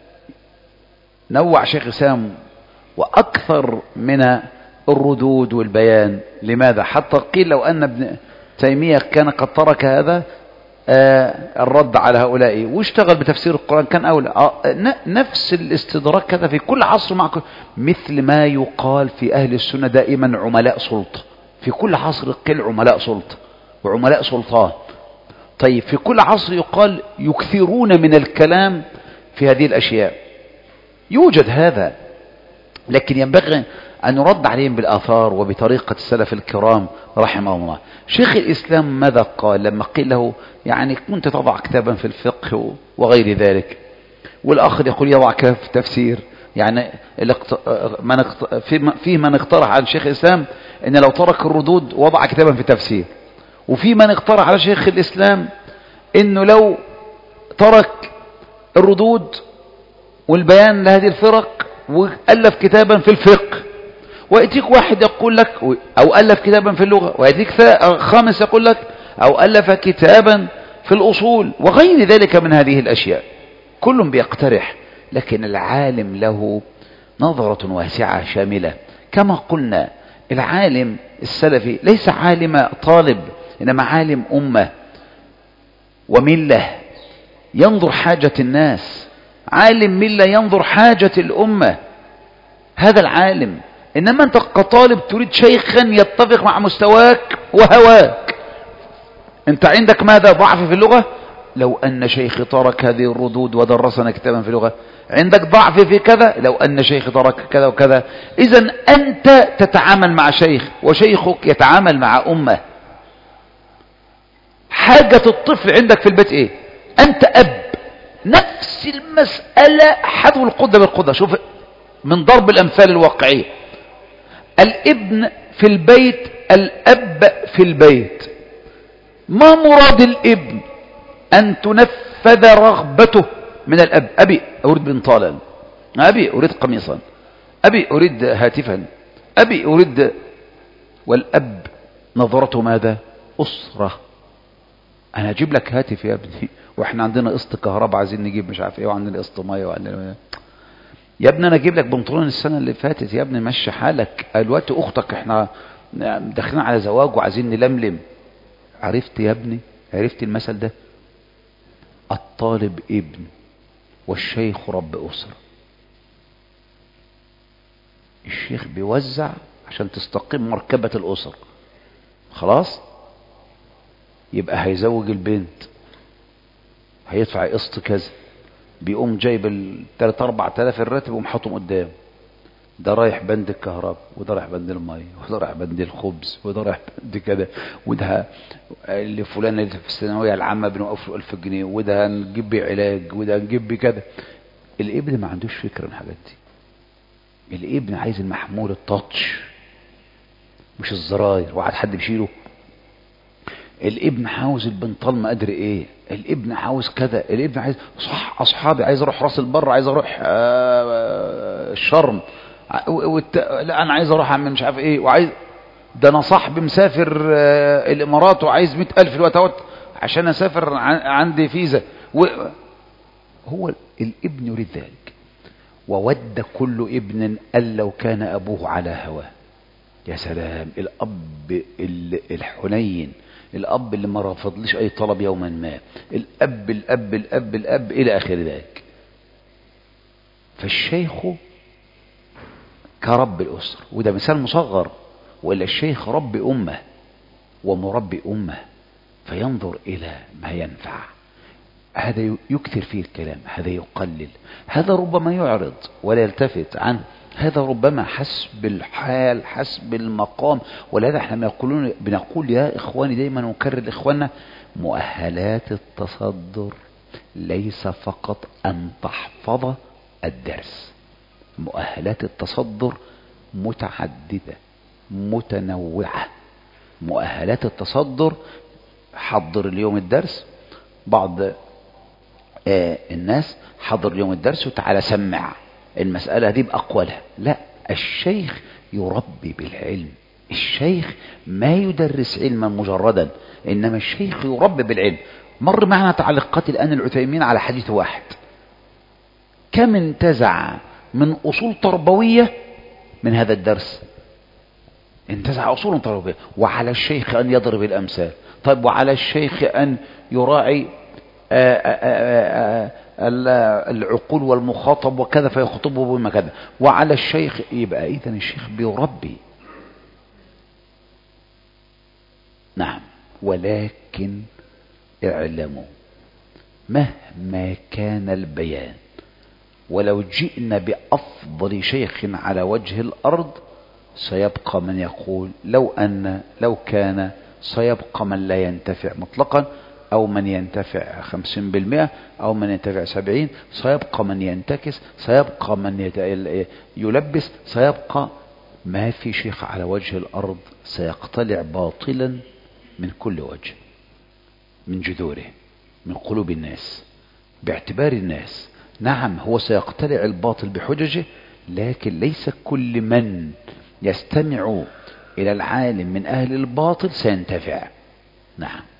نوع شيخ الإسلام وأكثر من الردود والبيان؟ لماذا؟ حتى قيل لو أن ابن تيمية كان قد ترك هذا الرد على هؤلاء واشتغل بتفسير القرآن كان أولى. نفس الاستدراك كذا في كل عصر مع مثل ما يقال في أهل السنة دائما عملاء سلطة. في كل عصر قل عملاء سلطة وعملاء سلطان. طيب في كل عصر يقال يكثرون من الكلام في هذه الأشياء. يوجد هذا، لكن ينبغي أن يرد عليهم بالآثار وبطريقة السلف الكرام رحمه الله. شيخ الإسلام ماذا قال لما قيل له يعني كنت تضع كتابا في الفقه وغير ذلك، والآخر يقول يضع كتاب في التفسير؟ يعني في من اقترح على شيخ الإسلام أن لو ترك الردود وضع كتابا في التفسير، وفي من اقترح على شيخ الإسلام أنه لو ترك الردود والبيان لهذه الفرق وألف كتابا في الفقه. ويأتيك واحد يقول لك أو ألف كتابا في اللغة، ويأتيك خامس يقول لك أو ألف كتابا في الأصول وغير ذلك من هذه الأشياء. كل بيقترح، لكن العالم له نظرة واسعة شاملة. كما قلنا العالم السلفي ليس عالم طالب، إنما عالم أمة وملة، ينظر حاجة الناس. عالم ملة ينظر حاجة الأمة، هذا العالم. إنما أنت كطالب تريد شيخا يتفق مع مستواك وهواك. أنت عندك ماذا؟ ضعف في اللغة. لو أن شيخ ترك هذه الردود ودرسنا كتابا في اللغة. عندك ضعف في كذا، لو أن شيخ ترك كذا وكذا. إذن أنت تتعامل مع شيخ وشيخك يتعامل مع أمة. حاجة الطفل عندك في البيت إيه؟ أنت أب، نفس المسألة حذو القدة بالقدة. شوف من ضرب الأمثال الواقعية، الابن في البيت، الأب في البيت. ما مراد الابن؟ أن تنفذ رغبته من الأب. أبي أريد بنطالا، أبي أريد قميصا، أبي أريد هاتفا، أبي أريد. والأب نظرته ماذا؟ أسرة. أنا أجيب لك هاتف يا ابني وإحنا عندنا قسط كهرباء عايزين نجيب مش عارف إيه، وعندنا قسط مية وعندنا يا ابني أنا أجيب لك بنطلون السنة اللي فاتت يا ابني مشي حالك. الوقت أختك إحنا داخلين على زواج وعايزين نلملم. عرفت يا ابني؟ عرفت المثل ده؟ الطالب ابن والشيخ رب أسرة. الشيخ بيوزع عشان تستقيم مركبة الأسر. خلاص يبقى هيزوج البنت، هيدفع قسط كذا، بيقوم جايب 3-4 آلاف الراتب ومحطهم قدام. ده رايح بند الكهرباء، وده رايح بند المية، وده رايح بند الخبز، وده رايح بند كده، وده اللي فلان اللي في الثانوية العامة بنوقف له 1000 جنيه، وده هنجيب بيه علاج، وده هنجيب بيه كده. الابن ما عندوش فكرة من الحاجات دي. الابن عايز المحمول التاتش مش الزراير وقعد حد بيشيله. الابن عاوز البنطال ما ادري ايه، الابن عاوز كذا، الابن عايز صح اصحابي، عايز اروح راس البر، عايز اروح الشرم، لا انا عايز اروح اعمل مش عارف ايه، وعايز ده انا صاحبي مسافر الامارات وعايز 100,000 الوقت عشان اسافر عندي فيزا. هو الابن يريد ذلك. وود كل ابن أن لو كان ابوه على هواه. يا سلام، الاب الحنين، الاب اللي ما رفضليش اي طلب يوما ما، الاب الاب الاب الاب الى اخر ذلك. فالشيخ كرب الأسر، وده مثال مصغر، وإلا الشيخ رب أمة ومربي أمة، فينظر إلى ما ينفع. هذا يكثر فيه الكلام، هذا يقلل، هذا ربما يعرض ولا يلتفت عنه، هذا ربما حسب الحال حسب المقام. ولهذا احنا بنقول يا إخواني دايما ونكرر لإخواننا: مؤهلات التصدر ليس فقط أن تحفظ الدرس، مؤهلات التصدر متعددة متنوعة. مؤهلات التصدر: حضر اليوم الدرس، بعض الناس حضر اليوم الدرس وتعالى سمع المسألة دي بأقوالها. لا، الشيخ يربي بالعلم، الشيخ ما يدرس علما مجردا، إنما الشيخ يربي بالعلم. مر معنا تعليقات الآن العثيمين على حديث واحد، كم انتزع من أصول تربوية من هذا الدرس؟ انتزع أصول تربوية. وعلى الشيخ أن يضرب الأمثال. طيب وعلى الشيخ أن يراعي العقول والمخاطب وكذا فيخطبه بما كذا. وعلى الشيخ، يبقى إذن الشيخ بيربي. نعم، ولكن اعلموا مهما كان البيان، ولو جئنا بأفضل شيخ على وجه الأرض سيبقى من يقول لو كان، سيبقى من لا ينتفع مطلقا، أو من ينتفع 50%، أو من ينتفع 70%، سيبقى من ينتكس، سيبقى من يلبس، سيبقى. ما في شيخ على وجه الأرض سيقتلع باطلا من كل وجه، من جذوره، من قلوب الناس، باعتبار الناس. نعم، هو سيقتلع الباطل بحججه، لكن ليس كل من يستمع إلى العالم من أهل الباطل سينتفع. نعم.